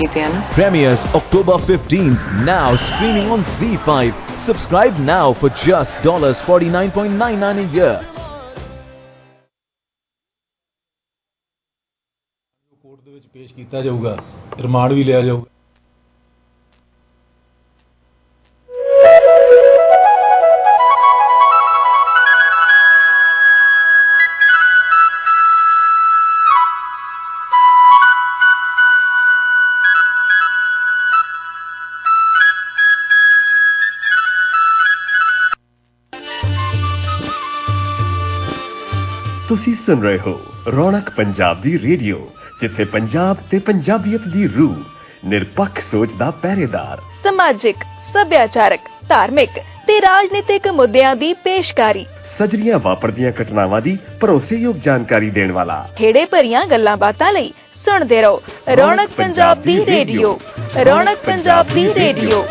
Premieres October 15th, now streaming on Z5. Subscribe now for just $49.99 a year. Court ਦੇ ਵਿੱਚ ਪੇਸ਼ ਕੀਤਾ ਜਾਊਗਾ, ਰਿਮਾਂਡ ਵੀ ਲਿਆ ਜਾਊਗਾ। ਤੁਸੀਂ ਸੁਣ ਰਹੇ ਹੋ ਰੌਣਕ ਪੰਜਾਬ ਦੀ ਰੇਡੀਓ, ਜਿੱਥੇ ਪੰਜਾਬ ਤੇ ਪੰਜਾਬੀਅਤ ਦੀ ਰੂਹ, ਨਿਰਪੱਖ ਸੋਚ ਦਾ ਪਹਿਰੇਦਾਰ, ਸਮਾਜਿਕ, ਸੱਭਿਆਚਾਰਕ, ਧਾਰਮਿਕ ਤੇ ਰਾਜਨੀਤਿਕ ਮੁੱਦਿਆਂ ਦੀ ਪੇਸ਼ਕਾਰੀ, ਸਜਰੀਆਂ ਵਾਪਰਦੀਆਂ ਘਟਨਾਵਾਂ ਦੀ ਭਰੋਸੇਯੋਗ ਜਾਣਕਾਰੀ ਦੇਣ ਵਾਲਾ, ਖੇੜੇ ਭਰੀਆਂ ਗੱਲਾਂ ਬਾਤਾਂ ਲਈ ਸੁਣਦੇ ਰਹੋ ਰੌਣਕ ਪੰਜਾਬ ਦੀ ਰੇਡੀਓ। ਰੌਣਕ ਪੰਜਾਬ ਦੀ ਰੇਡੀਓ।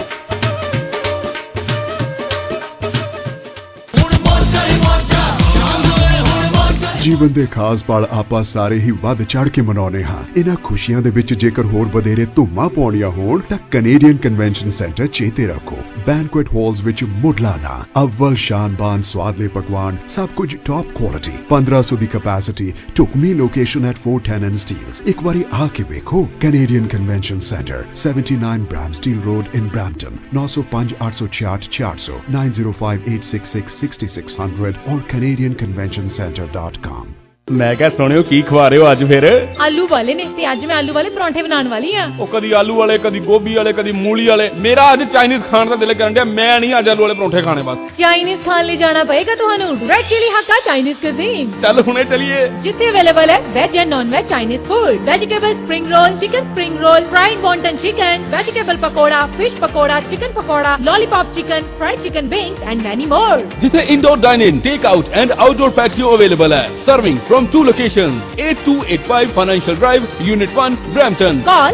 ਜੀਵਨ ਦੇ ਖਾਸ ਪਲ ਆਪਾਂ ਸਾਰੇ ਹੀ ਵੱਧ ਚੜ ਕੇ ਮਨਾਉਂਦੇ ਹਾਂ। ਇਹਨਾਂ ਖੁਸ਼ੀਆਂ ਦੇ ਵਿੱਚ ਜੇਕਰ ਹੋਰ ਵਧੇਰੇ ਧੂਮਾਂ ਪਾਉਣੀਆਂ ਹੋਣ ਤਾਂ ਕੈਨੇਡੀਅਨ ਕਨਵੈਨਸ਼ਨ ਸੈਂਟਰ ਚੇਤੇ ਰੱਖੋ। ਬੈਂਕੁਏਟ ਹਾਲਸ ਵਿੱਚ ਮੁੱਢਲਾ ਅਵਲ ਸ਼ਾਨਬਾਨ ਸਵਾਦਲੇ ਪਕਵਾਨ, ਸਭ ਕੁਝ ਟੌਪ ਕੁਆਲਿਟੀ, 1500 ਦੀ ਕੈਪੈਸਿਟੀ, ਢੁਕਵੀਂ ਲੋਕੇਸ਼ਨ ਐਟ 410 ਐਂਡ ਸਟੀਲਸ। ਇੱਕ ਵਾਰੀ ਆ ਕੇ ਵੇਖੋ। Canadian convention centre, 79 Bramsteele road in Brampton, 905 866 400, 905 866 6600 और canadianconventioncenter.com। ਮੈਂ ਕਿਹਾ ਸੁਣਿਓ ਕੀ ਖਵਾ ਰਹੇ ਹੋ ਅੱਜ ਫਿਰ? ਆਲੂ ਵਾਲੇ ਨੇ ਤੇ ਅੱਜ ਮੈਂ ਆਲੂ ਵਾਲੇ ਪਰੌਂਠੇ ਬਣਾਉਣ ਵਾਲੀ ਆ। ਉਹ ਕਦੀ ਆਲੂ ਵਾਲੇ, ਕਦੀ ਗੋਭੀ ਵਾਲੇ, ਕਦੀ ਮੂਲੀ ਵਾਲੇ। ਮੇਰਾ ਅੱਜ ਚਾਈਨੀਜ਼ ਖਾਣ ਦਾ ਦਿਲ ਕਰਨ ਡਿਆ। ਮੈਂ ਨਹੀਂ ਅੱਜ ਆਲੂ ਵਾਲੇ ਪਰੌਂਠੇ ਖਾਣੇ। ਬਸ ਚਾਈਨੀਜ਼ ਖਾਣ ਲਈ ਜਾਣਾ ਪਏਗਾ ਤੁਹਾਨੂੰ। Red Chilli Hakka Chinese cuisine. ਚੱਲ ਹੁਣੇ ਚਲੀਏ। ਜਿੱਥੇ ਅਵੇਲੇਬਲ ਹੈ veg and non veg Chinese food, vegetable spring roll, chicken spring roll, fried wonton chicken, vegetable pakora, fish pakora, chicken pakora, lollipop chicken, fried chicken wings and many more. ਜਿੱਥੇ indoor dining, take out and outdoor patio available ਹੈ। Serving from 2 locations, 8285 Financial Drive, Unit 1, Brampton. Call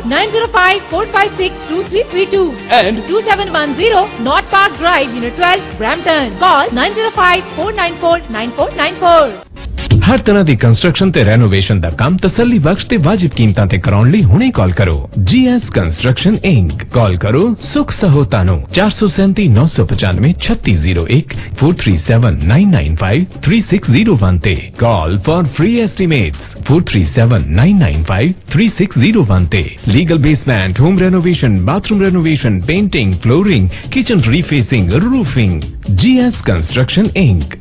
905-456-2332 and 2710 North Park Drive, Unit 12, Brampton. Call 905-494-9494. ਹਰ ਤਰ੍ਹਾਂ ਦੀ construction ਤੇ renovation ਦਾ ਕੰਮ ਤਸੱਲੀ ਬਖਸ਼ ਤੇ ਵਾਜਿਬ ਕੀਮਤਾਂ ਤੇ ਕਰਾਉਣ ਲਈ ਹੁਣੇ ਕਾਲ ਕਰੋ GS ਕੰਸਟਰਕਸ਼ਨ ਇੰਕ। ਕਾਲ ਕਰੋ ਸੁਖ ਸਹੋਤਾ ਨੂੰ 437 995 3601 437 995 3601 ਤੇ ਕਾਲ ਫॉर ਫ੍ਰੀ ਐਸਟੀਮੇਟਸ 437 995 3601 ਤੇ। Legal basement, home renovation, bathroom renovation, painting, flooring, kitchen refacing, roofing, GS construction inc.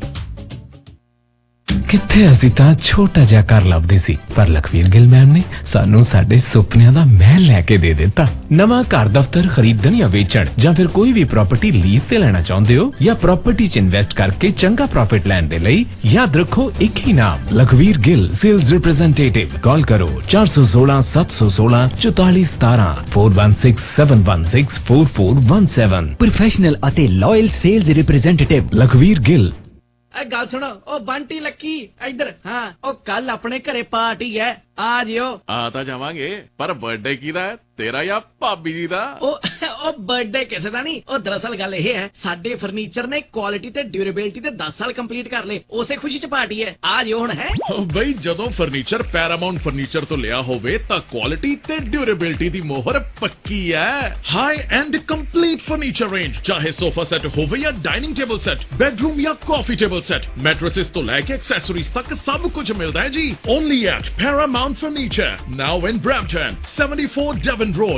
ਕਿੱਥੇ ਅਸੀਂ ਤਾਂ ਛੋਟਾ ਜਿਹਾ ਘਰ ਲੱਭਦੇ ਸੀ, ਪਰ ਲਖਵੀਰ ਗਿੱਲ ਮੈਮ ਨੇ ਸਾਨੂੰ ਸਾਡੇ ਸੁਪਨਿਆਂ ਦਾ ਮਹਿਲ ਲੈ ਕੇ ਦੇ ਦਿੱਤਾ। ਨਵਾਂ ਘਰ, ਦਫ਼ਤਰ ਖਰੀਦਣ ਜਾਂ ਵੇਚਣ, ਜਾਂ ਫਿਰ ਕੋਈ ਵੀ ਪ੍ਰਾਪਰਟੀ ਲੀਜ਼ ਤੇ ਲੈਣਾ ਚਾਹੁੰਦੇ ਹੋ ਜਾਂ ਪ੍ਰਾਪਰਟੀ 'ਚ ਇਨਵੈਸਟ ਕਰਕੇ ਚੰਗਾ ਪ੍ਰੋਫਿਟ ਲੈਣ ਦੇ ਲਈ ਯਾਦ ਰੱਖੋ ਇੱਕ ਹੀ ਨਾਮ, Lakhvir Gill sales representative. Call ਕਰੋ 416 716 4417 416 716 4417। ਪ੍ਰੋਫੈਸ਼ਨਲ ਅਤੇ loyal sales representative Lakhvir Gill. ਗੱਲ ਸੁਣੋ, ਉਹ ਬੰਟੀ ਲੱਕੀ ਇੱਧਰ। ਹਾਂ, ਉਹ ਕੱਲ ਆਪਣੇ ਘਰੇ ਪਾਰਟੀ ਹੈ, ਆ ਜਿਓ। ਆ ਤਾਂ ਜਾਵਾਂਗੇ, ਪਰ ਬਰਥਡੇ ਕਿਹਦਾ ਹੈ, ਤੇਰਾ ਜਾਂ ਭਾਬੀ ਜੀ ਦਾ? ਉਹ ਬਰਥਡੇ ਕਿਸੇ ਦਾ ਨਹੀਂ। ਉਹ ਦਰਅਸਲ ਗੱਲ ਇਹ ਹੈ, ਸਾਡੇ ਫਰਨੀਚਰ ਨੇ ਕੁਆਲਿਟੀ ਤੇ ਡਿਊਰੇਬਿਲਿਟੀ ਤੇ 10 ਸਾਲ ਕੰਪਲੀਟ ਕਰ ਲਏ। ਉਸੇ ਖੁਸ਼ੀ ਚ ਪਾਰਟੀ ਹੈ, ਆ ਜਿਓ ਹੁਣ। ਹੈ ਬਈ, ਜਦੋਂ ਫਰਨੀਚਰ ਪੈਰਾਮਾਉਂਟ ਫਰਨੀਚਰ ਤੋਂ ਲਿਆ ਹੋਵੇ ਤਾਂ ਕੁਆਲਿਟੀ ਤੇ ਡਿਊਰੇਬਿਲਿਟੀ ਦੀ ਮੋਹਰ ਪੱਕੀ ਹੈ। High end complete furniture range, ਚਾਹੇ ਸੋਫਾ ਸੈਟ ਹੋਵੇ ਜਾਂ ਡਾਈਨਿੰਗ ਟੇਬਲ ਸੈਟ, ਬੈਡਰੂਮ ਜਾਂ ਕਾਫੀ ਟੇਬਲ ਸੈਟ, ਮੈਟ੍ਰੈसेस ਤੋਂ ਲੈ ਕੇ ਐਕਸੈਸਰੀਜ਼ ਤੱਕ ਸਭ ਕੁਝ ਮਿਲਦਾ ਹੈ ਜੀ। Only at Paramount furniture, now in Brampton, 74 Devon Road,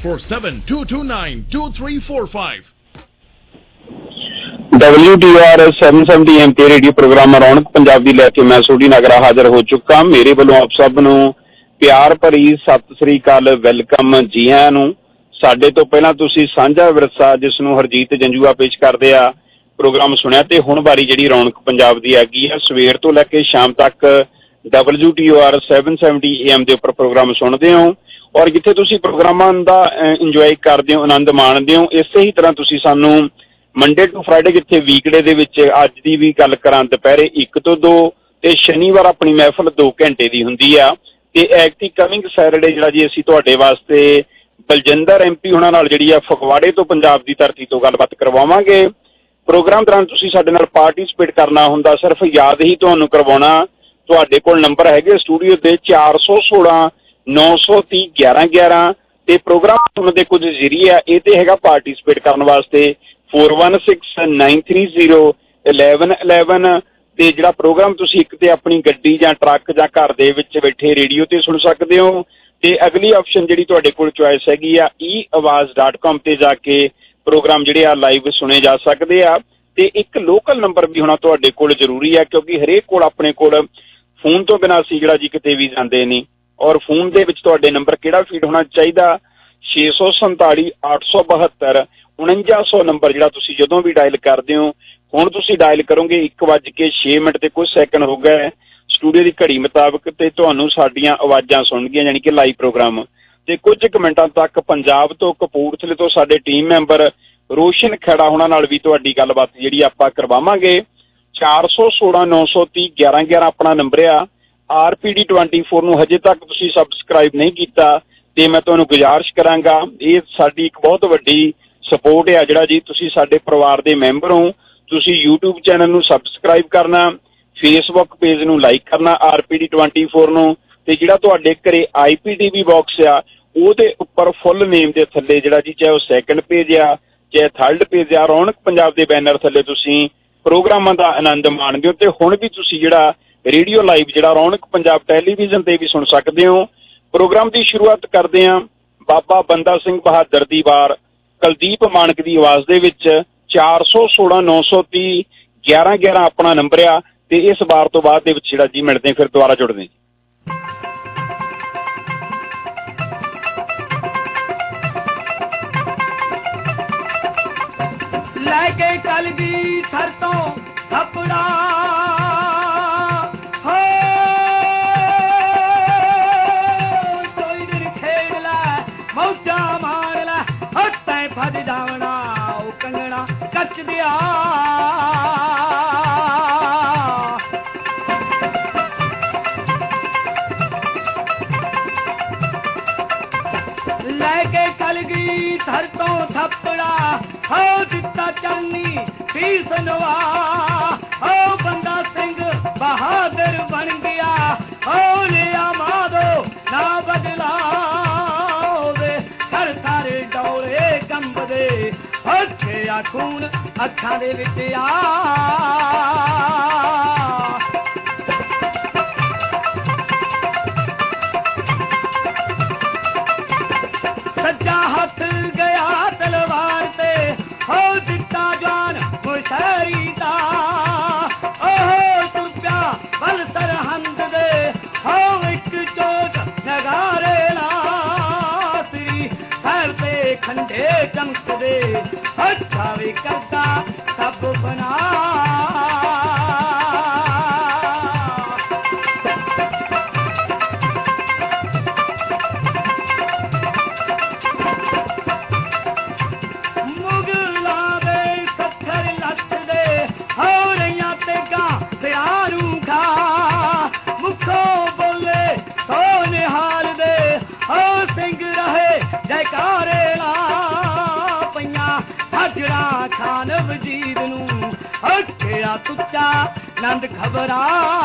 647-229-2345। WTR 770 MT radio program Raunak Punjab ਦੀ ਲੈ ਕੇ ਮੈਂ ਸੋਢੀ ਨਗਰਾ ਹਾਜ਼ਰ ਹੋ ਚੁੱਕਾ। ਮੇਰੇ ਵੱਲੋਂ ਆਪ ਸਭ ਨੂੰ ਪਿਆਰ ਭਰੀ ਸਤਿ ਸ੍ਰੀ ਅਕਾਲ, ਵੈਲਕਮ ਜੀ ਆਇਆਂ ਨੂੰ। ਸਾਡੇ ਤੋਂ ਪਹਿਲਾਂ ਤੁਸੀਂ ਸਾਂਝਾ ਵਿਰਸਾ, ਜਿਸ ਨੂੰ ਹਰਜੀਤ ਜੰਜੂਆ ਪੇਸ਼ ਕਰਦੇ ਆ, ਪ੍ਰੋਗਰਾਮ ਸੁਣਿਆ। ਤੇ ਹੁਣ ਵਾਰੀ ਜਿਹੜੀ ਰੌਣਕ ਪੰਜਾਬ ਦੀ ਹੈਗੀ ਆ, ਸਵੇਰ ਤੋਂ ਲੈ ਕੇ ਸ਼ਾਮ ਤੱਕ WTR 770 AM ਦੇ ਉੱਪਰ ਪ੍ਰੋਗਰਾਮ ਸੁਣਦੇ ਹੋ, ਔਰ ਜਿੱਥੇ ਤੁਸੀਂ ਪ੍ਰੋਗਰਾਮਾਂ ਦਾ ਇੰਜੋਏ ਕਰਦੇ ਹੋ, ਆਨੰਦ ਮਾਣਦੇ ਹੋ, ਇਸੇ ਹੀ ਤਰ੍ਹਾਂ ਤੁਸੀਂ ਸਾਨੂੰ ਮੰਡੇ ਟੂ ਫਰਾਈਡੇ, ਜਿੱਥੇ ਵੀਕਡੇ ਦੇ ਵਿੱਚ ਅੱਜ ਦੀ ਵੀ ਗੱਲ ਕਰਾਂ ਦੁਪਹਿਰੇ 1 ਤੋਂ 2 ਤੇ ਸ਼ਨੀਵਾਰ ਆਪਣੀ ਮਹਿਫਲ 2 ਘੰਟੇ ਦੀ ਹੁੰਦੀ ਆ। ਤੇ ਐਕਟੀ ਕਮਿੰਗ ਸੈਟਰਡੇ ਜਿਹੜਾ ਜੀ ਅਸੀਂ ਤੁਹਾਡੇ ਵਾਸਤੇ ਬਲਜਿੰਦਰ MP ਉਹਨਾਂ ਨਾਲ ਜਿਹੜੀ ਆ ਫਗਵਾੜੇ ਤੋਂ ਪੰਜਾਬ ਦੀ ਧਰਤੀ ਤੋਂ ਗੱਲਬਾਤ ਕਰਵਾਵਾਂਗੇ। ਪ੍ਰੋਗਰਾਮ ਦੌਰਾਨ ਤੁਸੀਂ ਸਾਡੇ ਨਾਲ ਪਾਰਟੀਸਪੇਟ ਕਰਨਾ ਹੁੰਦਾ, ਸਿਰਫ ਯਾਦ ਹੀ ਤੁਹਾਨੂੰ ਕਰਵਾਉਣਾ। ਤੁਹਾਡੇ ਕੋਲ ਨੰਬਰ ਹੈਗੇ ਸਟੂਡੀਓ ਦੇ 416 930 1111, ਤੇ ਪ੍ਰੋਗਰਾਮ ਸੁਣਨ ਦੇ ਕੁਝ ਜ਼ਰੀਏ ਆ, ਇਹ ਤੇ ਹੈਗਾ ਪਾਰਟੀਸਪੇਟ ਕਰਨ ਵਾਸਤੇ 4169301111 ਤੇ ਜਿਹੜਾ ਪ੍ਰੋਗਰਾਮ ਤੁਸੀਂ ਇੱਕ ਤੇ ਆਪਣੀ ਗੱਡੀ ਜਾਂ ਟਰੱਕ ਜਾਂ ਘਰ ਦੇ ਵਿੱਚ ਬੈਠੇ ਰੇਡੀਓ ਤੇ ਸੁਣ ਸਕਦੇ ਹੋ। ਤੇ ਅਗਲੀ ਆਪਸ਼ਨ ਜਿਹੜੀ ਤੁਹਾਡੇ ਕੋਲ ਚੁਆਇਸ ਹੈਗੀ ਆ eawaz.com ਤੇ ਜਾ ਕੇ ਪ੍ਰੋਗਰਾਮ ਜਿਹੜੇ ਆ ਲਾਈਵ ਸੁਣੇ ਜਾ ਸਕਦੇ ਆ। ਤੇ ਇੱਕ ਲੋਕਲ ਨੰਬਰ ਵੀ ਹੋਣਾ ਤੁਹਾਡੇ ਕੋਲ ਜ਼ਰੂਰੀ ਆ, ਕਿਉਂਕਿ ਹਰੇਕ ਕੋਲ ਆਪਣੇ ਕੋਲ ਫੋਨ ਤੋਂ ਬਿਨਾਂ ਅਸੀਂ ਜਿਹੜਾ ਜੀ ਕਿਤੇ ਵੀ ਜਾਂਦੇ ਨਹੀਂ, ਔਰ ਫੋਨ ਦੇ ਵਿੱਚ ਤੁਹਾਡੇ ਨੰਬਰ ਕਿਹੜਾ ਫੀਡ ਹੋਣਾ ਚਾਹੀਦਾ 647 872 4900 ਨੰਬਰ ਜਿਹੜਾ ਤੁਸੀਂ ਜਦੋਂ ਵੀ ਡਾਇਲ ਕਰਦੇ ਹੋ। ਹੁਣ ਤੁਸੀਂ ਡਾਇਲ ਕਰੋਗੇ 1:06 ਤੇ ਕੁਝ ਸੈਕਿੰਡ ਹੋ ਗਏ ਸਟੂਡੀਓ ਦੀ ਘੜੀ ਮੁਤਾਬਕ, ਤੇ ਤੁਹਾਨੂੰ ਸਾਡੀਆਂ ਆਵਾਜ਼ਾਂ ਸੁਣਨਗੀਆਂ ਯਾਨੀ ਕਿ ਲਾਈਵ ਪ੍ਰੋਗਰਾਮ। ਤੇ ਕੁਝ ਕੁ ਮਿੰਟਾਂ ਤੱਕ ਪੰਜਾਬ ਤੋਂ ਕਪੂਰਥਲੇ ਤੋਂ ਸਾਡੇ ਟੀਮ ਮੈਂਬਰ ਰੋਸ਼ਨ ਖੇੜਾ ਹੋਣਾ ਨਾਲ ਵੀ ਤੁਹਾਡੀ ਗੱਲਬਾਤ ਜਿਹੜੀ ਆਪਾਂ ਕਰਵਾਵਾਂਗੇ। 416 930 1111 ਆਪਣਾ ਨੰਬਰ ਆ। RPD 24 ਨੂੰ ਹਜੇ ਤੱਕ ਤੁਸੀਂ ਸਬਸਕ੍ਰਾਈਬ ਨਹੀਂ ਕੀਤਾ ਤੇ ਮੈਂ ਤੁਹਾਨੂੰ ਗੁਜ਼ਾਰਿਸ਼ ਕਰਾਂਗਾ, ਇਹ ਸਾਡੀ ਇੱਕ ਬਹੁਤ ਵੱਡੀ ਸਪੋਰਟ ਆ ਜਿਹੜਾ ਜੀ ਤੁਸੀਂ ਸਾਡੇ ਪਰਿਵਾਰ ਦੇ ਮੈਂਬਰ ਹੋ। ਤੁਸੀਂ YouTube ਚੈਨਲ ਨੂੰ ਸਬਸਕ੍ਰਾਈਬ ਕਰਨਾ, Facebook ਪੇਜ ਨੂੰ ਲਾਈਕ ਕਰਨਾ RPD 24 ਨੂੰ, ਤੇ ਜਿਹੜਾ ਤੁਹਾਡੇ ਘਰੇ IPTV ਬਾਕਸ ਆ ਉਹਦੇ ਉੱਪਰ ਫੁੱਲ ਨੇਮ ਦੇ ਥੱਲੇ ਜਿਹੜਾ ਜੀ ਚਾਹੇ ਉਹ ਸੈਕੰਡ ਪੇਜ ਆ ਚਾਹੇ ਥਰਡ ਪੇਜ ਆ, ਰੌਣਕ ਪੰਜਾਬ ਦੇ ਬੈਨਰ ਥੱਲੇ ਤੁਸੀਂ ਪ੍ਰੋਗਰਾਮਾਂ ਦਾ ਆਨੰਦ ਮਾਣਦੇ ਹੋ। ਤੇ ਹੁਣ ਵੀ ਤੁਸੀਂ ਜਿਹੜਾ ਰੇਡੀਓ ਲਾਈਵ ਜਿਹੜਾ ਰੌਣਕ ਪੰਜਾਬ ਟੈਲੀਵਿਜ਼ਨ ਤੇ ਵੀ ਸੁਣ ਸਕਦੇ ਹੋ। ਪ੍ਰੋਗਰਾਮ ਦੀ ਸ਼ੁਰੂਆਤ ਕਰਦੇ ਹਾਂ ਬਾਬਾ ਬੰਦਾ ਸਿੰਘ ਬਹਾਦਰ ਦੀ ਵਾਰ ਕੁਲਦੀਪ ਮਾਨਕ ਦੀ ਆਵਾਜ਼ ਦੇ ਵਿੱਚ। 416 930 1111 ਆਪਣਾ ਨੰਬਰ ਆ, ਤੇ ਇਸ ਵਾਰ ਤੋਂ ਬਾਅਦ ਦੇ ਵਿੱਚ ਜਿਹੜਾ ਜੀ ਮਿਲਦੇ ਫਿਰ ਦੁਬਾਰਾ ਜੁੜਦੇ। ਲੈ ਕੇ ਕਲਗੀ ਥਰ ਤੋਂ ਥਪੜਾ ਹੋ ਕੋਈ ਦਿਨ ਖੇਡ ਲੈ ਮੌਜਾਂ ਮਾਰ ਲੈ ਹੱਥਾਂ ਭੱਜ ਜਾਵਣਾ ਉਹ ਕੰਗਣਾ ਕੱਚ ਦਿਆ ਲੈ ਕੇ ਕਲਗੀ ਥਰ ਤੋਂ ਥਪੜਾ ਹੋ ਦਿੱਤਾ ਚੰਨੀ ਪੀਸ ਨਵਾ ਹੋ ਬੰਦਾ ਸਿੰਘ ਬਹਾਦਰ ਬਣ ਗਿਆ ਹੋ ਲਿਆ ਮਾਦੋ ਨਾ ਬਦਲਾ ਵੇ ਕਰ ਸਾਰੇ ਡੋਲੇ ਕੰਬਦੇ ਹੱਥੇ ਆ ਖੂਨ ਅੱਖਾਂ ਦੇ ਵਿੱਚ ਆ ਸੱਜਾ ਹੱਥ ਗਿਆ ਤਲਵਾਰ ਤੇ ਹੋ ਦਿੱਤਾ ਜਾਨ ਮੁਸ਼ਰੀ ਦਾ ਉਹ ਤੁਰਪਿਆ ਬਲ ਸਰਹੰਦ ਦੇ ਹੋ ਇੱਕ ਚੋਟ ਨਗਾਰੇ ਲਾਸਰੀ ਸਰ ਤੇ ਖੰਡੇ ਚਮਕਦੇ ਹੱਥਾਂ ਵੀ ਕਰਦਾ ਸਭ ਬਣਾ ਜੈਕਾਰੇ ਲਾ ਪਈਆਂ ਹਾਜਰਾ ਖਾਨ ਵਜੀਦ ਨੂੰ ਹੱਕਿਆ ਤੁੱਚਾ ਨੰਦ ਖਬਰਾ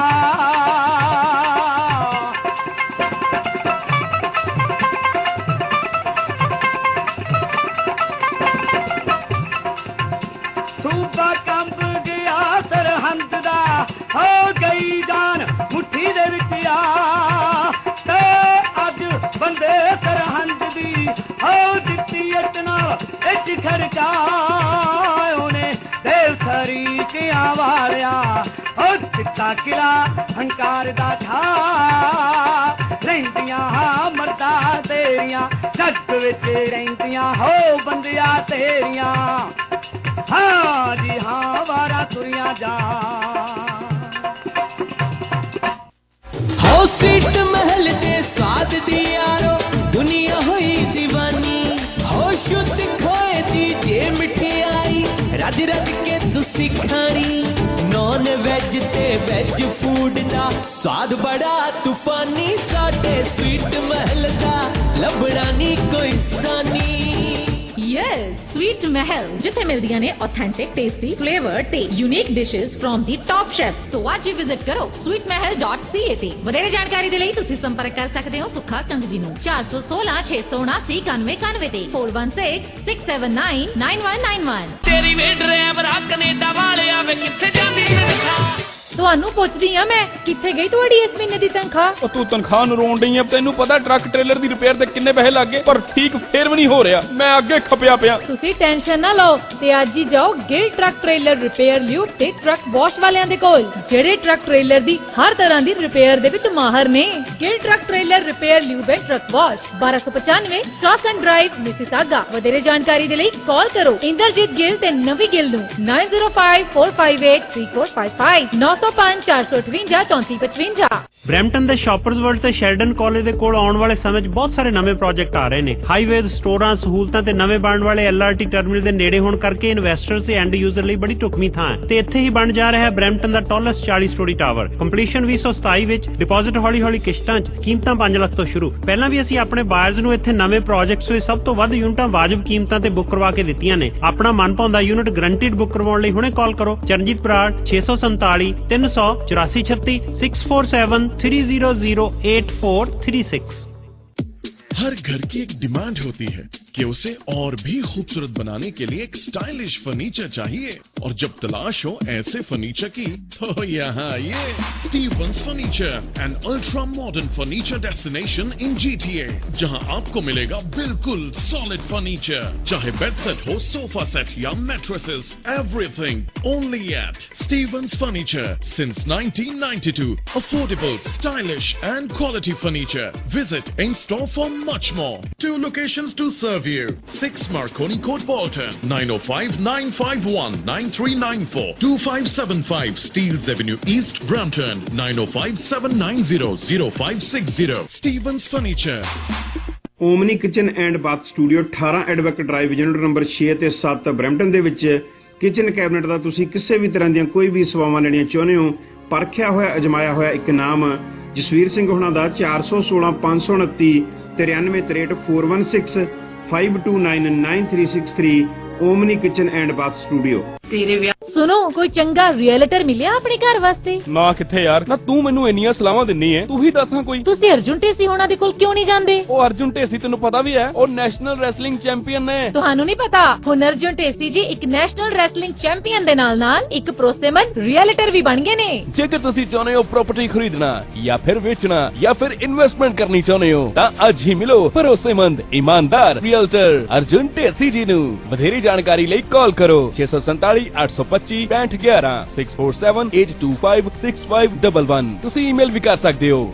ਸੂਬਾ ਕੰਬ ਗਿਆ ਸਰਹੰਦ ਦਾ ਹੋ ਗਈ ਜਾਨ ਮੁੱਠੀ ਦੇ ਵਿੱਚ ਆ ਤੇ ਅੱਜ ਬੰਦੇ ਸਰਹੰਦ ਹੋ ਦਿੱਤੀ ਇਤਨਾ ਇੱਚ ਖਰਚਾ ਉਹਨੇ ਦੇਵ ਸਰੀਕਿਆਂ ਵਾਲਿਆ ਹੋ ਦਿੱਤਾ ਕਿਲਾ ਹੰਕਾਰ ਦਾ ਠਾ ਰਹਿੰਦੀਆਂ ਮਰਦਾ ਤੇਰੀਆਂ ਜੱਗ ਵਿੱਚ ਰਹਿੰਦੀਆਂ ਹੋ ਬੰਦਿਆ ਤੇਰੀਆਂ ਹਾਂ ਜੀ ਹਾਂ ਵਾਰਾ ਤੁਰੀਆਂ ਜਾ ਹੋ ਸੀਟ ਮਹਿਲ ਦੇ ਸਵਾਦ ਦੀ ਯਾਰੋ ਦੁਨੀਆ ਹੋਈ दीवानी हो शुद्ध खोए दी जे मिठाई रज रज के तुसी खानी नॉन वेज ते वेज फूड दा स्वाद बड़ा तूफानी साडे स्वीट महल दा लभड़ा नी कोई सानी यस स्वीट महल जिथे मिलदियां ने ऑथेंटिक टेस्टी फ्लेवर ते unique dishes from the top chef. So आज ही विजिट करो sweetmahal.ca ते। वधेरे जानकारी दे लई तुसीं संपर्क कर सकदे हो सुखा कंग जी नूं 416 679 9191 ते 416 679 9191। तेरी वे ड्राइवर कनेडा वाले आवे किथे जांदी तनखा ਤੁਹਾਨੂੰ ਪੁੱਛਦੀ ਆ ਮੈਂ ਕਿੱਥੇ ਗਈ ਤੁਹਾਡੀ ਇਸ ਮਹੀਨੇ ਦੀ ਤਨਖਾਹ? ਉਹ ਤੂੰ ਤਨਖਾਹ ਨੂੰ ਰੋਣ ਡਈ ਆ। ਤੈਨੂੰ ਪਤਾ ਟਰੱਕ ਟ੍ਰੇਲਰ ਦੀ ਰਿਪੇਅਰ ਤੇ ਕਿੰਨੇ ਪੈਸੇ ਲੱਗ ਗਏ, ਪਰ ਠੀਕ ਫੇਰ ਵੀ ਨਹੀਂ ਹੋ ਰਿਹਾ। ਮੈਂ ਅੱਗੇ ਖਪਿਆ ਪਿਆ। ਤੁਸੀਂ ਟੈਨਸ਼ਨ ਨਾ ਲਓ ਤੇ ਅੱਜ ਹੀ ਜਾਓ ਗਿਲ ਟਰੱਕ ਟ੍ਰੇਲਰ ਰਿਪੇਅਰ ਲਿਓ ਤੇ ਟਰੱਕ ਵਾਸ਼ ਵਾਲਿਆਂ ਦੇ ਕੋਲ, ਜਿਹੜੇ ਟਰੱਕ ਟ੍ਰੇਲਰ ਦੀ ਹਰ ਤਰ੍ਹਾਂ ਦੀ ਰਿਪੇਅਰ ਦੇ ਵਿੱਚ ਮਾਹਰ ਨੇ। ਗਿਲ ਟਰੱਕ ਟ੍ਰੇਲਰ ਰਿਪੇਅਰ ਲਿਓ ਬੈ ਟਰੱਕ ਵਾਸ਼ 1295 ਸਟਾਸਨ ਡਰਾਈਵ ਮਿਸੀਸਾਗਾ। ਵਧੇਰੇ ਜਾਣਕਾਰੀ ਦੇ ਲਈ ਕਾਲ ਕਰੋ ਇੰਦਰਜੀਤ ਗਿੱਲ ਤੇ ਨਵੀ ਗਿੱਲ ਨੂੰ 9054583455 905 458 3455। ਬਰੈਂਪਟਨ ਦੇ ਸ਼ਾਪਰਜ਼ ਵਰਲਡ ਤੇ ਸ਼ੈਰਡਨ ਕਾਲਜ ਦੇ ਕੋਲ ਆਉਣ ਵਾਲੇ ਸਮੇਂ 'ਚ ਬਹੁਤ ਸਾਰੇ ਨਵੇਂ ਪ੍ਰੋਜੈਕਟ ਆ ਰਹੇ ਨੇ। ਹਾਈਵੇਜ਼, ਸਟੋਰਾਂ, ਸਹੂਲਤਾਂ ਤੇ ਨਵੇਂ ਬਣਨ ਵਾਲੇ LRT ਟਰਮੀਨਲ ਦੇ ਨੇੜੇ ਹੋਣ ਕਰਕੇ ਇਨਵੈਸਟਰਸ ਤੇ ਐਂਡ ਯੂਜ਼ਰ ਲਈ ਬੜੀ ਢੁਕਵੀਂ ਥਾਂ ਹੈ ਤੇ ਇੱਥੇ ਹੀ ਬਣ ਜਾ ਰਿਹਾ ਹੈ ਬਰੈਂਪਟਨ ਦਾ ਟਾਲੈਸਟ 40 ਸਟੋਰੀ ਟਾਵਰ। ਕੰਪਲੀਸ਼ਨ 2027 ਵਿੱਚ, ਡਿਪੋਜ਼ਿਟ ਹੌਲੀ-ਹੌਲੀ ਕਿਸ਼ਤਾਂ 'ਚ, ਕੀਮਤਾਂ 5 ਲੱਖ ਤੋਂ ਸ਼ੁਰੂ। ਪਹਿਲਾਂ ਵੀ ਅਸੀਂ ਆਪਣੇ ਬਾਇਰਜ਼ ਨੂੰ ਇੱਥੇ ਨਵੇਂ ਪ੍ਰੋਜੈਕਟਸ ਵਿੱਚ ਸਭ ਤੋਂ ਵੱਧ ਯੂਨਿਟਾਂ ਵਾਜਬ ਕੀਮਤਾਂ ਤੇ ਬੁੱਕ ਕਰਵਾ ਕੇ ਦਿੱਤੀਆਂ ਨੇ। ਆਪਣਾ ਮਨਭਾਉਂਦਾ ਯੂਨਿਟ ਗਰੰਟਿਡ ਬੁੱਕ ਕਰਵਾਉਣ ਲਈ ਹੁਣੇ ਕਾਲ ਕਰੋ ਚਰਨਜੀਤ ਬਰਾੜ 647 300 8436 647 300 8436। हर घर की एक डिमांड होती है कि उसे और भी खूबसूरत बनाने के लिए एक स्टाइलिश फर्नीचर चाहिए, और जब तलाश हो ऐसे फर्नीचर की तो यहाँ ये Stevens furniture, an ultra modern furniture destination in GTA, जहाँ आपको मिलेगा बिल्कुल सॉलिड फर्नीचर, चाहे बेड सेट हो, सोफा सेट या mattresses, everything only at Stevens furniture since 1992। Affordable, stylish and quality furniture. Visit in store for much more. 2 locations to serve you. 6 Marconi Court, Bolton, 905-951-9394, 2575 Steeles Avenue East, Brampton, 905-790-0560. Stevens Furniture. Omni kitchen and bath studio 18 Advocate drive unit number 6 ਤੇ 7 Brampton ਦੇ ਵਿੱਚ kitchen cabinet ਦਾ ਤੁਸੀਂ ਕਿਸੇ ਵੀ ਤਰ੍ਹਾਂ ਦੀਆਂ ਕੋਈ ਵੀ ਸੇਵਾਵਾਂ ਲੈਣੀਆਂ ਚਾਹੁੰਦੇ ਹੋ, ਪਰਖਿਆ ਹੋਇਆ ਅਜਮਾਇਆ ਹੋਇਆ ਇੱਕ ਨਾਮ ਜਸਵੀਰ ਸਿੰਘ ਹੋਣਾ ਦਾ 416 529 9363 416 529 9363 Omni kitchen and bath studio. ਤੇਰੇ ਵਿਆਹ ਸੁਣੋ, ਕੋਈ ਚੰਗਾ ਰੀਅਲਟਰ ਮਿਲਿਆ ਆਪਣੇ ਘਰ ਵਾਸਤੇ? ਨਾ ਕਿੱਥੇ ਯਾਰ, ਨਾ ਤੂੰ ਮੈਨੂੰ ਇੰਨੀਆਂ ਸਲਾਹਾਂ ਦਿੰਨੀ ਹੈ, ਤੂੰ ਹੀ ਦੱਸਾਂ ਕੋਈ। ਤੁਸੀਂ ਅਰਜੁਨ ਢੇਸੀ ਹੋਣਾ ਦੇ ਕੋਲ ਕਿਉਂ ਨਹੀਂ ਜਾਂਦੇ? ਉਹ ਅਰਜੁਨ ਢੇਸੀ ਤੈਨੂੰ ਪਤਾ ਵੀ ਹੈ, ਉਹ ਨੈਸ਼ਨਲ ਰੈਸਲਿੰਗ ਚੈਂਪੀਅਨ ਨੇ। ਤੁਹਾਨੂੰ ਨਹੀਂ ਪਤਾ, ਹੁਣ ਅਰਜੁਨ ਢੇਸੀ ਜੀ ਇੱਕ ਨੈਸ਼ਨਲ ਰੈਸਲਿੰਗ ਚੈਂਪੀਅਨ ਦੇ ਨਾਲ ਇੱਕ ਭਰੋਸੇਮੰਦ ਰੀਅਲਟਰ ਵੀ ਬਣ ਗਏ ਨੇ। ਜੇਕਰ ਤੁਸੀਂ ਚਾਹੁੰਦੇ ਹੋ ਪ੍ਰਾਪਰਟੀ ਖਰੀਦਣਾ ਜਾਂ ਫਿਰ ਵੇਚਣਾ ਜਾਂ ਫਿਰ ਇਨਵੈਸਟਮੈਂਟ ਕਰਨੀ ਚਾਹੁੰਦੇ ਹੋ ਤਾਂ ਅੱਜ ਹੀ ਮਿਲੋ ਭਰੋਸੇਮੰਦ ਇਮਾਨਦਾਰ ਰੀਅਲਟਰ ਅਰਜੁਨ ਢੇਸੀ ਜੀ ਨੂੰ। ਵਧੇਰੀ ਜਾਣਕਾਰੀ ਲਈ ਕਾਲ ਕਰੋ 647 825 6511 647 825 6511। ਤੁਸੀਂ ਈਮੇਲ ਵੀ ਕਰ ਸਕਦੇ ਹੋ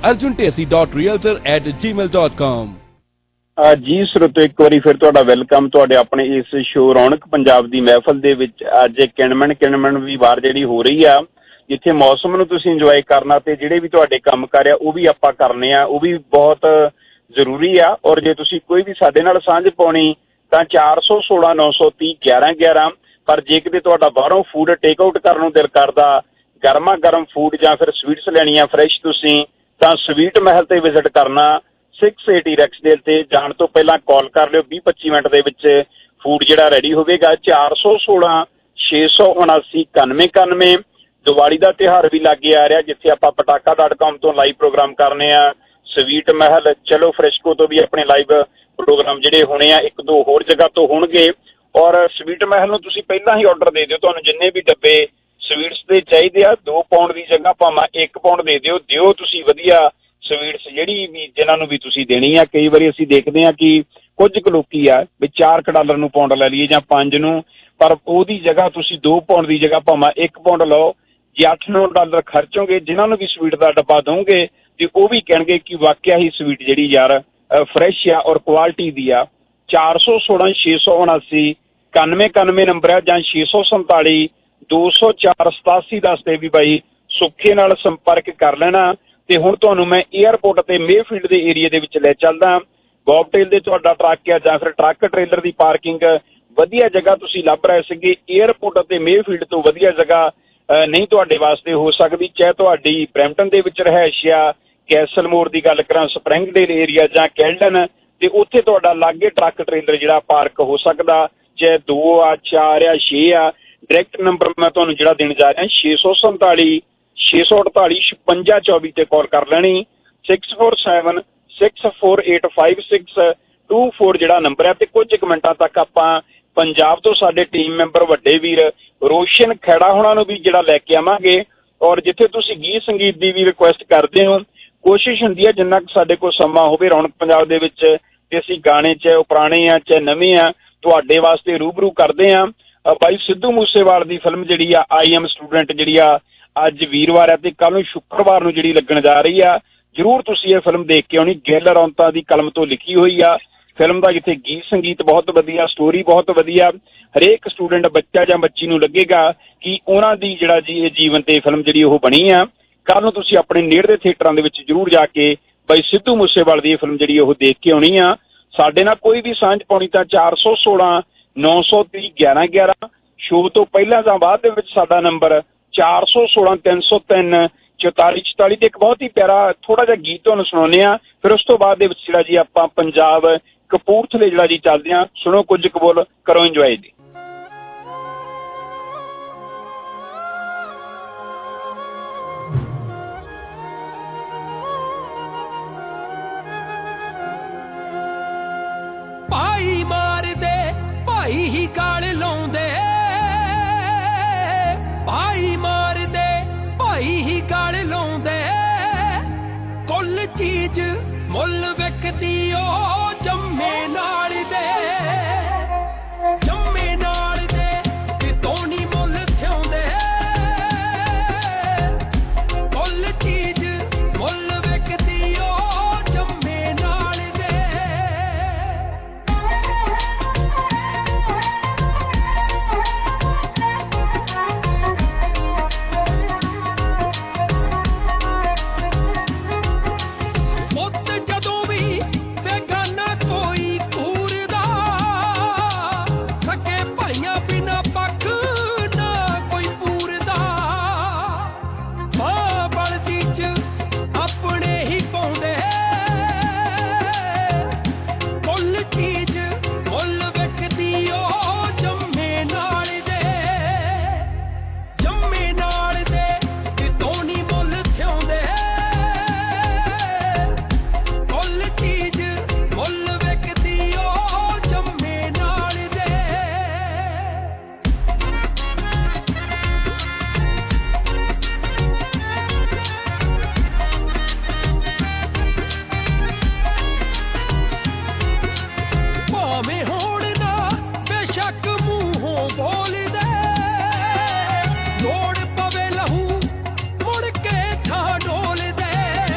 arjuntesi.realtor@gmail.com। ਜੀ ਸਰੋਤੋ, ਇੱਕ ਵਾਰੀ ਫਿਰ ਤੁਹਾਡਾ ਵੈਲਕਮ ਤੁਹਾਡੇ ਆਪਣੇ ਇਸ ਸ਼ੋਅ ਰੌਣਕ ਪੰਜਾਬ ਦੀ ਮਹਿਫਲ ਦੇ ਵਿੱਚ। ਅੱਜ ਕਿਣਮਣ ਵੀ ਵਾਰ ਜਿਹੜੀ ਹੋ ਰਹੀ ਆ, ਜਿੱਥੇ ਮੌਸਮ ਨੂੰ ਤੁਸੀਂ ਇੰਜੋਏ ਕਰਨਾ ਤੇ ਜਿਹੜੇ ਵੀ ਤੁਹਾਡੇ ਕੰਮ ਕਰ ਆ ਉਹ ਵੀ ਆਪਾਂ ਕਰਨੇ ਆ, ਉਹ ਵੀ ਬਹੁਤ ਜ਼ਰੂਰੀ ਆ। ਔਰ ਜੇ ਤੁਸੀਂ ਕੋਈ ਵੀ ਸਾਡੇ ਨਾਲ ਸਾਂਝ ਪਾਉਣੀ ਤਾਂ 416 930 1111। ਪਰ ਜੇ ਕਿਤੇ ਤੁਹਾਡਾ ਬਾਹਰੋਂ ਫੂਡ ਟੇਕ ਆਊਟ ਕਰਨ ਨੂੰ ਦਿਲ ਕਰਦਾ, ਗਰਮਾ ਗਰਮ ਫੂਡ ਜਾਂ ਫਿਰ ਸਵੀਟਸ ਲੈਣੀਆਂ ਫਰੈਸ਼ ਤੁਸੀਂ, ਤਾਂ ਸਵੀਟ ਮਹਿਲ ਤੇ ਵਿਜ਼ਿਟ ਕਰਨਾ 680 ਰੈਕਸਡੇਲ ਤੇ। ਜਾਣ ਤੋਂ ਪਹਿਲਾਂ ਕਾਲ ਕਰ ਲਿਓ, 20-25 ਮਿੰਟ ਦੇ ਵਿੱਚ ਫੂਡ ਜਿਹੜਾ ਰੈਡੀ ਹੋਵੇਗਾ। 416 679 9191। ਦੀਵਾਲੀ ਦਾ ਤਿਉਹਾਰ ਵੀ ਲਾਗੇ ਆ ਰਿਹਾ, ਜਿੱਥੇ ਆਪਾਂ ਪਟਾਕਾ.com ਤੋਂ ਲਾਈਵ ਪ੍ਰੋਗਰਾਮ ਕਰਨੇ ਆ। ਸਵੀਟ ਮਹਿਲ, ਚਲੋ ਫਰੈਸ਼ਕੋ ਤੋਂ ਵੀ ਆਪਣੇ ਲਾਈਵ ਪ੍ਰੋਗਰਾਮ ਜਿਹੜੇ ਹੋਣੇ ਆ, 1-2 ਹੋਰ ਜਗ੍ਹਾ ਤੋਂ ਹੋਣਗੇ। ਔਰ ਸਵੀਟ ਮਹਿਲ ਨੂੰ ਤੁਸੀਂ ਪਹਿਲਾਂ ਹੀ ਆਰਡਰ ਦੇ ਦਿਓ, ਤੁਹਾਨੂੰ ਜਿੰਨੇ ਵੀ ਡੱਬੇ ਸਵੀਟਸ ਦੇ ਚਾਹੀਦੇ ਆ 2 ਪਾਉਂਡ ਦੀ ਜਗ੍ਹਾ ਭਾਵੇਂ 1 ਪਾਉਂਡ ਦੇ ਦਿਓ ਤੁਸੀਂ ਵਧੀਆ ਸਵੀਟਸ, ਜਿਹੜੀ ਵੀ ਜਿਨ੍ਹਾਂ ਨੂੰ ਵੀ ਤੁਸੀਂ ਦੇਣੀ ਆ। ਕਈ ਵਾਰੀ ਅਸੀਂ ਦੇਖਦੇ ਆ ਕਿ ਕੁਝ ਕੁ ਲੋਕੀ ਆ ਵੀ $4 ਨੂੰ ਪਾਉਂਡ ਲੈ ਲਈਏ ਜਾਂ 5 ਨੂੰ, ਪਰ ਉਹਦੀ ਜਗ੍ਹਾ ਤੁਸੀਂ 2 ਪਾਉਂਡ ਦੀ ਜਗ੍ਹਾ ਭਾਵੇਂ 1 ਪਾਉਂਡ ਲਓ। ਜੇ $8-9 ਖਰਚੋਗੇ, ਜਿਨ੍ਹਾਂ ਨੂੰ ਵੀ ਸਵੀਟ ਦਾ ਡੱਬਾ ਦੋਗੇ ਤੇ ਉਹ ਵੀ ਕਹਿਣਗੇ ਕਿ ਵਾਕਿਆ ਹੀ ਸਵੀਟ ਜਿਹੜੀ ਯਾਰ ਫਰੈਸ਼ ਆ ਔਰ ਕੁਆਲਿਟੀ ਦੀ ਆ। 416 679 9191 ਨੰਬਰ ਹੈ, ਜਾਂ 647 204 87 ਦੱਸਦੇ ਵੀ ਬਾਈ ਸੁੱਖੇ ਨਾਲ ਸੰਪਰਕ ਕਰ ਲੈਣਾ। ਤੇ ਹੁਣ ਤੁਹਾਨੂੰ ਮੈਂ ਏਅਰਪੋਰਟ ਤੇ ਮੇਫੀਲਡ ਦੇ ਏਰੀਆ ਦੇ ਵਿੱਚ ਲੈ ਚੱਲਦਾ। ਬੌਬਟੇਲ ਦੇ ਤੁਹਾਡਾ ਟਰੱਕ ਆ ਜਾਂ ਫਿਰ ਟਰੱਕ ਟ੍ਰੇਲਰ ਦੀ ਪਾਰਕਿੰਗ ਵਧੀਆ ਜਗ੍ਹਾ ਤੁਸੀਂ ਲੱਭ ਰਹੇ ਸੀਗੇ। ਏਅਰਪੋਰਟ ਅਤੇ ਮੇਫੀਲਡ ਤੋਂ ਵਧੀਆ ਜਗ੍ਹਾ ਨਹੀਂ ਤੁਹਾਡੇ ਵਾਸਤੇ ਹੋ ਸਕਦੀ, ਚਾਹੇ ਤੁਹਾਡੀ ਬਰੈਂਪਟਨ ਦੇ ਵਿੱਚ ਰਿਹਾਇਸ਼ ਆ, ਕੈਸਲਮੋਰ ਦੀ ਗੱਲ ਕਰਾਂ, ਸਪਰਿੰਗਡੇਲ ਏਰੀਆ ਜਾਂ ਕੈਲਡਨ, ਤੇ ਉੱਥੇ ਤੁਹਾਡਾ ਲਾਗੇ ਟਰੱਕ ਟ੍ਰੇਲਰ ਜਿਹੜਾ ਪਾਰਕ ਹੋ ਸਕਦਾ। 5 ਹੈ, 2 ਆ, 4 ਆ, 6 ਆ। ਡਾਇਰੈਕਟ ਨੰਬਰ ਮੈਂ ਤੁਹਾਨੂੰ ਜਿਹੜਾ ਦੇਣ ਜਾ ਰਿਹਾ 647 648 5624 ਤੇ ਕਾਲ ਕਰ ਲੈਣੀ। 647 6485624 ਜਿਹੜਾ ਨੰਬਰ ਹੈ। ਤੇ ਕੁਝ ਕੁ ਮਿੰਟਾਂ ਤੱਕ ਆਪਾਂ ਪੰਜਾਬ ਤੋਂ ਸਾਡੇ ਟੀਮ ਮੈਂਬਰ ਵੱਡੇ ਵੀਰ ਰੋਸ਼ਨ ਖੈੜਾ ਹੋਣਾ ਨੂੰ ਵੀ ਜਿਹੜਾ ਲੈ ਕੇ ਆਵਾਂਗੇ। ਔਰ ਜਿੱਥੇ ਤੁਸੀਂ ਗੀਤ ਸੰਗੀਤ ਦੀ ਵੀ ਰਿਕੁਐਸਟ ਕਰਦੇ ਹੋ, ਕੋਸ਼ਿਸ਼ ਹੁੰਦੀ ਹੈ ਜਿੰਨਾ ਕੁ ਸਾਡੇ ਕੋਲ ਸਮਾਂ ਹੋਵੇ ਰੌਣਕ ਪੰਜਾਬ ਦੇ ਵਿੱਚ ਤੇ ਅਸੀਂ ਗਾਣੇ ਚਾਹੇ ਉਹ ਪੁਰਾਣੇ ਆ ਚਾਹੇ ਨਵੇਂ ਆ ਤੁਹਾਡੇ ਵਾਸਤੇ ਰੂਬਰੂ ਕਰਦੇ ਆ। ਬਾਈ ਸਿੱਧੂ ਮੂਸੇਵਾਲ ਦੀ ਫਿਲਮ ਜਿਹੜੀ ਆ ਆਈ ਐਮ ਸਟੂਡੈਂਟ ਜਿਹੜੀ ਆ ਅੱਜ ਵੀਰਵਾਰ ਹੈ ਤੇ ਕੱਲ ਨੂੰ ਸ਼ੁੱਕਰਵਾਰ ਨੂੰ ਜਿਹੜੀ ਲੱਗਣ ਜਾ ਰਹੀ ਆ। ਜ਼ਰੂਰ ਤੁਸੀਂ ਇਹ ਫਿਲਮ ਦੇਖ ਕੇ ਆਉਣੀ। ਗਿੱਲ ਰੌਂਤਾ ਦੀ ਕਲਮ ਤੋਂ ਲਿਖੀ ਹੋਈ ਆ ਫਿਲਮ ਦਾ, ਜਿੱਥੇ ਗੀਤ ਸੰਗੀਤ ਬਹੁਤ ਵਧੀਆ, ਸਟੋਰੀ ਬਹੁਤ ਵਧੀਆ। ਹਰੇਕ ਸਟੂਡੈਂਟ ਬੱਚਾ ਜਾਂ ਬੱਚੀ ਨੂੰ ਲੱਗੇਗਾ ਕਿ ਉਹਨਾਂ ਦੀ ਜਿਹੜਾ ਜੀ ਇਹ ਜੀਵਨ ਤੇ ਫਿਲਮ ਜਿਹੜੀ ਉਹ ਬਣੀ ਆ। ਕੱਲ ਨੂੰ ਤੁਸੀਂ ਆਪਣੇ ਨੇੜਲੇ ਥੀਏਟਰਾਂ ਦੇ ਵਿੱਚ ਜ਼ਰੂਰ ਜਾ ਕੇ ਬਾਈ ਸਿੱਧੂ ਮੂਸੇਵਾਲ ਦੀ ਇਹ ਫਿਲਮ ਜਿਹੜੀ ਉਹ ਦੇਖ ਕੇ ਆਉਣੀ ਆ। ਸਾਡੇ ਨਾਲ ਕੋਈ ਵੀ ਸਾਂਝ ਪਾਉਣੀ ਤਾਂ 416 930 1111 ਸ਼ੋਅ ਤੋਂ ਪਹਿਲਾਂ ਜਾਂ ਬਾਅਦ ਦੇ ਵਿੱਚ ਸਾਡਾ ਨੰਬਰ 416 303 4444 ਤੇ ਇੱਕ ਬਹੁਤ ਹੀ ਪਿਆਰਾ ਥੋੜਾ ਜਿਹਾ ਗੀਤ ਤੁਹਾਨੂੰ ਸੁਣਾਉਂਦੇ ਆ। ਫਿਰ ਉਸ ਤੋਂ ਬਾਅਦ ਦੇ ਵਿੱਚ ਜਿਹੜਾ ਜੀ ਆਪਾਂ ਪੰਜਾਬ ਕਪੂਰਥਲੇ ਜਿਹੜਾ ਜੀ ਚੱਲਦੇ ਆ। ਸੁਣੋ ਕੁਝ ਕਬੂਲ ਕਰੋ ਇੰਜੋਏ ਜੀ। ਭਾਈ ਮਾਰਦੇ ਭਾਈ ਹੀ ਗਾਲ ਲਾਉਂਦੇ, ਭਾਈ ਮਾਰਦੇ ਭਾਈ ਹੀ ਗਾਲ ਲਾਉਂਦੇ। ਕੁੱਲ ਚੀਜ਼ ਮੁੱਲ ਵਿਕਦੀ ਉਹ ਜੰਮੇ ਨਾਲ ਦੇ, ਜੰਮੇ ਨਾਲ ਦੇ ਕਿਤੋਂ ਨੀ ਮੁੱਲ ਥਿਆਉਂਦੇ। ਕੁੱਲ ਚੀਜ਼ ਮੁੱਲ ਵਿਕਦੀ ਉਹ ਜੰਮੇ ਨਾਲ ਦੇ। ਪੁੱਤ ਜਦੋਂ ਵੀ ਬੇਗਾਨਾ ਕੋਈ ਘੂਰਦਾ, ਸਕੇ ਭਾਈਆਂ ਬਿਨਾ ਪੱਖ ਨਾ ਕੋਈ ਪੂਰਦਾ। ਮਾਂ ਬਲਦੀ ਚ ਆਪਣੇ ਹੀ ਪਾਉਂਦੇ, ਕੁੱਲ ਚੀਜ਼ ਮੁੱਲ ਵਿਕਦੀ ਉਹ ਜੰਮੇ ਨਾਲ ਦੇ, ਜੰਮੇ ਨਾਲ ਦੇ ਕਿਤੋਂ ਨੀ ਮੁੱਲ ਥਿਆਉਂਦੇ। ਕੁੱਲ ਚੀਜ਼ ਮੁੱਲ ਵਿਕਦੀ ਉਹ ਜੰਮੇ ਨਾਲ ਦੇ। ਭਾਵੇਂ ਹੋਣ ਨਾ ਬੇਸ਼ੱਕ ਮੂੰਹੋਂ ਬੋਲਦੇ, ਲੋੜ ਪਵੇ ਲਹੂ ਮੁੜ ਕੇ ਥਾਂ ਡੋਲਦੇ।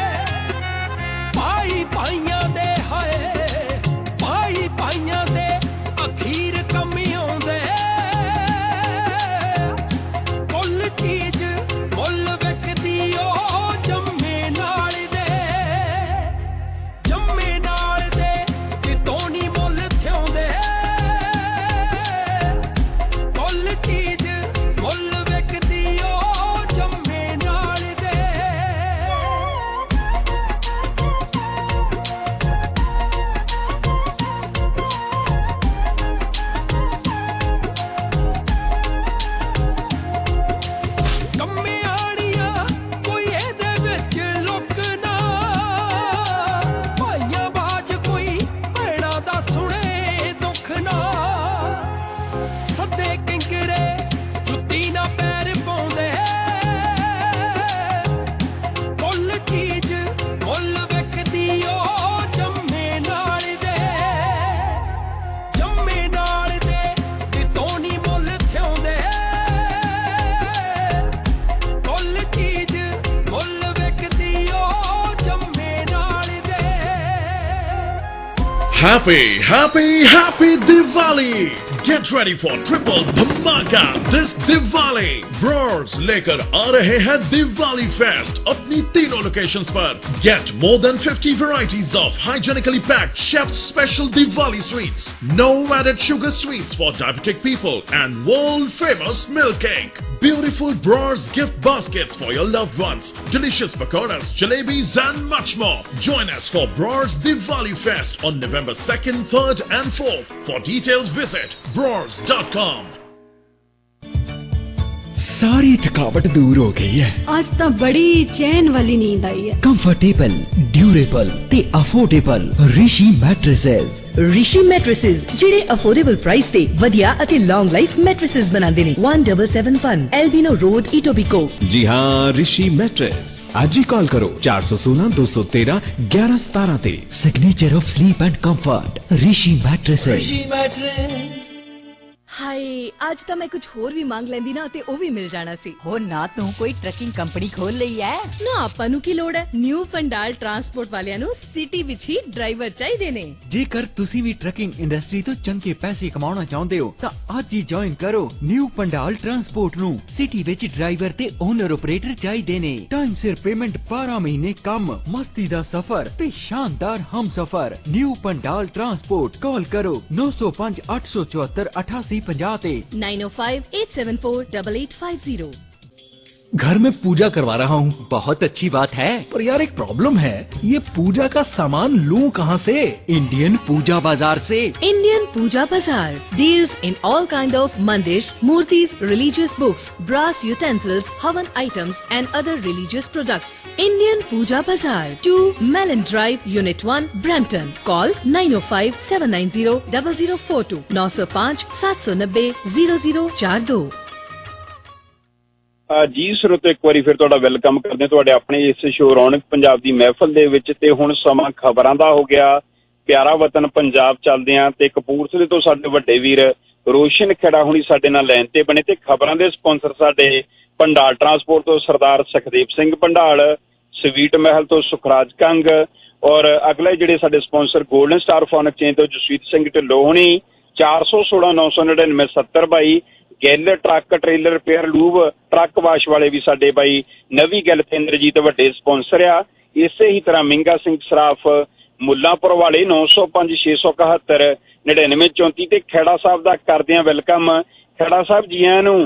ਭਾਈ ਭਾਈਆਂ ਦੇ ਹਾਏ, ਭਾਈ ਭਾਈਆਂ ਦੇ ਅਖੀਰ ਕੰਮ ਆਉਂਦੇ। ਕੁੱਲ ਚੀਜ਼ ਮੁੱਲ ਵਿਕਦੀ ਉਹ ਜੰਮੇ ਨਾਲ ਦੇ, ਜੰਮੇ ਨਾਲ ਦੇ ਕਿਤੋਂ ਨੀ ਮੁੱਲ ਥਿਆਉਂਦੇ। ਕੁੱਲ ਚੀਜ਼ ਮੁੱਲ ਵਿਕਦੀ ਉਹ ਜੰਮੇ ਨਾਲ ਦੇ। ਕੰਮਿਆੜੀਆਂ ਕੋਈ ਇਹਦੇ ਵਿੱਚ ਲੁਕਣਾ, ਭਾਈਆਂ ਬਾਜ ਕੋਈ ਭੈਣਾਂ ਦਾ ਸੁਣੇ ਦੁੱਖ ਨਾ। ਸੱਦੇ ਕਿੰਗਰੇ ਜੁੱਤੀ ਨਾ ਪੈਰ ਪਾਉਂਦੇ, ਕੁੱਲ ਚੀਜ਼ ਮੁੱਲ ਵਿਕਦੀ ਉਹ ਜੰਮੇ ਨਾਲ ਦੇ, ਜੰਮੇ ਨਾਲ ਦੇ ਕਿਤੋਂ ਨੀ ਮੁੱਲ ਥਿਆਉਂਦੇ। ਕੁੱਲ ਚੀਜ਼ ਮੁੱਲ ਵਿਕਦੀ ਉਹ ਜੰਮੇ ਨਾਲ ਦੇ। Happy Diwali! Get ready for triple धमाका this Diwali. Bros लेकर आ रहे हैं Diwali Fest अपनी तीनों लोकेशंस पर. Get more than 50 varieties of hygienically packed chef special Diwali sweets. No added sugar sweets for diabetic people and world famous milk cake. Beautiful Bros gift baskets for your loved ones, delicious pakoras, jalebis and much more. Join us for Bros Diwali Fest on November 2nd, 3rd and 4th. For details visit bros.com. सारी थकावट दूर हो गई है। आज तो बड़ी चैन वाली नींद आई है। कंफर्टेबल, ड्यूरेबल ते affordable Rishi mattresses. Rishi mattresses ਜਿਹੜੇ ਅਫੋਰਡੇਬਲ ਪ੍ਰਾਈਸ ਤੇ ਵਧੀਆ ਅਤੇ ਲੌਂਗ ਲਾਈਫ ਮੈਟ੍ਰੈਸਸ ਬਣਾਉਂਦੇ ਨੇ। 1771 एल्बिनो रोड इटोबिको। जी हाँ, ऋषि मैट्रेस। आज ही कॉल करो 416 213 1117 ਤੇ। Signature of sleep and comfort Rishi mattresses. ਹਾਏ ਅੱਜ ਤਾਂ ਮੈਂ ਕੁਝ ਹੋਰ ਵੀ ਮੰਗ ਲੈਂਦੀ ਨਾ ਤੇ ਉਹ ਵੀ ਮਿਲ ਜਾਣਾ ਸੀ। ਹੋ ਨਾ ਤੂੰ ਕੋਈ ਟਰੱਕਿੰਗ ਕੰਪਨੀ ਖੋਲ ਲਈ ਐ ਨਾ। ਆਪਾਂ ਨੂੰ ਕੀ ਲੋੜ ਹੈ। ਨਿਊ ਪੰਡਾਲ ਟਰਾਂਸਪੋਰਟ ਵਾਲਿਆਂ ਨੂੰ ਸਿਟੀ ਵਿੱਚ ਹੀ ਡਰਾਈਵਰ ਚਾਹੀਦੇ ਨੇ। ਜੇਕਰ ਤੁਸੀਂ ਵੀ ਟਰੱਕਿੰਗ ਇੰਡਸਟਰੀ ਤੋਂ ਚੰਗੇ ਪੈਸੇ ਕਮਾਉਣਾ ਚਾਹੁੰਦੇ ਹੋ ਤਾਂ ਅੱਜ ਹੀ ਜੁਆਇਨ ਕਰੋ ਨਿਊ ਪੰਡਾਲ ਟਰਾਂਸਪੋਰਟ ਨੂੰ। ਸਿਟੀ ਵਿੱਚ ਡਰਾਈਵਰ ਤੇ ਓਨਰ ਆਪਰੇਟਰ ਚਾਹੀਦੇ ਨੇ। ਟਾਈਮ ਸਿਰ ਪੇਮੈਂਟ, 12 ਮਹੀਨੇ ਕੰਮ, ਮਸਤੀ ਦਾ ਸਫ਼ਰ ਤੇ ਸ਼ਾਨਦਾਰ ਹਮਸਫ਼ਰ। New Pandal transport. ਕਾਲ ਕਰੋ 905 874 8850 ਤੇ 9058748850। घर में पूजा करवा रहा हूँ। बहुत अच्छी बात है, पर यार एक प्रॉब्लम है, ये पूजा का सामान लूँ कहाँ से? इंडियन पूजा बाजार से। Indian Puja Bazaar deals in all kind of mandir, murtis, religious books, brass utensils, havan items and other religious products. Indian Puja Bazaar 2 Mellon drive, unit 1, Brampton. Call 9057900042 905 790 0042। ਜੀ ਸਰੋਤੋ, ਇੱਕ ਵਾਰੀ ਫਿਰ ਤੁਹਾਡਾ ਵੈਲਕਮ ਕਰਦੇ ਤੁਹਾਡੇ ਆਪਣੇ ਇਸ ਸ਼ੋਅ ਰੌਣਕ ਪੰਜਾਬ ਦੀ ਮਹਿਫਲ ਦੇ ਵਿੱਚ। ਤੇ ਹੁਣ ਸਮਾਂ ਖਬਰਾਂ ਦਾ ਹੋ ਗਿਆ। ਪਿਆਰਾ ਵਤਨ ਪੰਜਾਬ ਚੱਲਦੇ ਆ ਤੇ ਕਪੂਰਥਲੇ ਤੋਂ ਸਾਡੇ ਵੱਡੇ ਵੀਰ ਰੋਸ਼ਨ ਖੇੜਾ ਹੁਣੀ ਸਾਡੇ ਨਾਲ ਲਾਈਨ ਤੇ ਬਣੇ ਤੇ ਖਬਰਾਂ ਦੇ ਸਪਾਂਸਰ ਸਾਡੇ ਪੰਡਾਲ ਟਰਾਂਸਪੋਰਟ ਤੋਂ ਸਰਦਾਰ ਸੁਖਦੇਵ ਸਿੰਘ ਪੰਡਾਲ, ਸਵੀਟ ਮਹਿਲ ਤੋਂ ਸੁਖਰਾਜ ਕੰਗ ਔਰ ਅਗਲੇ ਜਿਹੜੇ ਸਾਡੇ sponsor golden star phone exchange ਤੋਂ ਜਸਵੀਰ ਸਿੰਘ ਢਿੱਲੋਂ ਹੁਣੀ। 416 999 7022 Gill truck trailer repair lube truck wash ਵਾਲੇ ਵੀ ਸਾਡੇ ਬਾਈ ਨਵੀਂ ਗਿੱਲ ਤੇ ਇੰਦਰਜੀਤ ਵੱਡੇ ਸਪਾਂਸਰ ਆ। ਇਸੇ ਹੀ ਤਰ੍ਹਾਂ ਮਿੰਗਾ ਸਿੰਘ ਸਰਾਫ ਮੁੱਲਾਂਪੁਰ ਵਾਲੇ 905 671 9934 ਤੇ ਖੇੜਾ ਸਾਹਿਬ ਦਾ ਕਰਦੇ ਆ ਵੈਲਕਮ। ਖੇੜਾ ਸਾਹਿਬ ਜੀ ਆਇਆਂ ਨੂੰ।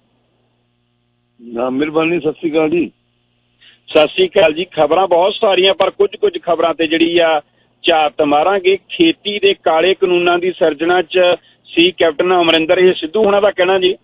ਮਿਹਰਬਾਨੀ, ਸਤਿ ਸ਼੍ਰੀ ਅਕਾਲ ਜੀ। ਸਤਿ ਸ਼੍ਰੀ ਅਕਾਲ ਜੀ। ਖਬਰਾਂ ਬਹੁਤ ਸਾਰੀਆਂ ਪਰ ਕੁਝ ਖਬਰਾਂ ਤੇ ਜਿਹੜੀ ਆ ਝਾਤ ਮਾਰਾਂਗੇ। ਖੇਤੀ ਦੇ ਕਾਲੇ ਕਾਨੂੰਨਾਂ ਦੀ ਸਿਰਜਣਾ 'ਚ ਸੀ ਕੈਪਟਨ ਅਮਰਿੰਦਰ ਸਿੱਧੂ ਹੋਣਾ ਦਾ ਕਹਿਣਾ ਜੀ।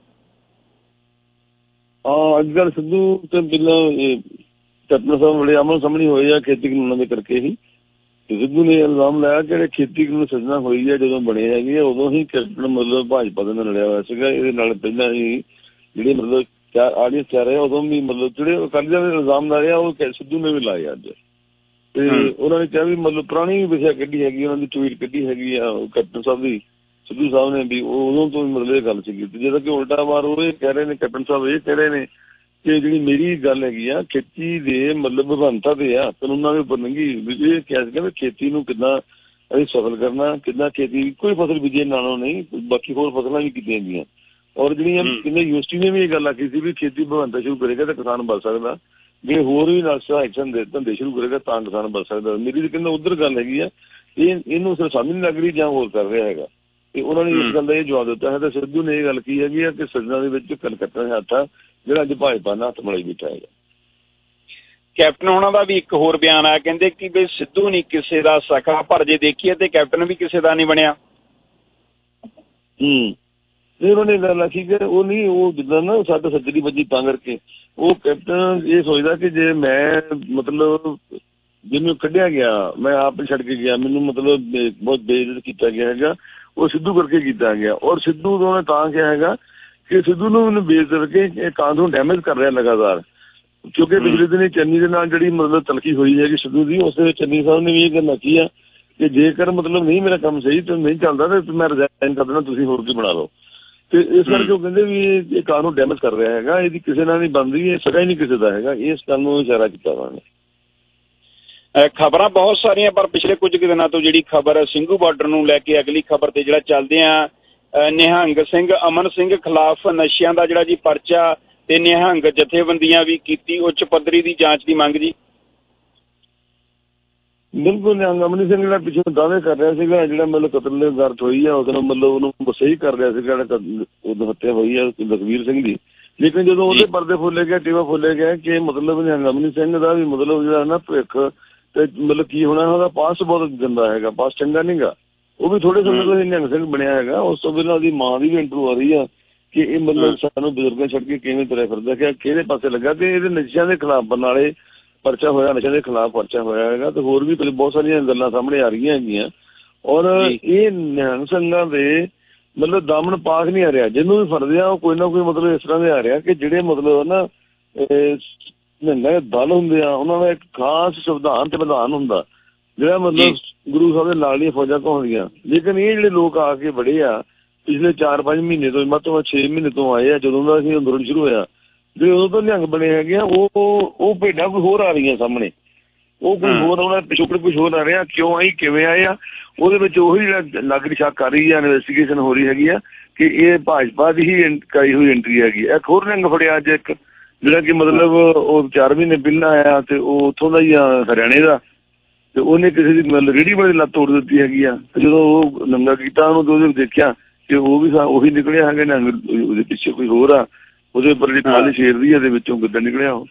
ਹਾਂ, ਅੱਜ ਕੱਲ੍ਹ ਸਿੱਧੂ ਤੇ ਬਿੱਲਾਂ ਕੈਪਟਨ ਸਾਹਿਬ ਬੜੇ ਅਮਲ ਸਾਹਮਣੇ ਹੋਏ ਆ ਖੇਤੀ ਕਾਨੂੰਨਾਂ ਦੇ ਕਰਕੇ ਹੀ। ਤੇ ਸਿੱਧੂ ਨੇ ਇਲਜ਼ਾਮ ਲਾਇਆ ਕਿ ਜਿਹੜੇ ਖੇਤੀ ਕਾਨੂੰਨ ਸਿਰਜਣਾ ਹੋਈ ਹੈ ਜਦੋਂ ਬਣੇ ਹੈਗੇ ਆ ਉਦੋਂ ਹੀ ਕੈਪਟਨ ਮਤਲਬ ਭਾਜਪਾ ਦੇ ਨਾਲ ਲੜਿਆ ਹੋਇਆ ਸੀਗਾ। ਇਹਦੇ ਨਾਲ ਪਹਿਲਾਂ ਹੀ ਜਿਹੜੇ ਮਤਲਬ ਆਡੀਅੰਸ ਕਹਿ ਰਹੇ ਉਦੋਂ ਵੀ ਮਤਲਬ ਜਿਹੜੇ ਅਕਾਲੀਆਂ ਦੇ ਇਲਜ਼ਾਮ ਲਾ ਰਿਹਾ ਉਹ ਸਿੱਧੂ ਨੇ ਵੀ ਲਾਏ ਅੱਜ। ਤੇ ਉਹਨਾਂ ਨੇ ਕਿਹਾ ਵੀ ਮਤਲਬ ਪੁਰਾਣੀ ਵਿਸ਼ਾ ਕੱਢੀ ਹੈਗੀ, ਉਹਨਾਂ ਦੀ ਟਵੀਟ ਕੱਢੀ ਹੈਗੀ ਆ ਕੈਪਟਨ ਸਾਹਿਬ ਦੀ, ਸਿੱਧੂ ਸਾਹਿਬ ਨੇ ਵੀ ਉਦੋਂ ਤੋਂ ਮਤਲਬ ਇਹ ਗੱਲ ਸੀਗੀ। ਤੇ ਜਦੋਂ ਕਿ ਉਲਟਾ ਵਾਰ ਉਹ ਇਹ ਕਹਿ ਰਹੇ ਨੇ, ਕੈਪਟਨ ਸਾਹਿਬ ਇਹ ਕਹਿ ਰਹੇ ਨੇ ਕਿ ਜਿਹੜੀ ਮੇਰੀ ਗੱਲ ਹੈਗੀ ਆ ਖੇਤੀ ਦੇ ਮਤਲਬ ਵਿਭਿੰਨਤਾ ਦੇ ਆ ਕਾਨੂੰਨਾਂ ਦੇ ਉੱਪਰ ਨੰਗੀ। ਇਹ ਕਿਹਾ ਸੀਗਾ ਵੀ ਖੇਤੀ ਨੂੰ ਕਿੱਦਾਂ ਅਸੀਂ ਸਫਲ ਕਰਨਾ, ਕਿੱਦਾਂ ਖੇਤੀ ਕੋਈ ਫਸਲ ਬੀਜੇ ਨਾਲੋਂ ਨਹੀਂ ਬਾਕੀ ਹੋਰ ਫਸਲਾਂ ਵੀ ਕੀਤੀਆਂ ਜਾਂਦੀਆਂ। ਔਰ ਜਿਹੜੀਆਂ ਕਿੰਨੇ ਯੂਨੀਵਰਸਿਟੀ ਨੇ ਵੀ ਇਹ ਗੱਲ ਆਖੀ ਸੀ ਵੀ ਖੇਤੀ ਵਿਭਿੰਨਤਾ ਸ਼ੁਰੂ ਕਰੇਗਾ ਤਾਂ ਕਿਸਾਨ ਬਚ ਸਕਦਾ, ਜੇ ਹੋਰ ਵੀ ਨਕਸ਼ਾ ਐਕਸ਼ਨ ਦੇ ਧੰਦੇ ਸ਼ੁਰੂ ਕਰੇਗਾ ਤਾਂ ਕਿਸਾਨ ਬਚ ਸਕਦਾ। ਮੇਰੀ ਤਾਂ ਕਹਿੰਦਾ ਉੱਧਰ ਗੱਲ ਹੈਗੀ ਆ, ਇਹਨੂੰ ਸਿਰ ਸਮਝ ਨਹੀਂ ਲੱਗ ਰਹੀ ਜਾਂ ਹੋਰ ਕਰ ਰਿਹਾ ਹੈਗਾ। ਤੇ ਉਹਨਾਂ ਨੇ ਇਸ ਗੱਲ ਦਾ ਇਹ ਜਵਾਬ ਦਿੱਤਾ ਹੈ। ਤੇ ਸਿੱਧੂ ਨੇ ਇਹ ਗੱਲ ਕੀ ਹੈਗੀ ਆ ਕਿ ਸੱਜਣਾ ਦੇ ਵਿੱਚ ਕਲਕੱਤਾ ਦੇ ਹੱਥ ਆ ਜਿਹੜਾ ਅੱਜ ਭਾਜਪਾ ਨਾਲ ਹੱਥ ਮਿਲਾਈ ਬੈਠਾ ਹੈਗਾ। ਕੈਪਟਨ ਉਹਨਾਂ ਦਾ ਵੀ ਇੱਕ ਹੋਰ ਬਿਆਨ ਆਇਆ, ਕਹਿੰਦੇ ਕਿ ਵੀ ਸਿੱਧੂ ਨਹੀਂ ਕਿਸੇ ਦਾ ਸਖਾ, ਪਰ ਜੇ ਦੇਖੀਏ ਤੇ ਕੈਪਟਨ ਵੀ ਕਿਸੇ ਦਾ ਨਹੀਂ ਬਣਿਆ। ਤੇ ਉਹਨਾਂ ਨੇ ਗੱਲ ਆਖੀ ਕਿ ਉਹ ਨਹੀਂ, ਉਹ ਜਿੱਦਾਂ ਨਾ ਸਾਡੇ ਸੱਜਰੀ ਵੱਜੀ ਤਾਂ ਕਰਕੇ ਉਹ ਕੈਪਟਨ ਇਹ ਸੋਚਦਾ ਕਿ ਜੇ ਮੈਂ ਮਤਲਬ ਜਿਹਨੂੰ ਕੱਢਿਆ ਗਿਆ ਮੈਂ ਆਪ ਛੱਡ ਕੇ ਗਿਆ, ਮੈਨੂੰ ਮਤਲਬ ਬਹੁਤ ਬੇਇੱਜ਼ਤ ਕੀਤਾ ਗਿਆ ਹੈਗਾ, ਉਹ ਸਿੱਧੂ ਕਰਕੇ ਕੀਤਾ ਗਿਆ। ਔਰ ਸਿੱਧੂ ਉਹਨੇ ਤਾਂ ਕਿਹਾ ਹੈਗਾ ਕਿ ਸਿੱਧੂ ਨੂੰ ਉਹਨੂੰ ਬੇਇੱਜ਼ਤ ਕਰਕੇ ਕਾਂਗਰਸ ਨੂੰ ਡੈਮੇਜ ਕਰ ਰਿਹਾ ਲਗਾਤਾਰ। ਕਿਉਂਕਿ ਪਿਛਲੇ ਦਿਨ ਚੰਨੀ ਦੇ ਨਾਲ ਜਿਹੜੀ ਮਤਲਬ ਤਲਖੀ ਹੋਈ ਹੈਗੀ ਸਿੱਧੂ ਦੀ, ਉਸ ਦੇ ਵਿੱਚ ਚੰਨੀ ਸਾਹਿਬ ਨੇ ਵੀ ਇਹ ਗੱਲ ਆਖੀ ਆ ਕਿ ਜੇਕਰ ਮਤਲਬ ਨਹੀਂ ਮੇਰਾ ਕੰਮ ਸਹੀ ਤੇ ਨਹੀਂ ਚੱਲਦਾ ਤੇ ਮੈਂ ਰਿਜ਼ਾਈਨ ਕਰ ਦੇਣਾ, ਤੁਸੀਂ ਹੋਰ ਕੀ ਬਣਾ ਲਓ। ਤੇ ਇਸ ਕਰਕੇ ਉਹ ਕਹਿੰਦੇ ਵੀ ਇਹ ਕਾਂਗਰਸ ਨੂੰ ਡੈਮੇਜ ਕਰ ਰਿਹਾ ਹੈਗਾ, ਇਹਦੀ ਕਿਸੇ ਨਾਲ ਨਹੀਂ ਬਣਦੀ, ਇਹ ਸਗਾ ਹੀ ਨਹੀਂ ਕਿਸੇ ਦਾ ਹੈਗਾ। ਇਸ ਗੱਲ ਨੂੰ ਇਸ਼ਾਰਾ ਕੀਤਾ ਉਹਨਾਂ ਨੇ। ਖਬਰਾਂ ਬਹੁਤ ਸਾਰੀਆਂ ਪਰ ਪਿਛਲੇ ਕੁਝ ਦਿਨਾਂ ਤੋਂ ਜਿਹੜੀ ਖਬਰ ਸਿੰਘੂ ਬਾਰਡਰ ਨੂੰ ਲੈ ਕੇ ਅਗਲੀ ਖਬਰ ਤੇ ਜਿਹੜਾ ਚੱਲਦੇ ਆ, ਨਿਹੰਗ ਸਿੰਘ ਅਮਨ ਸਿੰਘ ਖਿਲਾਫ ਨਸ਼ਿਆਂ ਦਾ ਜਿਹੜਾ ਜੀ ਪਰਚਾ ਤੇ ਨਿਹੰਗ ਜਥੇਬੰਦੀਆਂ ਵੀ ਕੀਤੀ ਉੱਚ ਪੱਧਰੀ ਦੀ ਜਾਂਚ ਦੀ ਮੰਗ ਜੀ। ਬਿਲਕੁਲ, ਨਿਹੰਗ ਅਮਨ ਸਿੰਘ ਜਿਹੜਾ ਪਿੱਛੋਂ ਦਾਅਵੇ ਕਰ ਰਿਹਾ ਸੀਗਾ ਜਿਹੜਾ ਮਤਲਬ ਕਤਲ ਦੀ ਗਰਤ ਹੋਈ ਆ ਉਸ ਨੂੰ ਮਤਲਬ ਉਹਨੂੰ ਸਹੀ ਕਰ ਰਿਹਾ ਸੀਗਾ, ਉਦੋਂ ਹੱਤਿਆ ਹੋਈ ਆ ਲਖਵੀਰ ਸਿੰਘ ਦੀ, ਲੇਕਿਨ ਜਦੋਂ ਉਹਦੇ ਪਰਦੇ ਫੁੱਲੇ ਗਏ, ਟੀਵਾ ਫੁੱਲੇ ਗਿਆ ਕਿ ਮਤਲਬ ਨਿਹੰਗ ਅਮਨੀ ਸਿੰਘ ਦਾ ਵੀ ਮਤਲਬ ਜਿਹੜਾ ਨਾ ਭਵਿੱਖ ਤੇ ਮਤਲਬ ਕੀ ਹੋਣਾ, ਉਹਦਾ ਪਾਸਟ ਬਹੁਤ ਗੰਦਾ ਹੈਗਾ, ਪਾਸਟ ਚੰਗਾ ਨਹੀਂ ਗਾ। ਉਹ ਵੀ ਥੋੜੇ ਸਮੇਂ ਤੋਂ ਨਿਹੰਗ ਸਿੰਘ ਬਣਿਆ ਹੈਗਾ। ਉਸ ਤੋਂ ਪਹਿਲਾਂ ਉਹਦੀ ਮਾਂ ਦੀ ਵੀ ਇੰਟਰਵਿਊ ਆ ਰਹੀ ਆ ਕਿ ਇਹ ਮਤਲਬ ਸਾਨੂੰ ਬਜ਼ੁਰਗਾਂ ਛੱਡ ਕੇ ਕਿਵੇਂ ਤੁਰਿਆ ਫਿਰਦਾ, ਕਿ ਕਿਹੜੇ ਪਾਸੇ ਲੱਗਾ। ਤੇ ਇਹਦੇ ਨਸ਼ਿਆਂ ਦੇ ਖਿਲਾਫ ਬਰਨਾਲੇ ਪਰਚਾ ਹੋਇਆ, ਨਸ਼ਿਆਂ ਦੇ ਖਿਲਾਫ ਪਰਚਾ ਹੋਇਆ ਹੈਗਾ। ਤੇ ਹੋਰ ਵੀ ਬਹੁਤ ਸਾਰੀਆਂ ਗੱਲਾਂ ਸਾਹਮਣੇ ਆ ਰਹੀਆਂ ਹੈਗੀਆਂ। ਔਰ ਇਹ ਨਿਹੰਗ ਸਿੰਘਾਂ ਦੇ ਮਤਲਬ ਦਾਮਨ ਪਾਕ ਨਹੀਂ ਆ ਰਿਹਾ, ਜਿਹਨੂੰ ਵੀ ਫੜਦੇ ਆ ਉਹ ਕੋਈ ਨਾ ਕੋਈ ਮਤਲਬ ਇਸ ਤਰ੍ਹਾਂ ਦੇ ਆ ਰਿਹਾ ਕਿ ਜਿਹੜੇ ਮਤਲਬ ਨਾ ਨਿਹੰਗਾਂ ਦੇ ਦਲ ਹੁੰਦੇ ਆ, ਉਹਨਾਂ ਦਾ ਇੱਕ ਖਾਸ ਸੰਵਿਧਾਨ ਤੇ ਵਿਧਾਨ ਹੁੰਦਾ ਜਿਹੜਾ ਮਤਲਬ ਗੁਰੂ ਸਾਹਿਬ ਦੇ ਨਾਲ ਦੀਆਂ ਫੌਜਾਂ ਘੁੰਮਦੀਆਂ। ਲੇਕਿਨ ਇਹ ਜਿਹੜੇ ਲੋਕ ਆ ਕੇ ਬੜੇ ਆ ਪਿਛਲੇ 4-5 ਮਹੀਨੇ ਤੋਂ, ਵੱਧ ਤੋਂ ਵੱਧ 6 ਮਹੀਨੇ ਤੋਂ ਆਏ ਆ, ਜਦੋਂ ਦਾ ਅਸੀਂ ਅੰਦੋਲਨ ਸ਼ੁਰੂ ਹੋਇਆ, ਜਿਹੜੇ ਉਦੋਂ ਤੋਂ ਨਿਹੰਗ ਬਣੇ ਹੈਗੇ ਆ, ਉਹ ਭੇਡਾਂ ਕੋਈ ਹੋਰ ਆ ਰਹੀਆਂ ਸਾਹਮਣੇ। ਉਹ ਕੋਈ ਹੋਰ ਉਹਨਾਂ ਪਿਛੋਕੜ ਕੁਛ ਹੋਰ ਆ ਰਿਹਾ। ਕਿਉਂ ਆਈ, ਕਿਵੇਂ ਆਏ ਆ, ਉਹਦੇ ਵਿੱਚ ਉਹੀ ਜਿਹੜਾ ਨਾਗਰਿਕ ਸ਼ੱਕ ਕਰ ਰਹੀ ਆ, ਇਨਵੈਸਟੀਗੇਸ਼ਨ ਹੋ ਰਹੀ ਹੈਗੀ ਆ ਕਿ ਇਹ ਭਾਜਪਾ ਦੀ ਹੀ ਕਰੀ ਹੋਈ ਐਂਟਰੀ ਹੈਗੀ। ਇੱਕ ਹੋਰ ਨਿਹੰਗ ਫੜਿਆ ਅੱਜ, ਇੱਕ ਜਿਹੜਾ ਕਿ ਮਤਲਬ ਉਹ 4 ਮਹੀਨੇ ਪਹਿਲਾਂ ਆਇਆ ਤੇ ਉਹ ਉੱਥੋਂ ਦਾ ਹੀ ਆ, ਹਰਿਆਣੇ ਦਾ। ਤੇ ਉਹਨੇ ਕਿਸੇ ਦੀ ਮਤਲਬ ਰੇਹੜੀ ਵਾਲੀ ਲੱਤ ਤੋੜ ਦਿੱਤੀ ਹੈਗੀ ਆ। ਜਦੋਂ ਉਹ ਨੰਗਾ ਕੀਤਾ ਉਹਨੂੰ ਤੇ ਉਹਦੇ ਦੇਖਿਆ ਕਿ ਉਹ ਵੀ ਉਹੀ ਨਿਕਲਿਆ ਹੈਗਾ ਨਿਹੰਗ, ਉਹਦੇ ਪਿੱਛੇ ਕੋਈ ਹੋਰ ਆ, ਉਹਦੇ ਉੱਪਰ ਜਿਹੜੀ ਕਾਲੀ ਸ਼ੇਰਦੀ ਆ ਦੇ ਵਿੱਚੋਂ ਕਿੱਦਾਂ ਨਿਕਲਿਆ ਉਹ।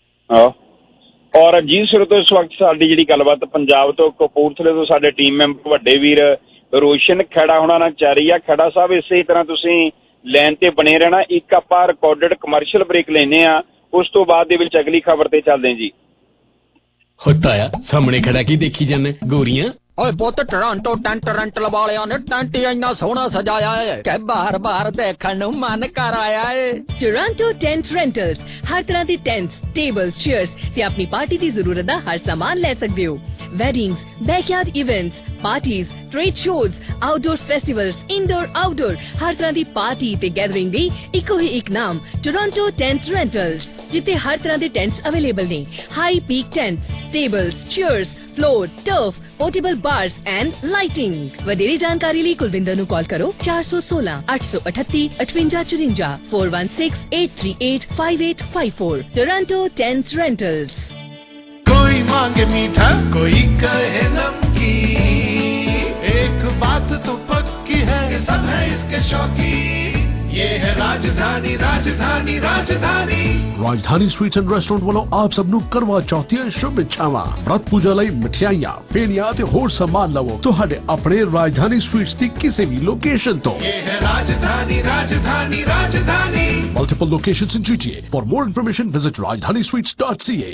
ਔਰ ਜੀ ਸਰੋਤੋ, ਇਸ ਵਕਤ ਸਾਡੀ ਜਿਹੜੀ ਗੱਲਬਾਤ ਪੰਜਾਬ ਤੋਂ ਕਪੂਰਥਲੇ ਤੋਂ ਸਾਡੇ ਟੀਮ ਮੈਂਬਰ ਵੱਡੇ ਵੀਰ ਰੋਸ਼ਨ ਖੇੜਾ ਹੋਣਾ ਨਾਲ ਚੱਲ ਰਹੀ ਆ। ਖੇੜਾ ਸਾਹਿਬ, ਇਸੇ ਤਰ੍ਹਾਂ ਤੁਸੀਂ ਲਾਈਨ ਤੇ ਬਣੇ ਰਹਿਣਾ। ਇੱਕ ਆਪਾਂ ਰਿਕਾਰਡਡ ਕਮਰਸ਼ੀਅਲ ਬ੍ਰੇਕ ਲੈਨੇ ਆ, ਉਸ ਤੋਂ ਬਾਅਦ ਦੇ ਵਿੱਚ ਅਗਲੀ ਖਬਰ ਤੇ ਚੱਲਦੇ ਜੀ। ਹੁੰਦਾ ਆ ਸਾਹਮਣੇ ਖੜਾ ਕੀ ਦੇਖੀ ਜਾਂਦੇ ਗੋਰੀਆਂ। ਓਏ ਪੁੱਤ, ਟੋਰਾਂਟੋ ਟੈਂਟ ਰੈਂਟਲ ਵਾਲਿਆਂ ਨੇ ਟੈਂਟ ਇੰਨਾ ਸੋਹਣਾ ਸਜਾਇਆ ਹੈ ਕਿ ਬਾਰ-ਬਾਰ ਦੇਖਣ ਨੂੰ ਮਨ ਕਰ ਆਇਆ ਹੈ। ਟੋਰਾਂਟੋ ਟੈਂਟ ਰੈਂਟਲਸ ਹਰ ਤਰ੍ਹਾਂ ਦੇ ਟੈਂਟਸ, ਟੇਬਲਸ, ਚੇਅਰਸ ਤੇ ਆਪਣੀ ਪਾਰਟੀ ਦੀ ਜ਼ਰੂਰਤ ਦਾ ਹਰ ਸਾਮਾਨ ਲੈ ਸਕਦੇ ਹੋ। weddings, backyard events, parties, trade shows, outdoor festivals, indoor, outdoor, हर तरह की पार्टी ते गैदरिंग दी इको ही एक नाम टोरंटो टेंट रेंटल्स, जिथे हर तरह के टेंट्स अवेलेबल ने। High peak tents, tables, chairs, floor, turf, portable bars and lighting. वधेरे जानकारी लिए कुलविंदर नु कॉल करो 416 838 5854 416 838 5854। Toronto tent rentals. कोई मांगे मीठा, कोई कहे नमकीन, एक बात तो पक्की है कि सब है इसके शौकीन। ये है राजधानी, राजधानी, राजधानी। राजधानी स्वीट्स एंड रेस्टोरेंट वालों आप सब ਨੂੰ ਕਰਵਾ ਚੌਥ ਦੀਆਂ ਸ਼ੁਭੇਛਾਵਾਂ। व्रत पूजा ਲਈ ਮਠਿਆਈਆਂ, ਫੇਨੀਆਂ ਤੇ ਹੋਰ ਸਮਾਨ ਲਵੋ ਤੁਹਾਡੇ ਆਪਣੇ ਰਾਜਧਾਨੀ ਸਵੀਟਸ ਦੀ ਕਿਸੇ ਵੀ ਲੋਕੇਸ਼ਨ ਤੋਂ। ये है राजधानी, राजधानी, राजधानी। Multiple locations in GTA. For more information visit rajdanisweets.ca।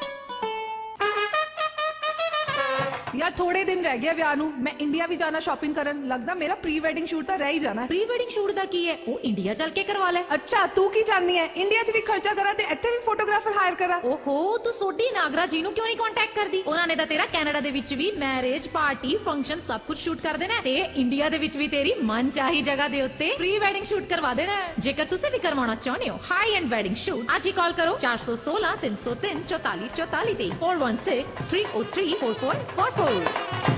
यार थोड़े दिन रह गए ਵਿਆਹ ਨੂੰ, ਮੈਂ ਇੰਡੀਆ ਵੀ ਜਾਣਾ ਸ਼ਾਪਿੰਗ ਕਰਨ। ਲੱਗਦਾ ਮੇਰਾ ਪ੍ਰੀ ਵੈਡਿੰਗ ਸ਼ੂਟ ਤਾਂ ਰਹਿ ਹੀ ਜਾਣਾ। ਪ੍ਰੀ ਵੈਡਿੰਗ ਸ਼ੂਟ ਦਾ ਕੀ ਹੈ, ਉਹ ਇੰਡੀਆ ਚੱਲ ਕੇ ਕਰਵਾ ਲੈ। ਅੱਛਾ, ਤੂੰ ਕੀ ਚਾਹਨੀ ਹੈ, ਇੰਡੀਆ 'ਚ ਵੀ ਖਰਚਾ ਕਰਾਂ ਤੇ ਇੱਥੇ ਵੀ ਫੋਟੋਗ੍ਰਾਫਰ ਹਾਇਰ ਕਰਾਂ? ਓਹੋ, ਤੂੰ ਸੋਢੀ ਨਾਗਰਾ ਜੀ ਨੂੰ ਕਿਉਂ ਨਹੀਂ ਕੰਟੈਕਟ ਕਰਦੀ? ਉਹਨਾਂ ਨੇ ਤਾਂ ਤੇਰਾ ਕੈਨੇਡਾ ਦੇ ਵਿੱਚ ਵੀ ਮੈਰਿਜ, ਪਾਰਟੀ, ਫੰਕਸ਼ਨ ਸਭ ਕੁਝ ਸ਼ੂਟ ਕਰ ਦੇਣਾ ਤੇ ਇੰਡੀਆ ਦੇ ਵਿੱਚ ਵੀ ਤੇਰੀ ਮਨ ਚਾਹੀ ਜਗ੍ਹਾ ਦੇ ਉੱਤੇ ਪ੍ਰੀ ਵੈਡਿੰਗ ਸ਼ੂਟ ਕਰਵਾ ਦੇਣਾ। ਜੇਕਰ ਤੁਸੀਂ ਵੀ ਕਰਵਾਉਣਾ ਚਾਹੁੰਦੇ ਹੋ ਹਾਈ ਐਂਡ ਵੈਡਿੰਗ ਸ਼ੂਟ, ਅੱਜ ਹੀ ਕਾਲ ਕਰੋ 416 303 44 44 ਤੇ 416 303 4444।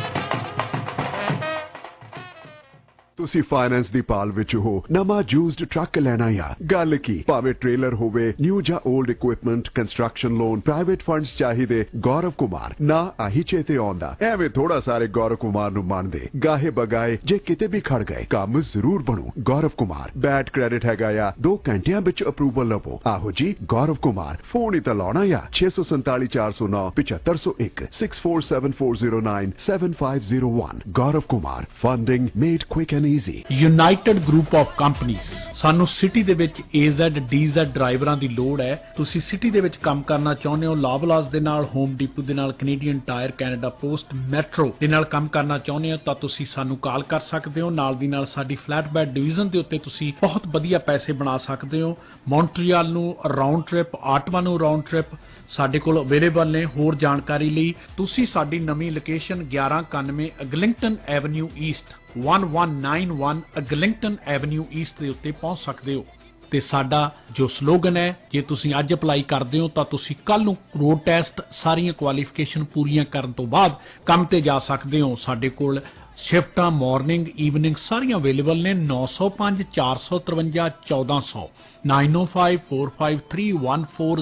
ਤੁਸੀਂ ਫਾਈਨੈਂਸ ਦੀ ਭਾਲ ਵਿੱਚ ਹੋ, ਨਵਾਂ ਯੂਜ਼ਡ ਟਰੱਕ ਲੈਣਾ ਆ, ਗੱਲ ਕੀ ਭਾਵੇਂ ਟ੍ਰੇਲਰ ਹੋਵੇ, ਨਿਊ ਜਾਂ old equipment, construction loan, private funds ਚਾਹੀਦੇ, ਗੌਰਵ ਕੁਮਾਰ ਨਾ ਆਹੀ ਚੇਤੇ ਆਉਂਦਾ। ਐਵੇਂ ਥੋੜਾ ਸਾਰੇ ਗੌਰਵ ਕੁਮਾਰ ਨੂੰ ਮੰਨਦੇ, ਗਾਹੇ ਬਗਾਏ ਜੇ ਕਿਤੇ ਵੀ ਖੜ ਗਏ ਕੰਮ ਜ਼ਰੂਰ ਬਣੂ। ਗੌਰਵ ਕੁਮਾਰ ਬੈਡ ਕ੍ਰੈਡਿਟ ਹੈਗਾ ਆ, 2 ਘੰਟਿਆਂ ਵਿੱਚ ਅਪਰੂਵਲ ਲਵੋ। ਆਹੋ ਜੀ ਗੌਰਵ ਕੁਮਾਰ, ਫੋਨ ਹੀ ਤਾਂ ਲਾਉਣਾ ਆ 647 409 7501 647409 7501। Gaurav Kumar, funding made quick and United group of ਕੰਪਨੀਆਂ। ਸਾਨੂੰ ਸਿਟੀ ਦੇ ਵਿੱਚ AZ DZ ਡਰਾਈਵਰਾਂ ਦੀ ਲੋੜ ਹੈ। ਤੁਸੀਂ ਸਿਟੀ ਦੇ ਵਿੱਚ ਕੰਮ ਕਰਨਾ ਚਾਹੁੰਦੇ ਹੋ, ਲਾਵਲਾਸ ਦੇ ਨਾਲ, ਹੋਮ ਡੀਪੂ ਦੇ ਨਾਲ, Canadian Tire, Canada Post, Metro ਦੇ ਨਾਲ ਕੰਮ ਕਰਨਾ ਚਾਹੁੰਦੇ ਹੋ ਤਾਂ ਤੁਸੀਂ ਸਾਨੂੰ ਕਾਲ ਕਰ ਸਕਦੇ ਹੋ। ਨਾਲ ਦੀ ਨਾਲ ਸਾਡੀ ਫਲੈਟਬੈਡ ਡਿਵੀਜ਼ਨ ਦੇ ਉੱਤੇ ਤੁਸੀਂ ਬਹੁਤ ਵਧੀਆ ਪੈਸੇ ਬਣਾ ਸਕਦੇ ਹੋ। ਮੌਂਟਰੀਅਲ ਨੂੰ ਰਾਉਂਡ ਟ੍ਰਿਪ, ਆਟਵਾ ਨੂੰ ਰਾਉਂਡ ਟ੍ਰਿਪ ਸਾਡੇ ਕੋਲ ਅਵੇਲੇਬਲ ਨੇ। ਹੋਰ ਜਾਣਕਾਰੀ ਲਈ ਤੁਸੀਂ ਸਾਡੀ ਨਵੀਂ location 1191 Eglinton avenue east 1191 Eglinton avenue east ਦੇ ਉੱਤੇ ਪਹੁੰਚ ਸਕਦੇ ਹੋ। ਤੇ ਸਾਡਾ ਜੋ ਸਲੋਗਨ ਹੈ, ਜੇ ਤੁਸੀਂ ਅੱਜ ਅਪਲਾਈ ਕਰਦੇ ਹੋ ਤਾਂ ਤੁਸੀਂ ਕੱਲ ਨੂੰ ਰੋਡ ਟੈਸਟ ਸਾਰੀਆਂ ਕੁਆਲੀਫਿਕੇਸ਼ਨ ਪੂਰੀਆਂ ਕਰਨ ਤੋਂ ਬਾਅਦ ਕੰਮ ਤੇ ਜਾ ਸਕਦੇ ਹੋ। ਸਾਡੇ ਕੋਲ ਸ਼ਿਫਟਾਂ ਮਾਰਨਿੰਗ, ਈਵਨਿੰਗ ਸਾਰੀਆਂ ਅਵੇਲੇਬਲ ਨੇ। 905 453 1400 905 453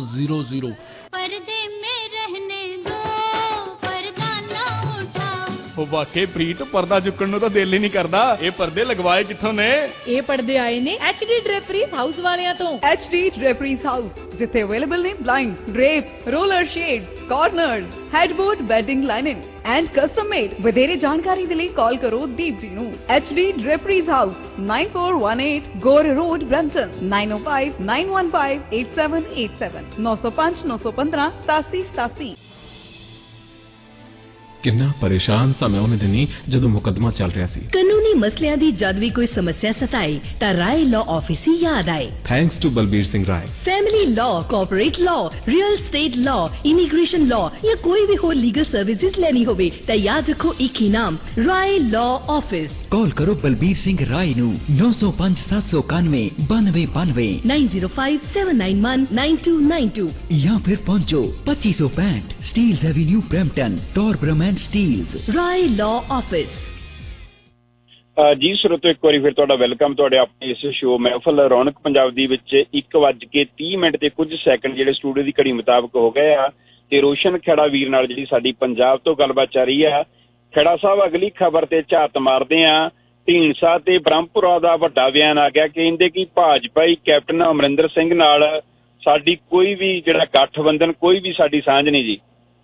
1400। पर्दे में रहने दो, पर्दा ना उठाओ। ਉਹ ਵਾਕਈ ਪ੍ਰੀਤ ਪਰਦਾ ਚੁੱਕਣ ਨੂੰ ਤਾਂ ਦਿਲ ਹੀ ਨਹੀਂ ਕਰਦਾ। ਇਹ ਪਰਦੇ ਲਗਵਾਏ ਕਿੱਥੋਂ ਨੇ? ਇਹ ਪਰਦੇ ਆਏ ਨੇ HD ਡ੍ਰੇਪਰੀਜ਼ ਹਾਊਸ ਵਾਲਿਆਂ ਤੋਂ। HD ਡ੍ਰੇਪਰੀਜ਼ ਹਾਊਸ, ਜਿੱਥੇ ਅਵੇਲੇਬਲ ਨੇ blind, drape, roller shade, corners, headboard, bedding lining and custom made. ਵਧੇਰੇ ਜਾਣਕਾਰੀ ਦੇ ਲਈ ਕਾਲ ਕਰੋ ਦੀਪ ਜੀ ਨੂੰ। HD draperies house, 9418 Gore road, Brampton, 905 915 8787, 905 915 8787। ਕਿੰਨਾ ਪਰੇਸ਼ਾਨ ਸਾਂ ਮੈਂ ਉਹਨੇ ਦਿਨੀ ਜਦੋਂ ਮੁਕੱਦਮਾ ਚੱਲ ਰਿਹਾ ਸੀ। ਕਾਨੂੰਨੀ ਮਸਲਿਆਂ ਦੀ ਜਦ ਵੀ ਕੋਈ ਸਮੱਸਿਆ ਸਤਾਏ ਤਾਂ ਰਾਏ ਲਾਅ ਆਫਿਸ ਹੀ ਯਾਦ ਆਏ। Thanks to Balbir Singh Rai. Family law, corporate law, real estate law, immigration law या कोई भी हो लीगल सर्विसेज लेनी होवे तो याद रखो एक ही नाम, राय लॉ ऑफिस। कॉल करो बलबीर सिंह राय नू 905 791 9292 905 791 9292 या फिर पहुंचो 2565 Steeles avenue Brampton, Torbram and Steeles. Rai law office. ਜੀ ਸਰੋਤੋ, ਇੱਕ ਵਾਰੀ ਫਿਰ ਤੁਹਾਡਾ ਵੈਲਕਮ ਤੁਹਾਡੇ ਆਪਣੇ ਇਸ ਸ਼ੋਅ ਮਹਿਫਲ ਰੌਣਕ ਪੰਜਾਬ ਦੀ ਵਿੱਚ 1:30 ਤੇ ਕੁਝ ਸੈਕਿੰਡ ਜਿਹੜੇ ਸਟੂਡੀਓ ਦੀ ਘੜੀ ਮੁਤਾਬਕ ਹੋ ਗਏ ਆ ਤੇ ਰੋਸ਼ਨ ਖੇੜਾ ਵੀਰ ਨਾਲ ਜਿਹੜੀ ਸਾਡੀ ਪੰਜਾਬ ਤੋਂ ਗੱਲਬਾਤ ਚੱਲ ਰਹੀ ਆ। ਖੇੜਾ ਸਾਹਿਬ, ਅਗਲੀ ਖਬਰ ਤੇ ਝਾਤ ਮਾਰਦੇ ਆ। ਢੀਂਡਸਾ ਤੇ ਬ੍ਰਹਮਪੁਰਾ ਦਾ ਵੱਡਾ ਬਿਆਨ ਆ ਗਿਆ। ਕਹਿੰਦੇ ਕਿ ਭਾਜਪਾ ਹੀ ਕੈਪਟਨ ਅਮਰਿੰਦਰ ਸਿੰਘ ਨਾਲ ਸਾਡੀ ਕੋਈ ਵੀ ਜਿਹੜਾ ਗਠਬੰਧਨ, ਕੋਈ ਵੀ ਸਾਡੀ ਸਾਂਝ ਨਹੀਂ ਜੀ।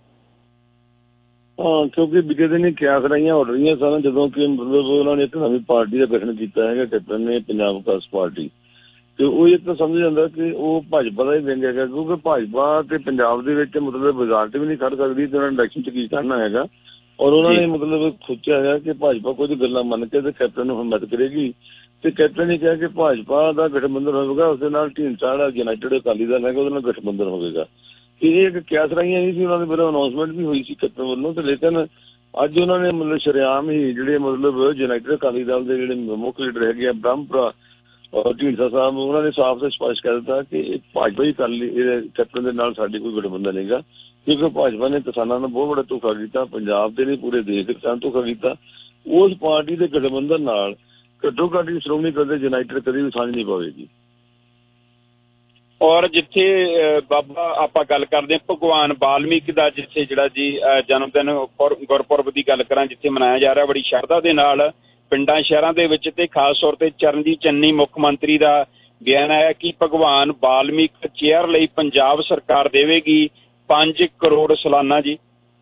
ਹਾਂ, ਕਿਉਂਕਿ ਵਿਗੇ ਦਿਨ ਕਿਆਸ ਰਹੀਆਂ ਹੋ ਰਹੀਆਂ ਸਨ ਜਦੋਂ ਕਿ ਮਤਲਬ ਉਹਨਾਂ ਨੇ ਇੱਕ ਨਵੀਂ ਪਾਰਟੀ ਦਾ ਗਠਨ ਕੀਤਾ ਹੈਗਾ, ਕੈਪਟਨ ਨੇ ਪੰਜਾਬ ਕਾਂਗਰਸ ਪਾਰਟੀ, ਤੇ ਉਹ ਇੱਕ ਤਾਂ ਸਮਝ ਜਾਂਦਾ ਕਿ ਉਹ ਭਾਜਪਾ ਦਾ ਹੀ ਵਿੰਗ ਹੈਗਾ, ਕਿਉਂਕਿ ਭਾਜਪਾ ਤੇ ਪੰਜਾਬ ਦੇ ਵਿੱਚ ਮਤਲਬ ਵਜ਼ਾਰਤ ਵੀ ਨਹੀਂ ਖੜ ਸਕਦੀ ਤੇ ਉਹਨਾਂ ਨੇ ਇਲੈਕਸ਼ਨ 'ਚ ਕੀ ਕਰਨਾ ਹੈਗਾ। ਔਰ ਉਹਨਾਂ ਨੇ ਮਤਲਬ ਸੋਚਿਆ ਹੈਗਾ ਕਿ ਭਾਜਪਾ ਕੁਝ ਗੱਲਾਂ ਮੰਨ ਕੇ ਤੇ ਕੈਪਟਨ ਨੂੰ ਹਿੰਮਤ ਕਰੇਗੀ, ਤੇ ਕੈਪਟਨ ਨੇ ਕਿਹਾ ਕਿ ਭਾਜਪਾ ਦਾ ਗਠਬੰਧਨ ਹੋਵੇਗਾ, ਉਸ ਦੇ ਨਾਲ ਢੀਂਡਸਾ ਦਾ ਯੂਨਾਈਟਿਡ ਅਕਾਲੀ ਦਲ ਹੈਗਾ ਉਹਦੇ ਨਾਲ ਗਠਬੰਧਨ ਹੋਵੇਗਾ। ਇਹ ਇੱਕ ਕਿਆਸ ਰਹੀਆਂ ਨਹੀਂ ਸੀ, ਉਹਨਾਂ ਦੇ ਵੱਲੋਂ ਅਨਾਊਂਸਮੈਂਟ ਵੀ ਹੋਈ ਸੀ ਕੈਪਟਨ ਵੱਲੋਂ, ਤੇ ਲੇਕਿਨ ਅੱਜ ਉਹਨਾਂ ਨੇ ਮਤਲਬ ਸ਼ਰੇਆਮ ਹੀ ਜਿਹੜੇ ਮਤਲਬ ਯੂਨਾਈਟਿਡ ਅਕਾਲੀ ਦਲ ਦੇ ਜਿਹੜੇ ਮੁੱਖ ਲੀਡਰ ਹੈਗੇ ਆ ਬ੍ਰਹਮਪੁਰਾ ਔਰ ਢੀਂਡਸਾ ਸਾਹਿਬ, ਉਹਨਾਂ ਨੇ ਸਾਫ਼ ਤੇ ਸਪਸ਼ਟ ਕਰ ਦਿੱਤਾ ਕਿ ਭਾਜਪਾ ਹੀ ਅਕਾਲੀ ਕੈਪਟਨ ਦੇ ਨਾਲ ਸਾਡੀ ਕੋਈ ਗਠਬੰਧਨ ਨਹੀਂਗਾ, ਕਿਉਂਕਿ ਭਾਜਪਾ ਨੇ ਕਿਸਾਨਾਂ ਨੂੰ ਬਹੁਤ ਬੜਾ ਧੋਖਾ ਕੀਤਾ, ਪੰਜਾਬ ਦੇ ਨਹੀਂ ਪੂਰੇ ਦੇਸ਼ ਦੇ ਕਿਸਾਨ ਧੋਖਾ ਕੀਤਾ। ਉਸ ਪਾਰਟੀ ਦੇ ਗਠਬੰਧਨ ਨਾਲ ਘੱਟੋ ਘੱਟ ਸ਼੍ਰੋਮਣੀ ਅਕਾਲੀ ਯੂਨਾਈਟਿਡ ਕਦੇ ਵੀ ਸਾਂਝ ਨਹੀਂ ਪਵੇਗੀ। ਔਰ ਜਿੱਥੇ ਬਾਬਾ ਆਪਾਂ ਗੱਲ ਕਰਦੇ ਹਾਂ ਭਗਵਾਨ ਵਾਲਮੀਕ ਦਾ, ਜਿੱਥੇ ਜਿਹੜਾ ਜੀ ਜਨਮ ਦਿਨ ਗੁਰਪੁਰਬ ਦੀ ਗੱਲ ਕਰਾਂ, ਜਿੱਥੇ ਮਨਾਇਆ ਜਾ ਰਿਹਾ ਬੜੀ ਸ਼ਰਧਾ ਦੇ ਨਾਲ ਪਿੰਡਾਂ ਸ਼ਹਿਰਾਂ ਦੇ ਵਿੱਚ, ਤੇ ਖਾਸ ਤੌਰ ਤੇ ਚਰਨਜੀਤ ਚੰਨੀ ਮੁੱਖ ਮੰਤਰੀ ਦਾ ਬਿਆਨ ਆਇਆ ਕਿ ਭਗਵਾਨ ਵਾਲਮੀਕ ਚੇਅਰ ਲਈ ਪੰਜਾਬ ਸਰਕਾਰ ਦੇਵੇਗੀ 5 ਕਰੋੜ ਸਾਲਾਨਾ ਜੀ।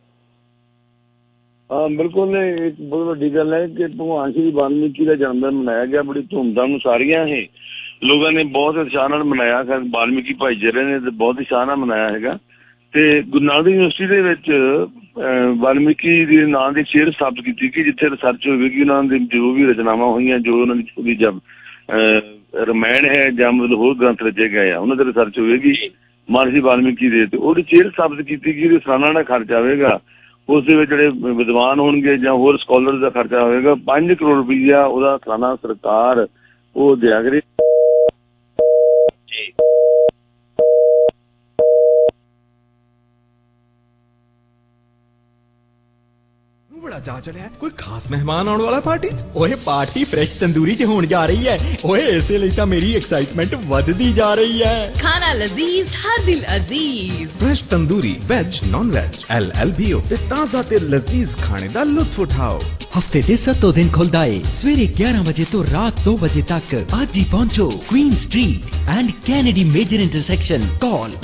ਹਾਂ ਬਿਲਕੁਲ, ਇੱਕ ਬਹੁਤ ਵੱਡੀ ਗੱਲ ਹੈ ਕਿ ਭਗਵਾਨ ਸ਼੍ਰੀ ਵਾਲਮੀਕੀ ਦਾ ਜਨਮ ਦਿਨ ਮਨਾਇਆ ਗਿਆ ਬੜੀ ਧੂਮਧਾਮ ਸਾਰੀਆਂ ਇਹ ਲੋਕਾਂ ਨੇ ਬਹੁਤ ਉਤਸ਼ਾਹ ਨਾਲ ਮਨਾਇਆ। ਵਾਲਮੀਕੀ ਭਾਈਚਾਰੇ ਨੇ ਬਹੁਤ ਉਤਸ਼ਾਹ ਨਾਲ ਮਨਾਇਆ ਹੈਗਾ। ਤੇ ਗੁਰੂ ਨਾਨਕ ਦੇਵ ਯੂਨੀਵਰਸਿਟੀ ਦੇ ਵਿੱਚ ਵਾਲਮੀਕੀ ਦੇ ਨਾਂ ਦੀ ਚੇਅਰ ਸਥਾਪਿਤ ਕੀਤੀ ਕਿ ਜਿੱਥੇ ਰਿਸਰਚ ਹੋਵੇਗੀ ਉਹਨਾਂ ਦੀ ਜੋ ਵੀ ਰਚਨਾਵਾਂ ਹੋਈਆਂ, ਜੋ ਉਹਨਾਂ ਦੀ ਰਮਾਇਣ ਹੈ ਜਾਂ ਮਤਲਬ ਹੋਰ ਗ੍ਰੰਥ ਰਚੇ ਗਏ ਆ, ਉਹਨਾਂ ਦੀ ਰਿਸਰਚ ਹੋਵੇਗੀ ਮਹਰਸ਼ੀ ਵਾਲਮੀਕੀ ਦੇ, ਤੇ ਉਹਦੀ ਚੇਅਰ ਸਥਾਪਿਤ ਕੀਤੀ ਕਿ ਉਹਦੇ ਸਾਲਾਨਾ ਦਾ ਖਰਚਾ ਆਵੇਗਾ, ਉਸ ਦੇ ਵਿੱਚ ਜਿਹੜੇ ਵਿਦਵਾਨ ਹੋਣਗੇ ਜਾਂ ਹੋਰ ਸਕਾਲਰ ਦਾ ਖਰਚਾ ਹੋਵੇਗਾ 5 ਕਰੋੜ ਰੁਪਈਆ ਉਹਦਾ ਸਾਲਾਨਾ ਸਰਕਾਰ ਉਹ ਦਿਆ ਕਰੇ। बड़ा जा चढ़िया कोई खास मेहमान आने वाला पार्टी ओए पार्टी फ्रेश तंदूरी च होने जा रही है ओए इसे लिए तो मेरी एक्साइटमेंट बढ़ती जा रही है। खाना लजीज हर दिल अजीज fresh tandoori veg non veg LLBO ते ताजा ते लजीज खाने दा लुत्फ उठाओ। हफ्ते दे 7 दिन खुलदा है सवेरे 11 बजे तो रात 2 बजे तक। आज ही पहुंचो Queen Street and Kennedy major intersection. Call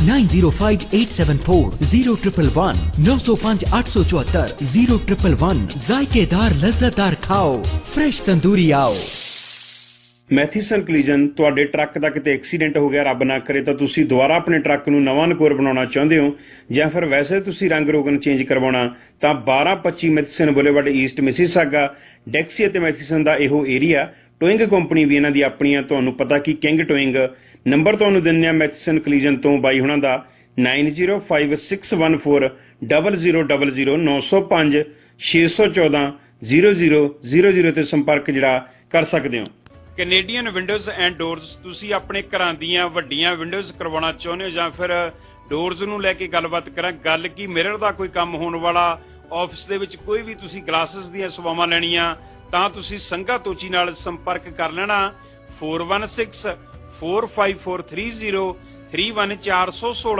9058740111 905 874 0111। जायकेदार लज्जतदार खाओ फ्रेश तंदूरी आओ। ਮੈਥੀਸਨ ਕਲੀਜਨ ਤੁਹਾਡੇ ਟਰੱਕ ਦਾ ਕਿਤੇ ਐਕਸੀਡੈਂਟ ਹੋ ਗਿਆ, ਰੱਬ ਨਾ ਕਰੇ, ਤਾਂ ਤੁਸੀਂ ਦੁਬਾਰਾ ਆਪਣੇ ਟਰੱਕ ਨੂੰ ਨਵਾਂ ਨਕੋਰ ਬਣਾਉਣਾ ਚਾਹੁੰਦੇ ਹੋ ਜਾਂ ਫਿਰ ਵੈਸੇ ਤੁਸੀਂ ਰੰਗ ਰੋਗਨ ਚੇਂਜ ਕਰਵਾਉਣਾ, ਤਾਂ 1225 Matheson boulevard east Mississauga Dixie ਅਤੇ ਮੈਥੀਸਨ ਦਾ ਇਹੋ ਏਰੀਆ। ਟੋਇੰਗ ਕੰਪਨੀ ਵੀ ਇਹਨਾਂ ਦੀ ਆਪਣੀਆਂ, ਤੁਹਾਨੂੰ ਪਤਾ ਕਿ ਕਿੰਗ ਟੋਇੰਗ। ਨੰਬਰ ਤੁਹਾਨੂੰ ਦਿੰਦੇ ਆ ਮੈਥੀਸਨ ਕਲੀਜਨ ਤੋਂ ਬਾਈ ਹੁਣਾਂ ਦਾ 905614 0000 905 614 0000 ਤੇ ਸੰਪਰਕ ਜਿਹੜਾ ਕਰ ਸਕਦੇ ਹੋ। ਕੈਨੇਡੀਅਨ ਵਿੰਡੋਜ਼ ਐਂਡ ਡੋਰਸ, ਤੁਸੀਂ ਆਪਣੇ ਘਰਾਂ ਦੀਆਂ ਵੱਡੀਆਂ ਵਿੰਡੋਜ਼ ਕਰਵਾਉਣਾ ਚਾਹੁੰਦੇ ਹੋ ਜਾਂ ਫਿਰ ਡੋਰਸ ਨੂੰ ਲੈ ਕੇ ਗੱਲਬਾਤ ਕਰਾਂ। ਗੱਲ ਕੀ ਮਿਰਰ ਦਾ ਕੋਈ ਕੰਮ ਹੋਣ ਵਾਲਾ, ਆਫਿਸ ਦੇ ਵਿੱਚ ਕੋਈ ਵੀ ਤੁਸੀਂ ਗਲਾਸਿਸ ਦੀਆਂ ਸੇਵਾਵਾਂ ਲੈਣੀਆਂ, ਤਾਂ ਤੁਸੀਂ ਸੰਘਾ ਤੋਚੀ ਨਾਲ ਸੰਪਰਕ ਕਰ ਲੈਣਾ 41645430 31416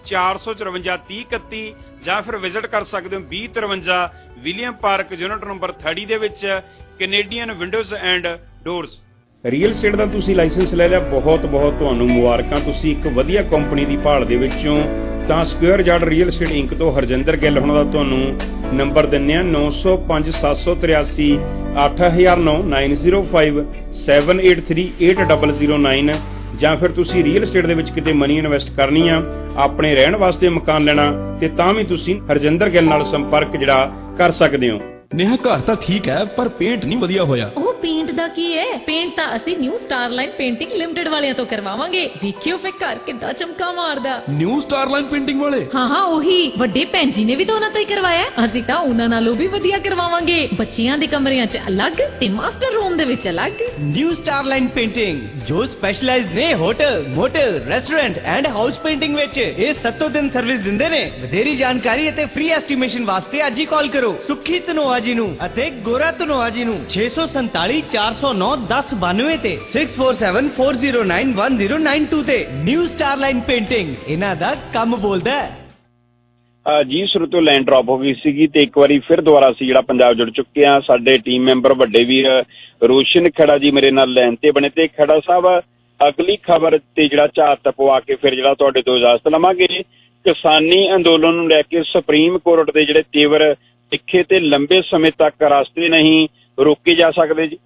454 3031 ਜਾਂ ਫਿਰ ਵਿਜ਼ਿਟ ਕਰ ਸਕਦੇ ਹੋ 2053 ਵਿਲੀਅਮ ਪਾਰਕ ਯੂਨਿਟ ਨੰਬਰ 30 ਦੇ ਵਿੱਚ Canadian windows and doors. Real estate ਦਾ ਤੁਸੀਂ ਲਾਇਸੈਂਸ ਲੈ ਲਿਆ, ਬਹੁਤ ਬਹੁਤ ਤੁਹਾਨੂੰ ਮੁਬਾਰਕਾਂ। ਤੁਸੀਂ ਇੱਕ ਵਧੀਆ ਕੰਪਨੀ ਦੀ ਭਾਲ ਦੇ ਵਿੱਚੋਂ ਤਾਂ square yard real estate inc ਤੋਂ ਹਰਜਿੰਦਰ ਗਿੱਲ ਹੋਣਾ ਦਾ ਤੁਹਾਨੂੰ ਨੰਬਰ ਦਿੰਦੇ ਆ 905 783 8009 905 783 8009 ਜਾਂ ਫਿਰ ਤੁਸੀਂ ਰੀਅਲ ਸਟੇਟ ਦੇ ਵਿੱਚ ਕਿਤੇ ਮਨੀ ਇਨਵੈਸਟ ਕਰਨੀ ਆ, ਆਪਣੇ ਰਹਿਣ ਵਾਸਤੇ ਮਕਾਨ ਲੈਣਾ ਤੇ ਤਾਂ ਵੀ ਤੁਸੀਂ ਹਰਜਿੰਦਰ ਗਿੱਲ ਨਾਲ ਸੰਪਰਕ ਜਿਹੜਾ ਕਰ ਸਕਦੇ ਹੋ। ਨੇਹਾ ਘਰ ਤਾਂ ਠੀਕ ਹੈ ਪਰ ਪੇਂਟ ਨਹੀਂ ਵਧੀਆ ਹੋਇਆ। ਉਹ ਪੇਂਟ ਦਾ ਕੀ ਹੈ, ਪੇਂਟ ਤਾਂ ਅਸੀਂ ਨਿਊ ਸਟਾਰਲਾਈਨ ਪੇਂਟਿੰਗ ਲਿਮਟਿਡ ਵਾਲਿਆਂ ਤੋਂ ਕਰਵਾਵਾਂਗੇ। ਦੇਖਿਓ ਫੇ ਘਰ ਕਿੱਦਾਂ ਚਮਕਾ ਮਾਰਦਾ। ਨਿਊ ਸਟਾਰਲਾਈਨ ਪੇਂਟਿੰਗ ਵਾਲੇ? ਹਾਂ ਉਹੀ ਵੱਡੇ ਭੈਣ ਜੀ ਨੇ ਵੀ ਤਾਂ ਉਹਨਾਂ ਤੋਂ ਹੀ ਕਰਵਾਇਆ। ਅਸੀਂ ਤਾਂ ਉਹਨਾਂ ਨਾਲੋਂ ਵੀ ਵਧੀਆ ਕਰਵਾਵਾਂਗੇ। ਬੱਚਿਆਂ ਦੇ ਕਮਰਿਆਂ 'ਚ ਅਲੱਗ ਤੇ ਮਾਸਟਰ ਰੂਮ ਦੇ ਵਿੱਚ ਅਲੱਗ। ਨਿਊ ਸਟਾਰਲਾਈਨ ਪੇਂਟਿੰਗ ਜੋ ਸਪੈਸ਼ਲਾਈਜ਼ ਨੇ hotel, motel, restaurant and house painting ਵਿੱਚ। ਇਹ 7 ਦਿਨ ਸਰਵਿਸ ਦਿੰਦੇ ਨੇ। ਵਧੇਰੀ ਜਾਣਕਾਰੀ ਅਤੇ ਫ੍ਰੀ ਐਸਟੀਮੇਸ਼ਨ ਵਾਸਤੇ ਅੱਜ ਹੀ ਕਾਲ ਕਰੋ ਸੁਖੀ ਧਨੋਆ ਜੀ ਨੂੰ ਅਤੇ ਗੋਰਾ ਧਨੋਆ ਜੀ ਨੂੰ 647 409 1092 ਤੇ 6474091092 ਤੇ। ਨਿਊ ਸਟਾਰਲਾਈਨ ਪੇਂਟਿੰਗ, ਇਹਨਾਂ ਦਾ ਕੰਮ ਬੋਲਦਾ ਹੈ। ਜੀ ਸ਼ੁਰੂ ਲਾਈਨ ਡ੍ਰੌਪ ਹੋ ਗਈ ਸੀਗੀ ਤੇ ਇੱਕ ਵਾਰੀ ਫਿਰ ਦੁਬਾਰਾ ਅਸੀਂ ਜਿਹੜਾ ਪੰਜਾਬ ਜੁੜ ਚੁੱਕੇ ਹਾਂ। ਸਾਡੇ ਟੀਮ ਮੈਂਬਰ ਵੱਡੇ ਵੀਰ ਰੋਸ਼ਨ ਖੜਾ ਜੀ ਮੇਰੇ ਨਾਲ ਲਾਈਨ ਤੇ ਬਣੇ ਤੇ ਖੜਾ ਸਾਹਿਬ ਅਗਲੀ ਖਬਰ ਤੇ ਜਿਹੜਾ ਝਾਤ ਪਵਾ ਕੇ ਫਿਰ ਜਿਹੜਾ ਤੁਹਾਡੇ ਤੋਂ ਇਜਾਜ਼ਤ ਲਵਾਂਗੇ। ਕਿਸਾਨੀ ਅੰਦੋਲਨ ਨੂੰ ਲੈ ਕੇ ਸੁਪਰੀਮ ਕੋਰਟ ਦੇ ਜਿਹੜੇ ਤੇਵਰ ਤਿੱਖੇ ਤੇ ਲੰਬੇ ਸਮੇਂ ਤੱਕ ਰਸਤੇ ਨਹੀਂ ਰੋਕੇ ਜਾ ਸਕਦੇ ਜੀ।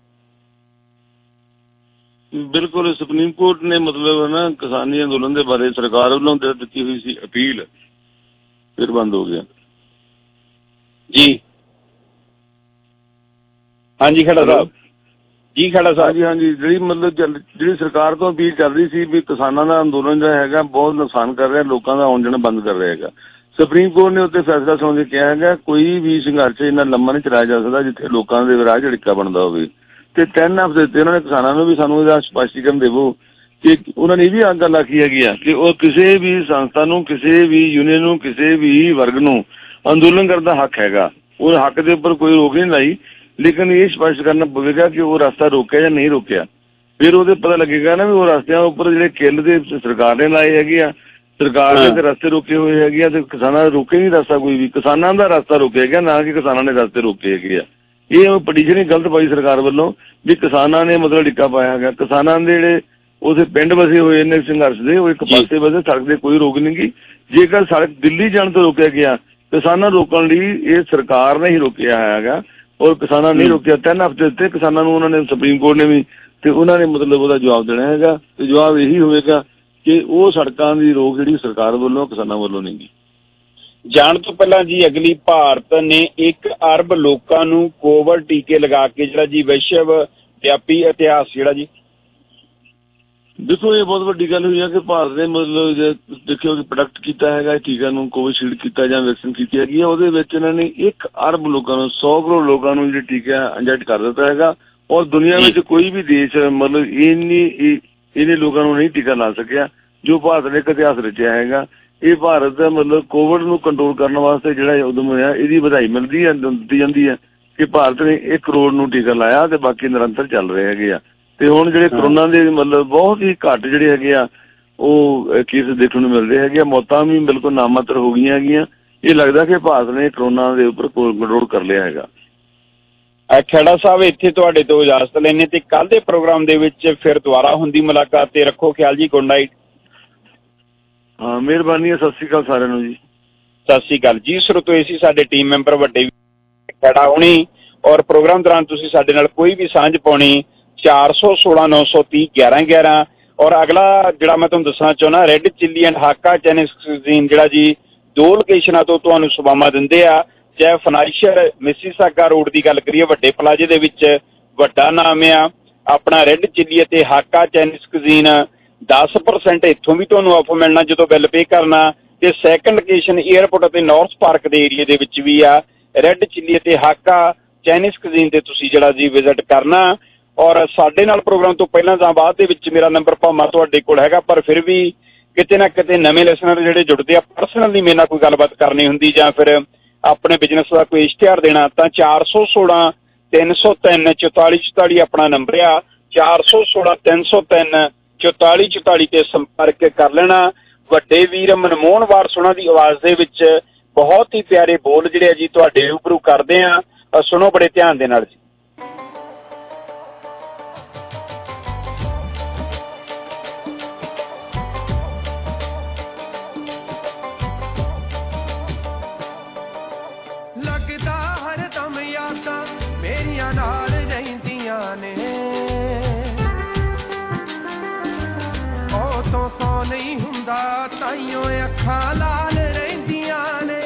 ਬਿਲਕੁਲ, ਸੁਪਰੀਮ ਕੋਰਟ ਨੇ ਮਤਲਬ ਨਾ ਕਿਸਾਨੀ ਅੰਦੋਲਨ ਦੇ ਬਾਰੇ ਸਰਕਾਰ ਵੱਲੋਂ ਦਿੱਤੀ ਹੋਈ ਸੀ ਅਪੀਲ, ਫਿਰ ਬੰਦ ਹੋ ਗਿਆ ਜੀ। ਹਾਂਜੀ ਖੜਾ ਸਾਹਿਬ ਜੀ। ਖੜਾ ਸਾਹਿਬ ਹਾਂਜੀ ਜਿਹੜੀ ਮਤਲਬ ਜਿਹੜੀ ਸਰਕਾਰ ਤੋਂ ਅਪੀਲ ਚੱਲ ਰਹੀ ਸੀ ਵੀ ਕਿਸਾਨਾਂ ਦਾ ਅੰਦੋਲਨ ਜਿਹੜਾ ਹੈਗਾ ਬਹੁਤ ਨੁਕਸਾਨ ਕਰ ਰਿਹਾ, ਲੋਕਾਂ ਦਾ ਆਉਣ ਜਾਣਾ ਬੰਦ ਕਰ ਰਿਹਾ ਹੈਗਾ। ਸੁਪਰੀਮ ਕੋਰਟ ਨੇ ਉੱਤੇ ਫੈਸਲਾ ਸੁਣ ਕੇ ਕਿਹਾ ਹੈਗਾ ਕੋਈ ਵੀ ਸੰਘਰਸ਼ ਇੰਨਾ ਲੰਮਾ ਨਹੀਂ ਚਲਾਇਆ ਜਾ ਸਕਦਾ ਜਿੱਥੇ ਲੋਕਾਂ ਦੇ ਵਿਰਾਹ ਝੜਕਾ ਬਣਦਾ ਹੋਵੇ। ਤੇ 3 ਹਫ਼ਤੇ ਦਿੱਤੇ ਉਹਨਾਂ ਨੇ ਕਿਸਾਨਾਂ ਨੂੰ ਵੀ ਸਾਨੂੰ ਇਹਦਾ ਸਪਸ਼ਟੀਕਰਨ ਦੇਵੋ ਕਿ ਉਹਨਾਂ ਨੇ ਇਹ ਵੀ ਗੱਲ ਆਖੀ ਹੈਗੀ ਆ ਕਿ ਉਹ ਕਿਸੇ ਵੀ ਸੰਸਥਾ ਨੂੰ, ਕਿਸੇ ਵੀ ਯੂਨੀਅਨ ਨੂੰ, ਕਿਸੇ ਵੀ ਵਰਗ ਨੂੰ ਅੰਦੋਲਨ ਕਰਨ ਦਾ ਹੱਕ ਹੈਗਾ। ਉਹ ਹੱਕ ਦੇ ਉੱਪਰ ਕੋਈ ਰੋਕ ਨਹੀਂ ਲਾਈ, ਲੇਕਿਨ ਇਹ ਸਪਸ਼ਟ ਕਰਨਾ ਪਵੇਗਾ ਕਿ ਉਹ ਰਸਤਾ ਰੋਕਿਆ ਜਾਂ ਨਹੀਂ ਰੋਕਿਆ। ਫਿਰ ਉਹਦੇ ਪਤਾ ਲੱਗੇਗਾ ਨਾ ਵੀ ਉਹ ਰਸਤਿਆਂ ਉੱਪਰ ਜਿਹੜੇ ਕਿੱਲ ਦੇ ਸਰਕਾਰ ਨੇ ਲਾਏ ਹੈਗੇ ਆ, ਸਰਕਾਰ ਦੇ ਰਸਤੇ ਰੋਕੇ ਹੋਏ ਹੈਗੇ ਆ ਤੇ ਕਿਸਾਨਾਂ ਦਾ ਰੋਕੇ ਨਹੀਂ ਰਸਤਾ ਕੋਈ ਵੀ। ਕਿਸਾਨਾਂ ਦਾ ਰਸਤਾ ਰੋਕਿਆ ਗਿਆ, ਨਾ ਕਿ ਕਿਸਾਨਾਂ ਨੇ ਰਸਤੇ ਰੋਕੇ ਹੈਗੇ ਆ। ਇਹ ਪਟੀਸ਼ਨ ਹੀ ਗਲਤ ਪਾਈ ਸਰਕਾਰ ਵੱਲੋਂ ਵੀ ਕਿਸਾਨਾਂ ਨੇ ਮਤਲਬ ਡਿੱਕਾ ਪਾਇਆ ਹੈਗਾ। ਕਿਸਾਨਾਂ ਦੇ ਜਿਹੜੇ ਉਸੇ ਪਿੰਡ ਵਸੇ ਹੋਏ ਨੇ ਸੰਘਰਸ਼ ਦੇ, ਉਹ ਇੱਕ ਪਾਸੇ ਵਸੇ, ਸੜਕ ਦੇ ਕੋਈ ਰੋਕ ਨਹੀਂ ਗੀ। ਜੇਕਰ ਸੜਕ ਦਿੱਲੀ ਜਾਣ ਤੋਂ ਰੋਕਿਆ ਗਿਆ, ਕਿਸਾਨਾਂ ਰੋਕਣ ਲਈ ਇਹ ਸਰਕਾਰ ਨੇ ਹੀ ਰੋਕਿਆ ਹੈਗਾ ਔਰ ਕਿਸਾਨਾਂ ਨੇ ਰੋਕਿਆ। 3 ਹਫ਼ਤੇ ਦਿੱਤੇ ਕਿਸਾਨਾਂ ਨੂੰ ਉਹਨਾਂ ਨੇ, ਸੁਪਰੀਮ ਕੋਰਟ ਨੇ ਵੀ, ਤੇ ਉਹਨਾਂ ਨੇ ਮਤਲਬ ਉਹਦਾ ਜਵਾਬ ਦੇਣਾ ਹੈਗਾ ਤੇ ਜਵਾਬ ਇਹੀ ਹੋਵੇਗਾ ਕਿ ਉਹ ਸੜਕਾਂ ਦੀ ਰੋਕ ਜਿਹੜੀ ਸਰਕਾਰ ਵੱਲੋਂ ਕਿਸਾਨਾਂ ਵੱਲੋਂ ਨਹੀਂ ਗੀ। ਜਾਣ ਤੋਂ ਪਹਿਲਾਂ ਜੀ ਅਗਲੀ ਭਾਰਤ ਨੇ 1 ਅਰਬ ਲੋਕਾਂ ਨੂੰ ਕੋਵਿਡ ਟੀਕੇ ਲਗਾ ਕੇ ਜਿਹੜਾ ਜੀ ਵਿਸ਼ਵ ਵਿਆਪੀ ਇਤਿਹਾਸ ਜਿਹੜਾ ਜੀ। ਦੇਖੋ ਇਹ ਬਹੁਤ ਵੱਡੀ ਗੱਲ ਹੋਈ ਹੈ ਕਿ ਭਾਰਤ ਨੇ ਮਤਲਬ ਦੇਖਿਓ ਕਿ ਪ੍ਰੋਡਕਟ ਕੀਤਾ ਹੈਗਾ ਟੀਕਾ ਨੂੰ, ਕੋਵਿਸ਼ੀਲਡ ਕੀਤਾ ਜਾਂ ਵੈਕਸੀਨ ਕੀਤੀ ਹੈਗੀ ਆ। ਉਹਦੇ ਵਿੱਚ ਇਹਨਾਂ ਨੇ 1 ਅਰਬ ਲੋਕਾਂ ਨੂੰ, 100 ਕਰੋੜ ਲੋਕਾਂ ਨੂੰ ਜਿਹੜੇ ਟੀਕਾ ਇੰਜੈਕਟ ਕਰ ਦਿੱਤਾ ਹੈਗਾ ਔਰ ਦੁਨੀਆ ਵਿੱਚ ਕੋਈ ਵੀ ਦੇਸ਼ ਮਤਲਬ ਇਹਨੇ ਲੋਕਾਂ ਨੂੰ ਨਹੀਂ ਟੀਕਾ ਲਾ ਸਕਿਆ ਜੋ ਭਾਰਤ ਨੇ ਇੱਕ ਇਤਿਹਾਸ ਰਚਿਆ ਹੈਗਾ। ਇਹ ਭਾਰਤ ਦਾ ਮਤਲਬ ਕੋਵਿਡ ਨੂੰ ਕੰਟਰੋਲ ਕਰਨ ਵਾਸਤੇ ਜਿਹੜਾ ਉਦਮ ਹੋਇਆ, ਇਹਦੀ ਵਧਾਈ ਮਿਲਦੀ ਹੈ, ਦਿੱਤੀ ਜਾਂਦੀ ਹੈ ਕਿ ਭਾਰਤ ਨੇ 1 ਕਰੋੜ ਨੂੰ ਟੀਕਾ ਲਾਇਆ ਤੇ ਬਾਕੀ ਨਿਰੰਤਰ ਚੱਲ ਰਹੇ ਹੈਗੇ ਆ। ਤੇ ਹੁਣ ਜਿਹੜੇ ਕਰੋਨਾ ਦੇ ਮਤਲਬ ਬਹੁਤ ਹੀ ਘੱਟ ਜਿਹੜੇ ਹੈਗੇ ਆ ਉਹ ਕੇਸ ਦੇਖਣ ਨੂੰ ਮਿਲਦੇ ਹੈਗੇ ਆ। ਮੌਤਾਂ ਵੀ ਬਿਲਕੁਲ ਨਾਮਾਤਰ ਹੋ ਗਈਆਂ ਹੈਗੀਆਂ। ਇਹ ਲੱਗਦਾ ਕਿ ਭਾਰਤ ਨੇ ਕਰੋਨਾ ਦੇ ਉੱਪਰ ਕੰਟਰੋਲ ਕਰ ਲਿਆ ਹੈਗਾ। ਖੇੜਾ ਸਾਹਿਬ ਇੱਥੇ ਤੁਹਾਡੇ ਤੋਂ ਇਜਾਜ਼ਤ ਲੈਣੇ ਤੇ ਕੱਲ ਦੇ ਪ੍ਰੋਗਰਾਮ ਦੇ ਵਿੱਚ ਫਿਰ ਦੁਬਾਰਾ ਹੁੰਦੀ ਮੁਲਾਕਾਤ ਤੇ ਰੱਖੋ ਖਿਆਲ ਜੀ। Good night. ਹਾਂ ਮਿਹਰਬਾਨੀ ਹੈ। ਸਤਿ ਸ਼੍ਰੀ ਅਕਾਲ ਸਾਰਿਆਂ ਨੂੰ ਜੀ। ਸਤਿ ਸ਼੍ਰੀ ਅਕਾਲ ਜੀ। ਸਰੋਤੋ ਇਹ ਸੀ ਸਾਡੇ ਟੀਮ ਮੈਂਬਰ ਵੱਡੇ ਖੇੜਾ ਹੋਣੀ ਔਰ ਪ੍ਰੋਗਰਾਮ ਦੌਰਾਨ ਤੁਸੀਂ ਸਾਡੇ ਨਾਲ ਕੋਈ ਵੀ ਸਾਂਝ ਪਾਉਣੀ 416 930 1111 ਔਰ ਅਗਲਾ ਜਿਹੜਾ ਮੈਂ ਤੁਹਾਨੂੰ ਦੱਸਣਾ ਚਾਹੁੰਦਾ red chilli and Hakka Chinese cuisine ਜਿਹੜਾ ਜੀ 2 ਲੋਕੇਸ਼ਨਾਂ ਤੋਂ ਤੁਹਾਨੂੰ ਸੇਵਾਵਾਂ ਦਿੰਦੇ ਆ। ਚਾਹੇ ਫਾਈਨੈਂਸ਼ੀਅਲ ਮਿਸੀਸਾਗਾ ਰੋਡ ਦੀ ਗੱਲ ਕਰੀਏ, ਵੱਡੇ ਪਲਾਜ਼ੇ ਦੇ ਵਿੱਚ ਵੱਡਾ ਨਾਮ ਆ ਆਪਣਾ ਰੈੱਡ ਚਿੱਲੀ ਅਤੇ ਹਾਕਾ ਚਾਈਨੀਜ਼ ਕੁਜ਼ੀਨ। 10% ਇੱਥੋਂ ਵੀ ਤੁਹਾਨੂੰ ਆਫਰ ਮਿਲਣਾ ਜਦੋਂ ਬਿੱਲ ਪੇ ਕਰਨਾ। ਤੇ ਸੈਕੰਡ ਲੋਕੇਸ਼ਨ ਏਅਰਪੋਰਟ ਅਤੇ ਨਾਰਥ ਪਾਰਕ ਦੇ ਏਰੀਏ ਦੇ ਵਿੱਚ ਵੀ ਆ ਰੈੱਡ ਚਿੱਲੀ ਅਤੇ ਹਾਕਾ ਚਾਈਨੀਜ਼ ਕੁਜ਼ੀਨ ਤੇ ਤੁਸੀਂ ਜਿਹੜਾ ਜੀ ਵਿਜ਼ਿਟ ਕਰਨਾ। ਔਰ ਸਾਡੇ ਨਾਲ ਪ੍ਰੋਗਰਾਮ ਤੋਂ ਪਹਿਲਾਂ ਜਾਂ ਬਾਅਦ ਦੇ ਵਿੱਚ ਮੇਰਾ ਨੰਬਰ ਭਾਵੇਂ ਤੁਹਾਡੇ ਕੋਲ ਹੈਗਾ, ਪਰ ਫਿਰ ਵੀ ਕਿਤੇ ਨਾ ਕਿਤੇ ਨਵੇਂ ਲਿਸਨਰ ਜਿਹੜੇ ਜੁੜਦੇ ਆ ਪਰਸਨਲੀ ਮੇਰੇ ਨਾਲ ਕੋਈ ਗੱਲਬਾਤ ਕਰਨੀ ਹੁੰਦੀ ਜਾਂ ਫਿਰ ਆਪਣੇ ਬਿਜ਼ਨਸ ਦਾ ਕੋਈ ਇਸ਼ਤਿਹਾਰ ਦੇਣਾ ਤਾਂ 416 303 44 44 ਆਪਣਾ ਨੰਬਰ ਆ। 416 303 44 44 ਤੇ ਸੰਪਰਕ ਕਰ ਲੈਣਾ। ਵੱਡੇ ਵੀਰ ਮਨਮੋਹਨ ਵਾਰਸ ਉਹਨਾਂ ਦੀ ਆਵਾਜ਼ ਦੇ ਵਿੱਚ ਬਹੁਤ ਹੀ ਪਿਆਰੇ ਬੋਲ ਜਿਹੜੇ ਆ ਜੀ ਤੁਹਾਡੇ ਰੂਬਰੂ ਕਰਦੇ ਆ। ਸੁਣੋ ਬੜੇ ਧਿਆਨ ਦੇ ਨਾਲ ਜੀ। ਲੱਗਦਾ ਹਰਦਮ ਯਾਦਾਂ ਮੇਰੀਆਂ ਨਾਲ ਰਹਿੰਦੀਆਂ ਨੇ, ਉਹ ਤੋਂ ਸੌ ਨਹੀਂ ਹੁੰਦਾ ਤਾਈਓ ਅੱਖਾਂ ਲਾਲ ਰਹਿੰਦੀਆਂ ਨੇ।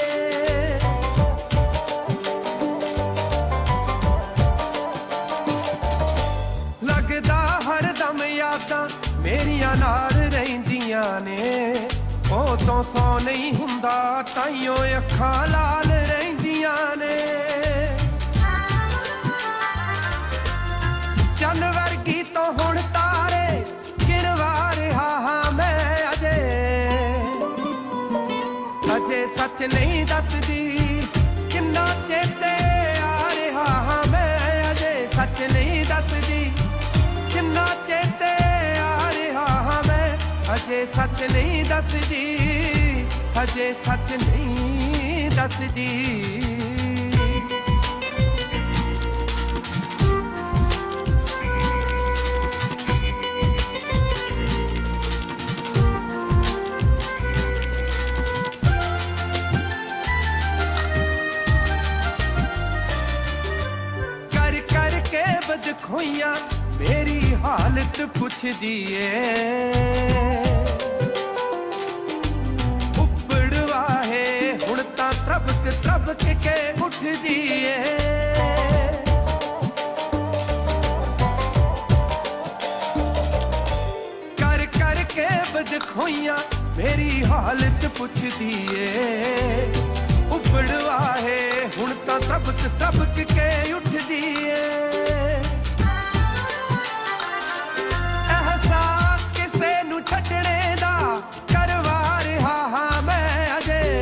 ਲੱਗਦਾ ਹਰਦਮ ਯਾਦਾਂ ਮੇਰੀਆਂ ਨਾਲ ਰਹਿੰਦੀਆਂ ਨੇ, ਉਹ ਤੋਂ ਸੌ ਨਹੀਂ ਹੁੰਦਾ ਤਾਈਓ ਅੱਖਾਂ ਲਾਲ ਰਹਿੰਦੀਆਂ ਨੇ। ਚੰਨ ਵਰਗੀ ਤੋਂ ਹੁਣ ਤਾਰੇ ਗਿਣਵਾ ਰਿਹਾ ਹਾਂ ਮੈਂ, ਅਜੇ ਸੱਚ ਨਹੀਂ ਦੱਸਦੀ ਕਿੰਨਾ ਚੇਤੇ ਆ ਰਿਹਾ ਹਾਂ ਮੈਂ, ਅਜੇ ਸੱਚ ਨਹੀਂ ਦੱਸਦੀ ਕਿੰਨਾ ਚੇਤੇ ਆ ਰਿਹਾ ਹਾਂ ਮੈਂ, ਅਜੇ ਸੱਚ ਨਹੀਂ ਦੱਸਦੀ, ਅਜੇ ਸੱਚ ਨਹੀਂ ਦੱਸਦੀ। ਕਰ ਕਰਕੇ ਬਦਖੋਈਆਂ ਮੇਰੀ ਹਾਲਤ ਪੁੱਛਦੀ ਏ, ਉੱਪੜਵਾ ਹੈ ਹੁਣ ਤਾਂ ਤ੍ਰਬਕ ਤ੍ਰਬਕ ਕੇ ਉੱਠਦੀ ਏ। ਕਰ ਕਰਕੇ ਬਦਖੋਈਆਂ ਮੇਰੀ ਹਾਲਤ ਪੁੱਛਦੀ ਏ, ਉੱਪੜਵਾ ਹੈ ਹੁਣ ਤਾਂ ਤ੍ਰਬਕ ਤ੍ਰਬਕ ਕੇ ਉੱਠਦੀ ਏ। ਅਹਿਸਾਸ ਕਿਸੇ ਨੂੰ ਛੱਡਣੇ ਦਾ ਕਰਵਾ ਰਿਹਾ ਹਾਂ ਮੈਂ,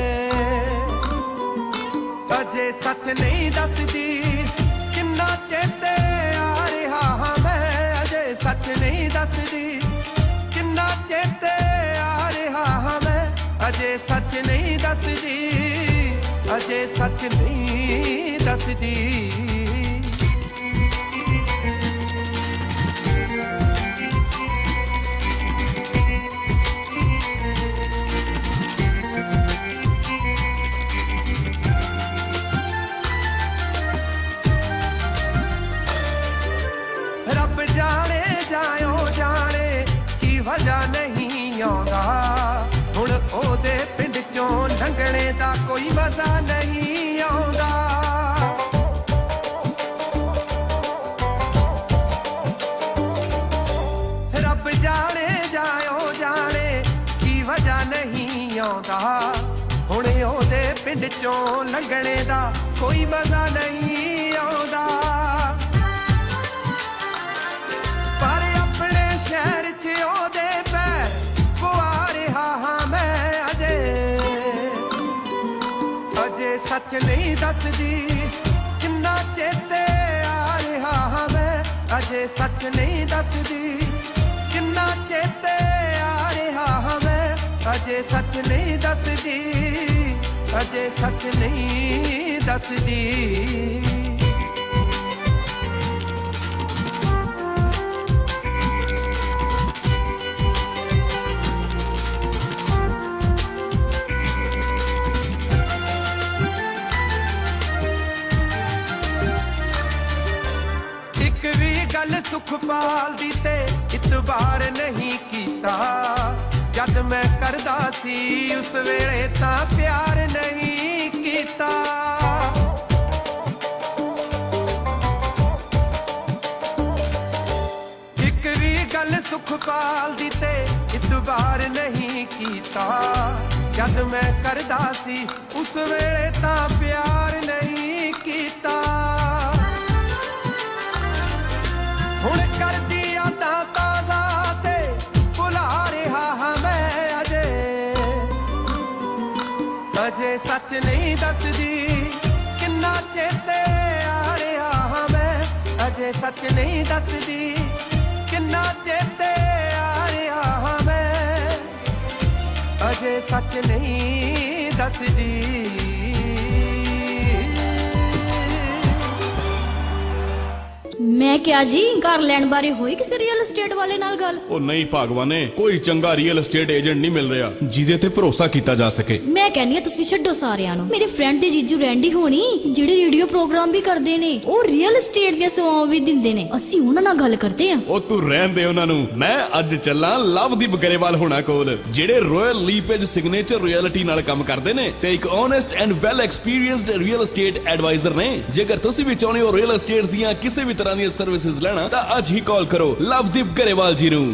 ਅਜੇ ਸੱਚ ਨਹੀਂ ਦੱਸਦੀ ਕਿੰਨਾ ਚੇਤੇ ਆ ਰਿਹਾ ਹਾਂ ਮੈਂ, ਅਜੇ ਸੱਚ ਨਹੀਂ ਦੱਸਦੀ ਕਿੰਨਾ ਚੇਤੇ ਆ ਰਿਹਾ ਹਾਂ ਮੈਂ, ਅਜੇ ਸੱਚ ਨਹੀਂ ਦੱਸਦੀ, ਅਜੇ ਸੱਚ ਨਹੀਂ ਦੱਸਦੀ। ਰੱਬ ਜਾਣੇ ਜਾਇਓ ਜਾਣੇ ਕੀ ਵਜ੍ਹਾ ਨਹੀਂ ਆਉਂਦਾ, ਹੁਣ ਉਹਦੇ ਪਿੰਡ ਚੋਂ ਲੰਘਣੇ ਦਾ ਕੋਈ ਮਜ਼ਾ ਨਹੀਂ ਆਉਂਦਾ। ਰੱਬ ਜਾਣੇ ਜਾਇਓ ਜਾਣੇ ਕੀ ਵਜ੍ਹਾ ਨਹੀਂ ਆਉਂਦਾ, ਹੁਣ ਉਹਦੇ ਪਿੰਡ ਚੋਂ ਲੰਘਣੇ ਦਾ ਕੋਈ ਮਜ਼ਾ ਨਹੀਂ ਆਉਂਦਾ। ਪਰ ਆਪਣੇ ਸ਼ਹਿਰ 'ਚ ਉਹਦੇ ਪੈਰ ਪਵਾ ਰਿਹਾ ਹਾਂ ਮੈਂ, ਅਜੇ ਸੱਚ ਨਹੀਂ ਦੱਸਦੀ ਕਿੰਨਾ ਚੇਤੇ ਆ ਰਿਹਾ ਹਾਂ ਮੈਂ, ਅਜੇ ਸੱਚ ਨਹੀਂ ਦੱਸਦੀ ਕਿੰਨਾ ਚੇਤੇ ਆ ਰਿਹਾ ਹਾਂ ਮੈਂ, ਅਜੇ ਸੱਚ ਨਹੀਂ ਦੱਸਦੀ, ਅਜੇ ਸੱਚ ਨਹੀਂ ਦੱਸਦੀ। ਗੱਲ ਸੁਖਪਾਲ ਦੀ ਤੇ ਇਤਬਾਰ ਨਹੀਂ ਕੀਤਾ, ਜਦ ਮੈਂ ਕਰਦਾ ਸੀ ਉਸ ਵੇਲੇ ਤਾਂ ਪਿਆਰ ਨਹੀਂ ਕੀਤਾ। ਇੱਕ ਵੀ ਗੱਲ ਸੁਖਪਾਲ ਦੀ ਤੇ ਇਤਬਾਰ ਨਹੀਂ ਕੀਤਾ, ਜਦ ਮੈਂ ਕਰਦਾ ਸੀ ਉਸ ਵੇਲੇ ਤਾਂ ਪਿਆਰ ਨਹੀਂ ਕੀਤਾ। ਹੁਣ ਕਰਦੀ ਯਾਦਾਂ ਤਾਜ਼ਾ ਤੇ ਭੁਲਾ ਰਿਹਾ ਹਾਂ ਮੈਂ, ਅਜੇ ਸੱਚ ਨਹੀਂ ਦੱਸਦੀ ਕਿੰਨਾ ਚੇਤੇ ਆ ਰਿਹਾ ਹਾਂ ਮੈਂ, ਅਜੇ ਸੱਚ ਨਹੀਂ ਦੱਸਦੀ ਕਿੰਨਾ ਚੇਤੇ ਆ ਰਿਹਾ ਹਾਂ ਮੈਂ, सच नहीं दसदी मैं क्या जी घर लैण बारे होई किसी रियल एस्टेट वाले नाल गल ओ नहीं भागवाने कोई चंगा रियल एस्टेट एजेंट नहीं मिल रहा जिदे ते भरोसा कीता जा सके मैं कहनी है तुसी छड्डो सारियां नु मेरे फ्रेंड दे जीजू रैंडी होनी जेडे रेडियो प्रोग्राम भी करदे ने ओ रियल एस्टेट दी सेवावां भी दिंदे ने ਅਸੀਂ ਉਹਨਾਂ ਨਾਲ ਗੱਲ ਕਰਦੇ ਆਂ ओ तू रहन दे ਉਹਨਾਂ ਨੂੰ मैं ਅੱਜ ਚੱਲਾਂ ਲਵਦੀਪ ਗਰੇਵਾਲ ਹੋਣਾ ਕੋਲ ਜਿਹੜੇ ਰਾਇਲ ਲੀਪੇਜ ਸਿਗਨੇਚਰ ਰਿਐਲਿਟੀ ਨਾਲ ਕੰਮ ਕਰਦੇ ਨੇ ਤੇ ਇੱਕ honest and well experienced real estate adviser ਨੇ ਜੇਕਰ ਤੁਸੀਂ ਵੀ ਚਾਹੁੰਦੇ ਹੋ ਰੀਅਲ ਏਸਟੇਟ ਦੀਆਂ ਕਿਸੇ ਵੀ ਤਰ੍ਹਾਂ ਦੀਆਂ ਸਰਵਿਸਿਜ਼ ਲੈਣਾ ਤਾਂ ਅੱਜ ਹੀ ਕਾਲ ਕਰੋ ਲਵਦੀਪ ਗਰੇਵਾਲ ਜੀ ਨੂੰ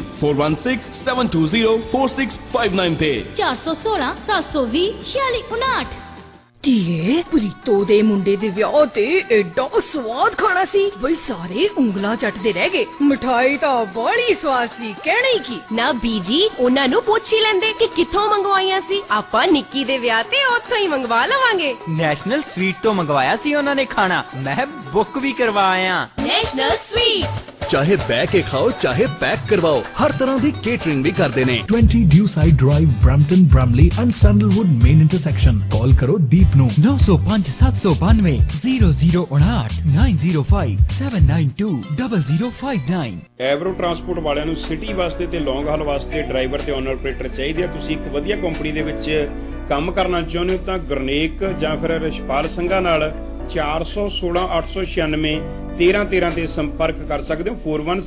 4167204659 ਤੇ 416 720 4659 ਧੀਏ ਪ੍ਰੀਤੋ ਦੇ ਮੁੰਡੇ ਦੇ ਵਿਆਹ ਤੇ ਐਡਾ ਸਵਾਦ ਖਾਣਾ ਸੀ ਬਈ ਸਾਰੇ ਉਂਗਲਾਂ ਚੱਟਦੇ ਰਹਿ ਗਏ ਮਠਾਈ ਤਾਂ ਬੜੀ ਸਵਾਦ ਸੀ ਕਹਿਣਾ ਹੀ ਕੀ ਨਾ ਬੀਜੀ ਉਹਨਾਂ ਨੂੰ ਪੁੱਛ ਹੀ ਲੈਂਦੇ ਕਿ ਕਿੱਥੋਂ ਮੰਗਵਾਈਆਂ ਸੀ ਆਪਾਂ ਨਿੱਕੀ ਦੇ ਵਿਆਹ ਤੇ ਉੱਥੋਂ ਹੀ ਮੰਗਵਾ ਲਵਾਂਗੇ ਨੈਸ਼ਨਲ ਸਵੀਟ ਤੋਂ ਮੰਗਵਾਇਆ ਸੀ ਉਹਨਾਂ ਨੇ ਖਾਣਾ ਮੈਂ ਬੁੱਕ ਵੀ ਕਰਵਾਇਆ ਨੈਸ਼ਨਲ ਸਵੀਟ चाहे बह के खाओ चाहे पैक करवाओ हर तरह की केटरिंग भी करते हैं 20 Dewside drive Brampton Bramalea and Sandalwood main intersection call करो दीप नु 905 792 0059 905 792 0059 ਐਵਰੋ ਟਰਾਂਸਪੋਰਟ ਵਾਲਿਆਂ ਨੂੰ ਸਿਟੀ ਵਾਸਤੇ ਤੇ ਲੌਂਗ ਹਾਲ ਵਾਸਤੇ ਡਰਾਈਵਰ ਤੇ ਓਨਰ ਆਪਰੇਟਰ ਚਾਹੀਦੇ ਆ ਤੁਸੀਂ ਇੱਕ ਵਧੀਆ ਕੰਪਨੀ ਦੇ ਵਿੱਚ ਕੰਮ ਕਰਨਾ ਚਾਹੁੰਦੇ ਹੋ ਤਾਂ ਗੁਰਨੇਕ ਜਾਂ ਫਿਰ ਰਿਸ਼ਪਾਲ ਸੰਘਾ ਨਾਲ 416 896 1313 ਤੇ ਸੰਪਰਕ ਕਰ ਸਕਦੇ ਹੋ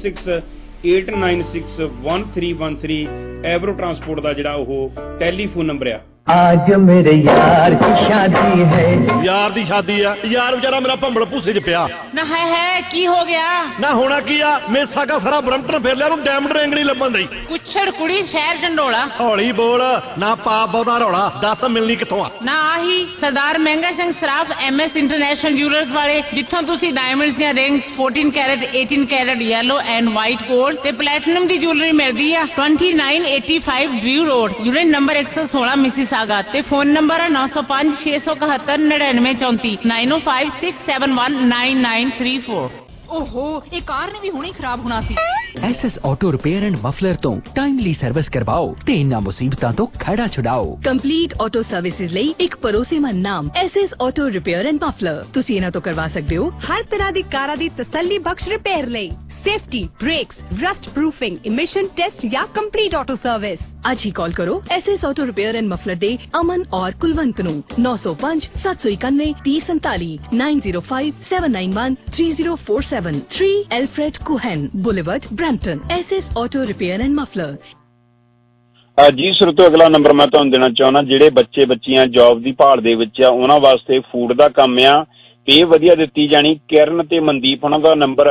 4168961313 ਐਵਰੋ ਟਰਾਂਸਪੋਰਟ ਦਾ ਜਿਹੜਾ ਉਹ ਟੈਲੀਫੋਨ ਨੰਬਰ ਆ आज मेरे यार की शादी है यार दी शादी है यार बेचारा मेरा भंबल भूसे च पिया ना है की हो गया ना होना की आ मेसा का सारा ब्रम्पटन फिर लिया डायमंड रिंग नहीं लभन दी कुछड़ कुड़ी शहर झंडोला हौली बोल ना पाप बहुता रौला दस मिलनी किथों आ ना आही Sardar Mehanga Singh Saraf MS international jewellers वाले जिथों तुसी डायमंड्स दी rings 14 carat 18 carat yellow and white gold ते प्लैटिनम दी ज्वेलरी मिलदी है 2985 ड्रू रोड यूनिट नंबर 116 मिसिस ते फोन नंबर है 905 671 9934 905 671 9934 ओहो ये कार ने भी हुणे खराब होना सी SS auto repair and muffler तो टाइमली सर्विस करवाओ ते इन्ना मुसीबतां तो खड़ा छुड़ाओ ਕੰਪਲੀਟ ਆਟੋ ਸਰਵਿਸਿਜ਼ ਲਈ ਇੱਕ ਭਰੋਸੇਮੰਦ ਨਾਮ SS auto repair and muffler ਤੁਸੀਂ ਇਹਨਾਂ ਤੋਂ ਕਰਵਾ ਸਕਦੇ ਹੋ ਹਰ ਤਰ੍ਹਾਂ ਦੀ ਕਾਰਾਂ ਦੀ ਤਸੱਲੀ ਬਖਸ਼ ਰਿਪੇਅਰ ਲਈ safety brakes rust proofing emission test या कंप्लीट ऑटो सर्विस आज ही कॉल करो SS auto repair and muffler दे अमन और कुलवंत नु 905 791 3047 905 791 3047 3 Alfred Kuhn boulevard Brampton SS auto repair and muffler ਜੀ ਸਰੋਤੋ ਅਗਲਾ ਨੰਬਰ ਮੈਂ ਤੁਹਾਨੂੰ ਦੇਣਾ ਚਾਹੁੰਦਾ ਜਿਹੜੇ ਬੱਚੇ ਬੱਚੀਆਂ ਜੌਬ ਦੀ ਭਾਲ ਦੇ ਵਿੱਚ ਆ ਉਹਨਾਂ ਵਾਸਤੇ ਫੂਡ ਦਾ ਕੰਮ ਆ ਪੇ ਵਧੀਆ ਦਿੱਤੀ ਜਾਣੀ ਕਿਰਨ ਤੇ ਮਨਦੀਪ ਉਹਨਾਂ ਦਾ ਨੰਬਰ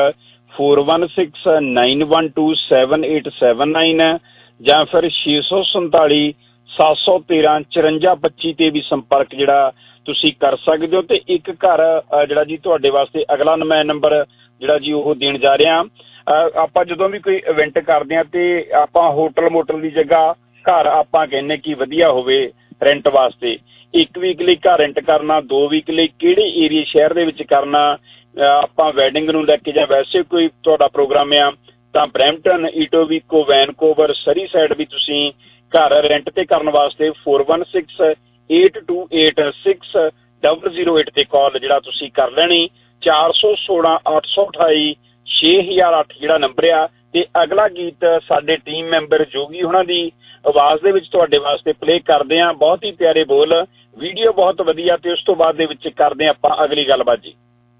4169127879 ਜਾਂ ਫਿਰ 647 713 5425 ਤੇ ਵੀ ਸੰਪਰਕ ਜਿਹੜਾ ਤੁਸੀਂ ਕਰ ਸਕਦੇ ਹੋ ਤੇ ਇੱਕ ਘਰ ਜਿਹੜਾ ਜੀ ਤੁਹਾਡੇ ਵਾਸਤੇ ਅਗਲਾ ਮੈਂ ਨੰਬਰ ਜਿਹੜਾ ਜੀ ਉਹ ਦੇਣ ਜਾ ਰਿਹਾ ਆਪਾਂ ਜਦੋਂ ਵੀ ਕੋਈ ਇਵੈਂਟ ਕਰਦੇ ਆ ਤੇ ਆਪਾਂ ਹੋਟਲ ਮੋਟਲ ਦੀ ਜਗ੍ਹਾ ਘਰ ਆਪਾਂ ਕਹਿੰਨੇ ਕਿ ਵਧੀਆ ਹੋਵੇ ਰੈਂਟ ਵਾਸਤੇ 1 ਵੀਕ ਲਈ ਘਰ ਰੈਂਟ ਕਰਨਾ 2 ਵੀਕ ਲਈ ਕਿਹੜੇ ਏਰੀਆ ਸ਼ਹਿਰ ਦੇ ਵਿੱਚ ਕਰਨਾ ਆਪਾਂ ਵੈਡਿੰਗ ਨੂੰ ਲੈ ਕੇ ਜਾਂ ਵੈਸੇ ਕੋਈ ਤੁਹਾਡਾ ਪ੍ਰੋਗਰਾਮ ਆ ਤਾਂ Brampton Etobicoke Vancouver Surrey side ਵੀ ਤੁਸੀਂ ਘਰ ਰੈਂਟ ਤੇ ਕਰਨ ਵਾਸਤੇ 4168286008 ਤੇ ਕਾਲ ਜਿਹੜਾ ਤੁਸੀਂ ਕਰ ਲੈਣੀ 416 828 6008 ਜਿਹੜਾ ਨੰਬਰ ਆ ਤੇ ਅਗਲਾ ਗੀਤ ਸਾਡੇ ਟੀਮ ਮੈਂਬਰ ਜੋਗੀ ਉਹਨਾਂ ਦੀ ਆਵਾਜ਼ ਦੇ ਵਿੱਚ ਤੁਹਾਡੇ ਵਾਸਤੇ ਪਲੇ ਕਰਦੇ ਆ ਬਹੁਤ ਹੀ ਪਿਆਰੇ ਬੋਲ ਵੀਡੀਓ ਬਹੁਤ ਵਧੀਆ ਤੇ ਉਸ ਤੋਂ ਬਾਅਦ ਦੇ ਵਿੱਚ ਕਰਦੇ ਆਪਾਂ ਅਗਲੀ ਗੱਲਬਾਤ ਜੀ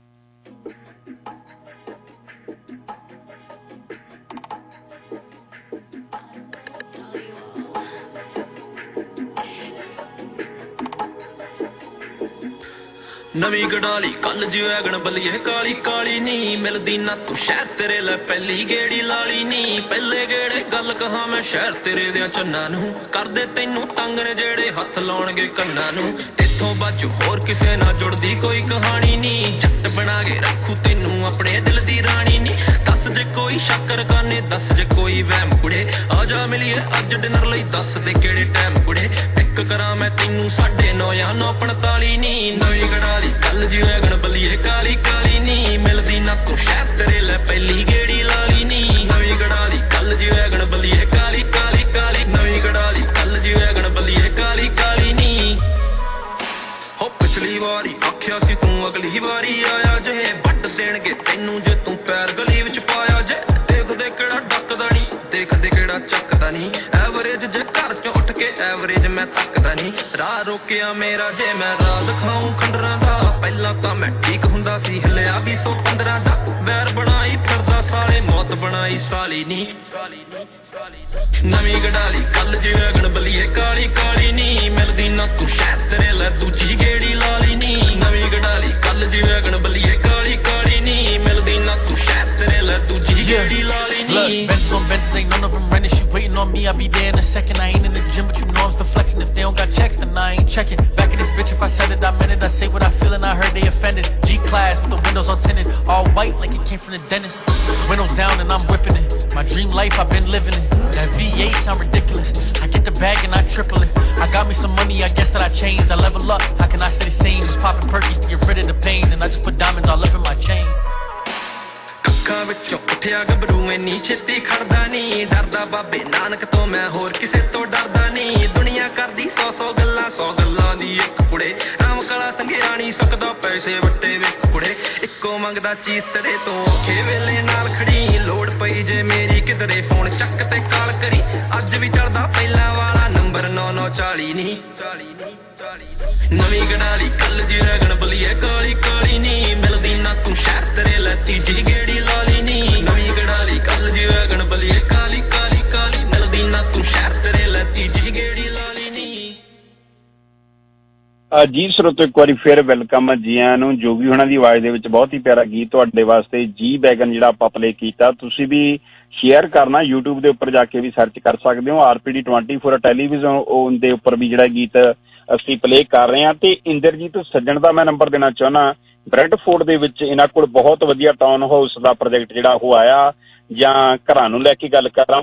नवी गडाली कल जैगन बलिए काली काली नी मिलदी ना तू शहर तेरे ले पहली गेड़ी लाली नी पहले गेड़े गल कहा मैं शहर तेरे दियां चन्ना नू कर दे तैनू तंग ने जेड़े हथ लाउणगे कन्ना नू तेथों बाजू होर किसे ना जुड़दी कोई कहानी नी जट बना के रखू तैनू अपने दिल दी रानी नी दस जे कोई शक्कर काने दस जे कोई वहम कुड़े आजा मिलिए अज डिनर लई दस दे केड़े टाइम कुड़े पिक करा मैं तैनू 9:30 या 9:45 नी नवी गडाली कल जैगन बलिए काली काली नी मिलदी ना तू शहर तेरे ले पहली गेड़ी लाली नी नवी गडाली कल जैगन बलिए काली काली काली नवी गडाली कल जैगन बलिए काली ਐਵਰੇਜ ਮੈਂ ਤੱਕਦਾ ਨਹੀਂ ਰਾਹ ਰੋਕਿਆ ਮੇਰਾ ਜੇ ਮੈਂ ਰਾਹ ਦਿਖਾਉਂ ਖੰਡਰਾਂ ਦਾ ਪਹਿਲਾਂ ਤਾਂ ਮੈਂ ਠੀਕ ਹੁੰਦਾ ਸੀ ਹਿੱਲਿਆ 215 ਦਾ ਵੈਰ ਬਣਾਈ ਫਿਰਦਾ ਸਾਲੇ ਮੌਤ ਬਣਾਈ ਸਾਲੀ ਨੀ ਨਵੀਂ ਗਡਾਲੀ ਕੱਲ ਜਿਵੇਂ ਅਗਣ ਬਲੀਏ ਕਾਲੀ ਕਾਲੀ ਨੀ ਮਿਲਦੀ ਨਾ ਤੂੰ ਸ਼ਾਇਦ ਤੇਰੇ ਲੈ ਦੂਜੀ ਗੇੜੀ ਲਾਲੀ ਨੀ ਨਵੀਂ ਗਡਾਲੀ ਕੱਲ ਜਿਵੇਂ ਅਗਣ ਬਲੀਏ ਕਾਲੀ ਕਾਲੀ ਨੀ ਮਿਲਦੀ ਨਾ ਤੂੰ ਸ਼ਾਇਦ ਤੇਰੇ ਲੈ ਦੂਜੀ ਗੇੜੀ ਲਾਲੀ ਨੀ Benz on Benz, ain't none of them renting. She waiting on me, I'll be there in a second. I ain't in the gym, but you know I'm still flexing. If they don't got checks, then I ain't checking. Back in this bitch, if I said it, I meant it. I say what I feel and I heard they offended. G-Class with the windows all tinted, all white like it came from the dentist. Windows down and I'm whipping it. My dream life, I've been living it. That V8 sound ridiculous. I get the bag and I triple it. I got me some money, I guess that I changed. I level up, how can I stay the same? Just popping perkies to get rid of the pain. And I just put diamonds all up in my chain. ਅੱਖਾਂ ਵਿੱਚੋਂ ਉੱਠਿਆ ਗੱਭਰੂ ਇੰਨੀ ਛੇਤੀ ਖੜਦਾ ਨਹੀਂ ਡਰਦਾ ਬਾਬੇ ਨਾਨਕ ਤੋਂ ਮੈਂ ਹੋਰ ਕਿਸੇ ਤੋਂ ਡਰਦਾ ਨਹੀਂ ਦੁਨੀਆ ਕਰਦੀ 100 ਗੱਲਾਂ ਦੀ ਇੱਕ ਕੁੜੇ ਰਾਮ ਕਲਾ ਸੰਗਿਆਣੀ ਸਕਦਾ ਪੈਸੇ ਵੱਟੇ ਵੇਖ ਕੁੜੇ ਇੱਕੋ ਮੰਗਦਾ ਚੀਜ਼ ਤੇਰੇ ਤੋਂ ਔਖੇ ਵੇਲੇ ਨਾਲ ਖੜੀ ਲੋੜ ਪਈ ਜੇ ਮੇਰੀ ਕਿਧਰੇ ਫੋਨ ਚੱਕ ਤੇ ਕਾਲ ਕਰੀ ਅੱਜ ਵੀ ਚੱਲਦਾ ਪਹਿਲਾਂ ਵਾਲਾ ਨੰਬਰ 9940 ਨਹੀਂ ਨਵੀਂ ਗਡਾਲੀ ਕੱਲ ਜੀ ਰਗਣ ਬਲੀਏ ਕਾਲੀ ਕਾਲੀ ਨੀ ਮਿਲਦੀ ਨਾ ਤੂੰ ਸ਼ਹਿਰ ਤੇਰੇ ਲੈ ਤੀਜੀ ਗੇੜੀ ਲਾਲੀ ਨੀ ਨਵੀਂ ਗਡਾਲੀ ਕੱਲ ਜੀ ਰਗਣ ਬਲੀਏ ਕਾਲੀ ਕਾਲੀ ਕਾਲੀ ਮਿਲਦੀ ਨਾ ਤੂੰ ਸ਼ਹਿਰ ਤੇਰੇ ਲੈ ਤੀਜੀ ਗੇੜੀ ਲਾਲੀ ਨੀ ਜੀ ਸਰੋਤੋ ਇੱਕ ਵਾਰੀ ਫਿਰ ਵੈਲਕਮ ਜੀਆਂ ਨੂੰ ਜੋਗੀ ਹੋਣਾ ਦੀ ਆਵਾਜ਼ ਦੇ ਵਿੱਚ ਬਹੁਤ ਹੀ ਪਿਆਰਾ ਗੀਤ ਤੁਹਾਡੇ ਵਾਸਤੇ ਜੀ ਵੈਗਨ ਜਿਹੜਾ ਆਪਾਂ ਪਲੇ ਕੀਤਾ ਤੁਸੀਂ ਵੀ ਸ਼ੇਅਰ ਕਰਨਾ YouTube ਦੇ ਉੱਪਰ ਜਾ ਕੇ ਵੀ ਸਰਚ ਕਰ ਸਕਦੇ ਹੋ RPD 24 ਟੈਲੀਵਿਜ਼ਨ ਦੇ ਉੱਪਰ ਵੀ ਜਿਹੜਾ ਗੀਤ ਅਸੀਂ ਪਲੇ ਕਰ ਰਹੇ ਹਾਂ ਤੇ ਇੰਦਰਜੀਤ ਸੱਜਣ ਦਾ ਮੈਂ ਨੰਬਰ ਦੇਣਾ ਚਾਹੁੰਦਾ ਬ੍ਰੈਡਫੋਰਡ ਦੇ ਵਿੱਚ ਇਹਨਾਂ ਕੋਲ ਬਹੁਤ ਵਧੀਆ ਟਾਊਨ ਹਾਊਸ ਦਾ ਪ੍ਰੋਜੈਕਟ ਜਿਹੜਾ ਉਹ ਆਇਆ ਜਾਂ ਘਰਾਂ ਨੂੰ ਲੈ ਕੇ ਗੱਲ ਕਰਾਂ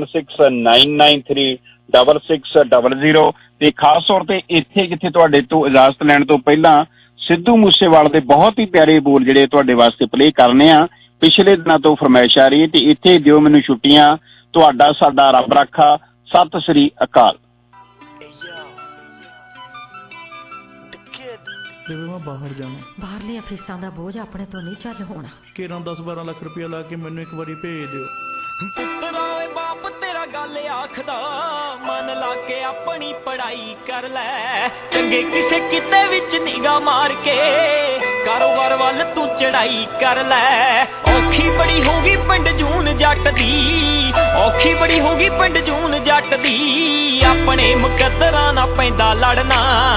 4169936600 ਤੇ ਖਾਸ ਤੌਰ ਤੇ ਇੱਥੇ ਜਿੱਥੇ ਤੁਹਾਡੇ ਤੋਂ ਇਜਾਜ਼ਤ ਲੈਣ ਤੋਂ ਪਹਿਲਾਂ ਸਿੱਧੂ ਮੂਸੇਵਾਲ ਦੇ ਬਹੁਤ ਹੀ ਪਿਆਰੇ ਬੋਲ ਜਿਹੜੇ ਤੁਹਾਡੇ ਵਾਸਤੇ ਪਲੇ ਕਰਨੇ ਆ ਪਿਛਲੇ ਦਿਨਾਂ ਤੋਂ ਫਰਮਾਇਸ਼ ਆ ਰਹੀ ਹੈ ਤੇ ਇੱਥੇ ਦਿਓ ਮੈਨੂੰ ਛੁੱਟੀਆਂ ਤੁਹਾਡਾ ਸਾਡਾ ਰੱਬ ਰਾਖਾ ਸਤਿ ਸ੍ਰੀ ਅਕਾਲ ਜਿਵੇਂ ਮੈਂ ਬਾਹਰ ਜਾਵਾਂ ਬਾਹਰਲੀਆਂ ਫੀਸਾਂ ਦਾ ਬੋਝ ਆਪਣੇ ਤੋਂ ਨਹੀਂ ਚੱਲ ਹੋਣਾ ਕਿਰਾਂ 10-12 ਲੱਖ ਰੁਪਇਆ ਲਾ ਕੇ ਮੈਨੂੰ ਇੱਕ ਵਾਰੀ ਭੇਜ ਦਿਓ ਪੁੱਤਰਾ ਓਏ ਬਾਪ ਤੇਰਾ ਗੱਲ ਆਖਦਾ ਮਨ ਲਾ ਕੇ ਆਪਣੀ ਪੜ੍ਹਾਈ ਕਰ ਲੈ ਚੰਗੇ ਕਿਸੇ ਕਿਤੇ ਵਿੱਚ ਨਿਗਾਹ ਮਾਰ ਕੇ ਕਾਰੋਬਾਰ ਵੱਲ ਤੂੰ ਚੜਾਈ ਕਰ ਲੈ ਔਖੀ ਬੜੀ ਹੋਗੀ ਪਿੰਡ ਜੂਨ ਜੱਟ ਦੀ ਔਖੀ ਬੜੀ ਹੋਗੀ ਪਿੰਡ ਜੂਨ ਜੱਟ ਦੀ ਆਪਣੇ ਮੁਕੱਦਰਾਂ ਨਾਲ ਪੈਂਦਾ ਲੜਨਾ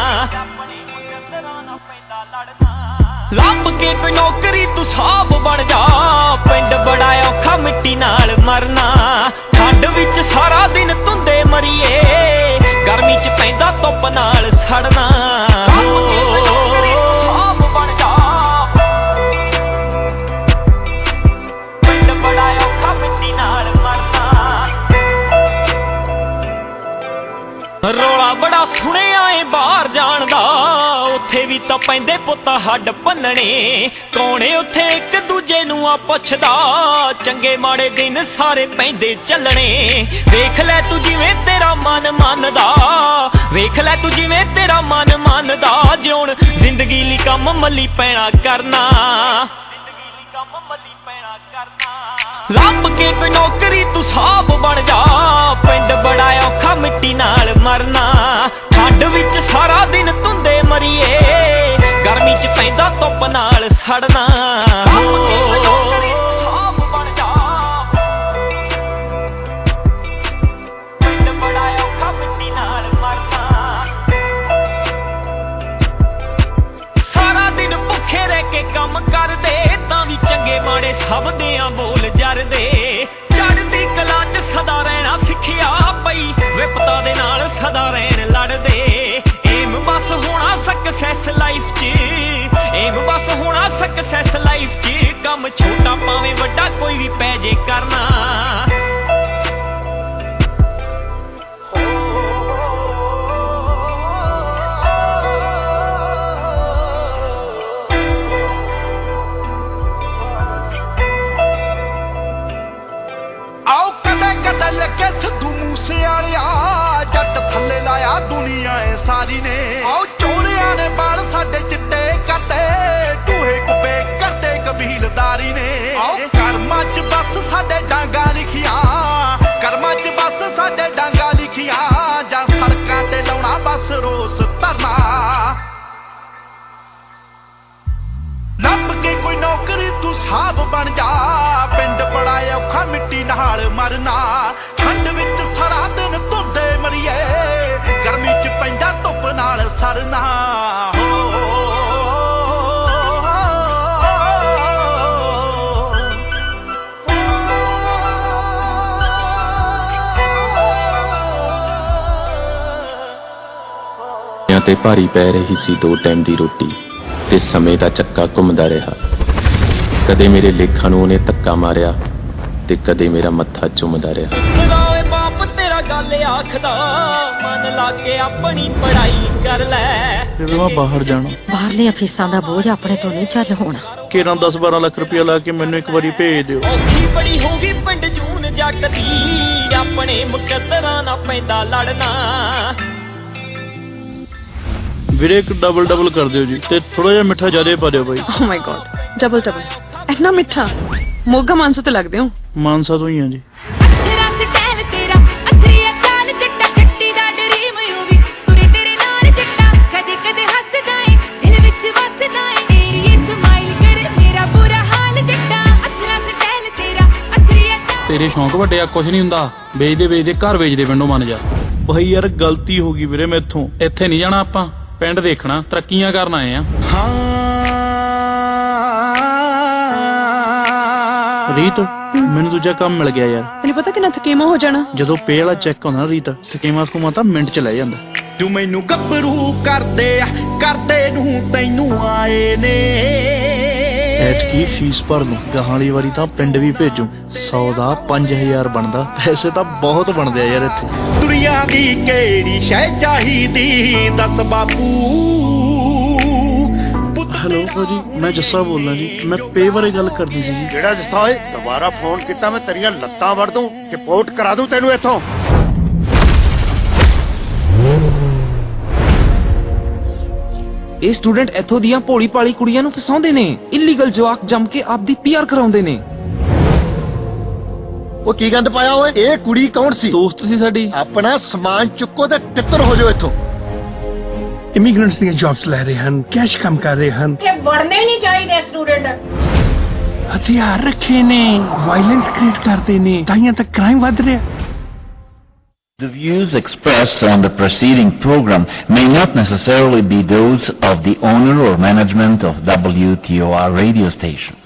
ਲੱਭ ਕੇ ਕੋਈ ਨੌਕਰੀ ਤੂੰ ਸਾਬ ਬਣ ਜਾ ਪਿੰਡ ਬੜਾ ਔਖਾ ਮਿੱਟੀ ਨਾਲ ਮਰਨਾ ਠੰਡ ਵਿੱਚ ਸਾਰਾ ਦਿਨ ਧੁੰਦੇ ਮਰੀਏ ਗਰਮੀ ਚ ਪੈਂਦਾ ਧੁੱਪ ਨਾਲ ਸੜਨਾ ਸਾਬ ਬਣ ਜਾ ਪਿੰਡ ਬੜਾ ਔਖਾ ਮਿੱਟੀ ਨਾਲ ਮਰਨਾ ਰੌਲਾ ਬੜਾ ਸੁਣਿਆ ਏ ਬਾਹਰ ਜਾਣ ਦਾ ਉੱਥੇ ਵੀ ਤਾਂ ਪੈਂਦੇ ਪੁੱਤ ਹੱਡ ਭੰਨਣੇ ਕੌਣੇ ਉੱਥੇ ਇੱਕ ਦੂਜੇ ਨੂੰ ਆ ਪੁੱਛਦਾ ਚੰਗੇ ਮਾੜੇ ਦਿਨ ਸਾਰੇ ਪੈਂਦੇ ਚੱਲਣੇ ਵੇਖ ਲੈ ਤੂੰ ਜਿਵੇਂ ਤੇਰਾ ਮਨ ਮੰਨਦਾ ਵੇਖ ਲੈ ਤੂੰ ਜਿਵੇਂ ਤੇਰਾ ਮਨ ਮੰਨਦਾ ਜਿਉਣ ਜ਼ਿੰਦਗੀ ਲਈ ਕੰਮ ਮੱਲੀ ਪੈਣਾ ਕਰਨਾ ਲੱਭ ਕੇ ਕੋਈ ਨੌਕਰੀ ਤੂੰ ਸਾਬ ਬਣ ਜਾ ਪਿੰਡ ਬੜਾ ਔਖਾ ਮਿੱਟੀ ਨਾਲ ਮਰਨਾ ਠੰਡ ਵਿੱਚ ਸਾਰਾ ਦਿਨ ਧੁੰਦੇ ਮਰੀਏ ਗਰਮੀ ਚ ਪੈਂਦਾ ਧੁੱਪ ਨਾਲ ਸੜਨਾ ਸਾਬ ਬਣ ਜਾ ਪਿੰਡ ਬੜਾ ਔਖਾ ਮਿੱਟੀ ਨਾਲ ਮਰਨਾ ਸਾਰਾ ਦਿਨ ਭੁੱਖੇ ਰਹਿ ਕੇ ਕੰਮ ਕਰਦੇ ਤਾਂ ਵੀ ਚੰਗੇ ਮਾੜੇ ਸਭ ਦਿਆਂ ਬੋਲ ਜਰਦੇ ਚੜ੍ਹਦੀ ਕਲਾ ਚ ਸਦਾ ਰਹਿਣਾ ਸਿੱਖਿਆ ਪਈ ਵਿਪਤਾ ਦੇ ਨਾਲ ਸਦਾ ਰਹਿਣ ਲੜਦੇ ਏਮ ਬਸ ਹੋਣਾ ਸਕਸੈਸ ਲਾਈਫ ਚ ਏਮ ਬਸ ਹੋਣਾ ਸਕਸੈਸ ਲਾਈਫ ਚ ਕੰਮ ਛੋਟਾ ਭਾਵੇਂ ਵੱਡਾ ਕੋਈ ਵੀ ਪੈ ਜੇ ਕਰਨਾ ਲੱਗੇ ਸਿੱਧੂ ਮੂਸੇ ਵਾਲਿਆ ਜੱਟ ਥੱਲੇ ਲਾਇਆ ਦੁਨੀਆ ਏ ਸਾਰੀ ਨੇ ਆਓ ਚੋਰਿਆਂ ਨੇ ਬਾਲ ਸਾਡੇ ਚਿੱਟੇ ਕੱਟੇ ਟੂਹੇ ਕੁੱਬੇ ਕਰਦੇ ਕਬੀਲਦਾਰੀ ਨੇ ਆਓ ਕਰਮਾਂ ਚ ਬਸ ਸਾਡੇ ਡਾਂਗਾ ਲਿਖੀਆਂ ਕਰਮਾਂ ਚ ਬਸ ਸਾਡੇ ਡਾਂਗਾ ਲਿਖੀਆਂ ਜਾਂ ਸੜਕਾਂ ਸਾਬ ਬਣ ਜਾ ਪਿੰਡ ਬੜਾ ਔਖਾ ਮਿੱਟੀ ਨਾਲ ਮਰਨਾ ਠੰਡ ਵਿੱਚ ਸਾਰਾ ਦਿਨ ਧੁੰਦੇ ਮਰੀਏ ਗਰਮੀ ਚ ਪੈਂਦਾ ਧੁੱਪ ਨਾਲ ਸੜਨਾ ਤੇ ਭਾਰੀ ਪੈ ਰਹੀ ਸੀ 2 ਟਾਈਮ ਦੀ ਰੋਟੀ ਤੇ ਸਮੇਂ ਦਾ ਚੱਕਾ ਘੁੰਮਦਾ ਰਿਹਾ ਕਦੇ ਮੇਰੇ ਲੇਖਾਂ ਨੂੰ ਉਹਨੇ ਧੱਕਾ ਮਾਰਿਆ ਤੇ ਕਦੇ ਮੇਰਾ ਮੱਥਾ ਚੁੰਮਦਾ ਰਿਹਾ ਓਏ ਬਾਪ ਤੇਰਾ ਗੱਲ ਆਖਦਾ ਮਨ ਲਾ ਕੇ ਆਪਣੀ ਪੜ੍ਹਾਈ ਕਰ ਲੈ ਜਿਵੇਂ ਮੈਂ ਬਾਹਰ ਜਾਣਾ ਬਾਹਰਲੀਆਂ ਫੀਸਾਂ ਦਾ ਬੋਝ ਆਪਣੇ ਤੋਂ ਨਹੀਂ ਚੱਲ ਹੋਣਾ ਕਿਰਾਂ 10-12 ਲੱਖ ਰੁਪਇਆ ਲਾ ਕੇ ਮੈਨੂੰ ਇੱਕ ਵਾਰੀ ਭੇਜ ਦਿਓ ਔਖੀ ਬੜੀ ਹੋਗੀ ਪਿੰਡ ਜੂਨ ਜੱਟ ਦੀ ਆਪਣੇ ਮੁਕੱਦਰਾਂ ਨਾਲ ਪੈਂਦਾ ਲੜਨਾ ਵੀਰੇ ਇੱਕ ਡਬਲ ਕਰ ਦਿਓ ਜੀ ਤੇ ਥੋੜਾ ਜਿਹਾ ਮਿੱਠਾ ਜ਼ਿਆਦਾ ਪਾ ਦਿਓ ਬਾਈ ਓ ਮਾਈ ਗॉड ਡਬਲ ਇੰਨਾ ਮਿੱਠਾ ਮੋਗਾ ਮਾਨਸਾ ਤੇ ਲੱਗਦੇ ਹੋ ਮਾਨਸਾ ਤੋਂ ਹੀ ਆ ਜੀ ਤੇਰੇ ਸ਼ੌਂਕ ਵੱਡੇ ਆ ਕੁਛ ਨਹੀਂ ਹੁੰਦਾ ਵੇਚਦੇ ਘਰ ਵੇਚਦੇ ਪਿੰਡੋਂ ਮੰਨ ਜਾ ਭਾਈ ਯਾਰ ਗਲਤੀ ਹੋ ਗਈ ਵੀਰੇ ਮੈਥੋਂ ਇੱਥੇ ਨਹੀਂ ਜਾਣਾ ਆਪਾਂ ਪਿੰਡ ਦੇਖਣਾ ਤਰੱਕੀਆਂ ਕਰਨ ਆਏ ਆ ਰੀਤ ਮੈਨੂੰ ਦੂਜਾ ਕੰਮ ਮਿਲ ਗਿਆ ਯਾਰ ਤੈਨੂੰ ਪਤਾ ਕਿੰਨਾ ਥਕੇਮਾ ਹੋ ਜਾਣਾ ਜਦੋਂ ਪੇ ਵਾਲਾ ਚੈੱਕ ਹੁੰਦਾ ਨਾ ਰੀਤ ਸਕੀਮਾ ਤਾਂ ਮਿੰਟ ਚ ਲੈ ਜਾਂਦਾ ਤੂੰ ਮੈਨੂੰ ਗੱਭਰੂ ਕਰਦੇ ਨੂੰ ਤੈਨੂੰ ਆਏ ਨੇ ਐਤਕੀ ਫੀਸ ਭਰ ਲੂੰ ਗਾਹਾਂ ਵਾਲੀ ਵਾਰੀ ਤਾਂ ਪਿੰਡ ਵੀ ਭੇਜੂ 100 ਦਾ 5000 ਬਣਦਾ ਪੈਸੇ ਤਾਂ ਬਹੁਤ ਬਣਦੇ ਆ ਯਾਰ ਇੱਥੇ ਦੁਨੀਆ ਦੀ ਕਿਹੜੀ ਸ਼ੈ ਚਾਹੀਦੀ ਦੱਸ ਬਾਪੂ ਹੈਲੋ ਭਾਜੀ ਮੈਂ ਜੱਸਾ ਬੋਲਦਾ ਜੀ ਮੈਂ ਪੇ ਬਾਰੇ ਗੱਲ ਕਰਨੀ ਸੀ ਜੀ ਜਿਹੜਾ ਜੱਸਾ ਓਏ ਦੁਬਾਰਾ ਫੋਨ ਕੀਤਾ ਮੈਂ ਤੇਰੀਆਂ ਲੱਤਾਂ ਵੜ ਦੂੰ ਰਿਪੋਰਟ ਕਰਾ ਦੂੰ ਤੈਨੂੰ ਇੱਥੋਂ ਇਹ ਸਟੂਡੈਂਟ ਇੱਥੋਂ ਦੀਆਂ ਭੋਲੀ ਭਾਲੀ ਕੁੜੀਆਂ ਨੂੰ ਫਸਾਉਂਦੇ ਨੇ ਇਲੀਗਲ ਜਵਾਕ ਜੰਮ ਕੇ ਆਪਦੀ ਪੀਆਰ ਕਰਾਉਂਦੇ ਨੇ ਉਹ ਕੀ ਗੰਦ ਪਾਇਆ ਓਏ ਇਹ ਕੁੜੀ ਕੌਣ ਸੀ ਦੋਸਤ ਸੀ ਸਾਡੀ ਆਪਣਾ ਸਮਾਨ ਚੁੱਕੋ ਤੇ ਤਿੱਤਰ ਹੋ ਜਾਓ ਇੱਥੋਂ ਇਮੀਗ੍ਰੈਂਟਸ ਦੀਆਂ ਜੌਬਸ ਲੈ ਰਹੇ ਹਨ ਕੈਸ਼ ਕੰਮ ਕਰ ਰਹੇ ਹਨ ਇਹ ਬਣਨੇ ਨਹੀਂ ਚਾਹੀਦੇ ਸਟੂਡੈਂਟ ਹਥਿਆਰ ਰੱਖੇ ਨੇ ਵਾਇਲੈਂਸ ਕ੍ਰੀਏਟ ਕਰਦੇ ਨੇ ਤਾਈਆਂ ਤੱਕ ਕ੍ਰਾਈਮ ਵੱਧ ਰਿਹਾ The views expressed on the preceding program may not necessarily be those of the owner or management of WTOR radio station.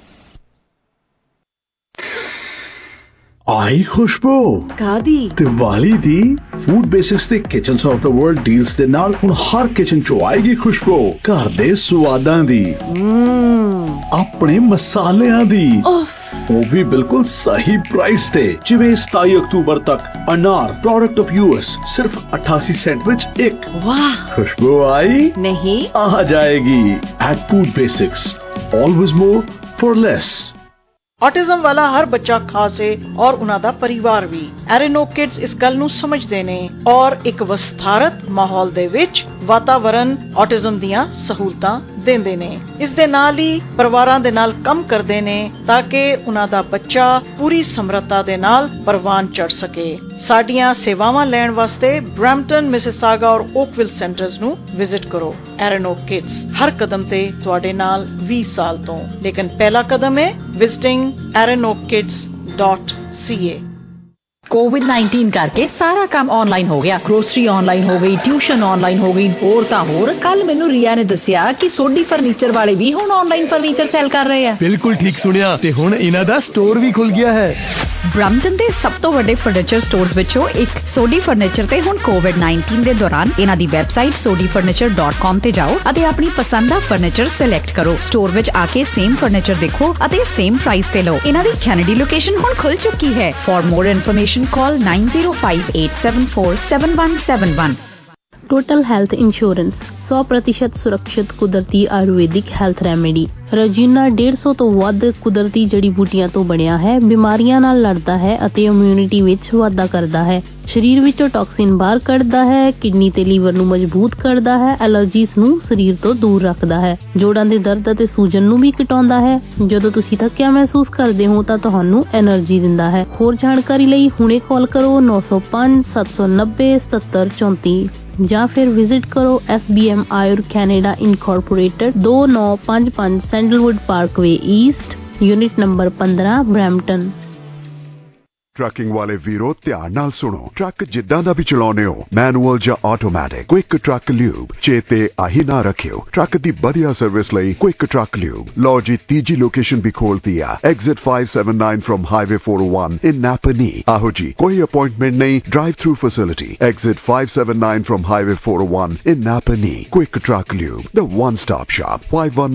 ਆਈ ਖੁਸ਼ਬੂ ਕਾਦੀ ਦੀਵਾਲੀ ਦੀ ਫੂਡ ਬੇਸਿਕਸ ਤੇ kitchens of the world deals ਦੇ ਨਾਲ ਹੁਣ ਹਰ ਕਿਚਨ ਚ ਆਏਗੀ ਖੁਸ਼ਬੂ ਘਰ ਦੇ ਸਵਾਦਾਂ ਦੀ ਆਪਣੇ ਮਸਾਲਿਆਂ ਦੀ ਉਹ ਵੀ ਬਿਲਕੁਲ ਸਹੀ ਪ੍ਰਾਈਸ ਤੇ ਜਿਵੇਂ 27 ਅਕਤੂਬਰ ਤੱਕ ਅਨਾਰ ਪ੍ਰੋਡਕਟ ਆਫ ਯੂਐਸ ਸਿਰਫ 88 ਸੈਂਟ ਵਿੱਚ ਇੱਕ ਵਾਹ ਖੁਸ਼ਬੂ ਆਈ ਨਹੀਂ ਆ ਜਾਏਗੀ at Food Basics always more for less autism वाला हर बच्चा खास है और उन्हां दा परिवार भी एरेनो किड्स इस गल नूं समझदे ने और एक विस्तारत माहौल दे विच वातावरण ऑटिज्म दियां सहूलतां देंदे ने इस दे नाल ही परिवारां दे नाल काम करदे ने ताकि उन्हां दा बच्चा पूरी समर्था दे नाल परवान चढ़ सके साडियां सेवावां लैण वास्ते ब्रैम्पटन मिसिसागा और ओकविल सेंटर्स नूं विजिट करो एरेनो किड्स हर कदम ते तुहाडे नाल 20 साल तो लेकिन पहला कदम है विजिटिंग arenokkids.ca कोविड-19 करके सारा काम ऑनलाइन हो गया ग्रोसरी ऑनलाइन हो गई ट्यूशन ऑनलाइन हो गई और कल मैनू रिया ने दसिया कि सोडी फर्नीचर वाले भी हुण ऑनलाइन फर्नीचर सेल कर रहे हैं बिल्कुल ठीक सुनिया ते हुण इन्हां दा स्टोर भी खुल गया है ब्रैम्पटन दे सब तो वड्डे फर्नीचर स्टोर्स विचों एक सोडी फर्नीचर ते हुण कोविड-19 दे दौरान इन्हां दी वैबसाइट sodifurniture.com ते जाओ अते अपनी पसंद दा फर्नीचर सिलेक्ट करो स्टोर विच आके सेम फर्नीचर देखो अते सेम प्राइस ते लो इन्हां दी कैनेडी लोकेशन हुण खुल चुकी है for more information call 9058747171 total health insurance 100% सुरक्षित कुदरती आयुर्वेदिक हेल्थ रेमेडी ਰਜੀਨਾ 150 ਤੋਂ ਵੱਧ ਕੁਦਰਤੀ ਜੜੀ ਬੂਟੀਆਂ ਤੋਂ ਬਣਿਆ ਹੈ ਬਿਮਾਰੀਆਂ ਨਾਲ ਲੜਦਾ ਹੈ ਅਤੇ ਇਮਿਊਨਿਟੀ ਵਿੱਚ ਵਾਧਾ ਕਰਦਾ ਹੈ ਸਰੀਰ ਵਿੱਚੋਂ ਟੌਕਸਿਨ ਬਾਹਰ ਕੱਢਦਾ ਹੈ ਕਿਡਨੀ ਤੇ ਲੀਵਰ ਨੂੰ ਮਜ਼ਬੂਤ ਕਰਦਾ ਹੈ ਐਲਰਜੀਜ਼ ਨੂੰ ਸਰੀਰ ਤੋਂ ਦੂਰ ਰੱਖਦਾ ਹੈ ਜੋੜਾਂ ਦੇ ਦਰਦ ਅਤੇ ਸੂਜਨ ਨੂੰ ਵੀ ਘਟਾਉਂਦਾ ਹੈ ਜਦੋਂ ਤੁਸੀਂ ਥੱਕਿਆ ਮਹਿਸੂਸ ਕਰਦੇ ਹੋ ਤਾਂ ਤੁਹਾਨੂੰ એનર્ਜੀ ਦਿੰਦਾ ਹੈ ਹੋਰ ਜਾਣਕਾਰੀ ਲਈ ਹੁਣੇ ਕਾਲ ਕਰੋ 905-790-7734 ਜਾਂ ਫਿਰ ਵਿਜ਼ਿਟ ਕਰੋ SBM Ayur Canada incorporated 2955 Sandalwood parkway east unit number 15 Brampton. Trucking ਵਾਲੇ ਵੀਰੋ ਧਿਆਨ ਨਾਲ ਸੁਣੋ। ਟਰੱਕ ਜਿੱਦਾਂ ਦਾ ਵੀ ਚਲਾਉਨੇ ਹੋ, ਮੈਨੂਅਲ ਜਾਂ ਆਟੋਮੈਟਿਕ, ਕੁਇਕ ਟਰੱਕ ਲਿਊਬ ਚੇਤੇ ਆਹੀ ਨਾ ਰੱਖਿਓ। ਟਰੱਕ ਦੀ ਵਧੀਆ ਸਰਵਿਸ ਲਈ ਕੁਇਕ ਟਰੱਕ ਲਿਊਬ। ਲਓ ਜੀ ਤੀਜੀ ਲੋਕੇਸ਼ਨ ਵੀ ਖੋਲਤੀ ਆ, exit 579 from highway 401 in Napanee. ਆਹੋ ਜੀ, ਕੋਈ ਅਪਾਇੰਟਮੈਂਟ ਨਹੀਂ, drive through facility. Exit 579 from highway 401 in Napanee. Quick truck lube, the one stop shop. 519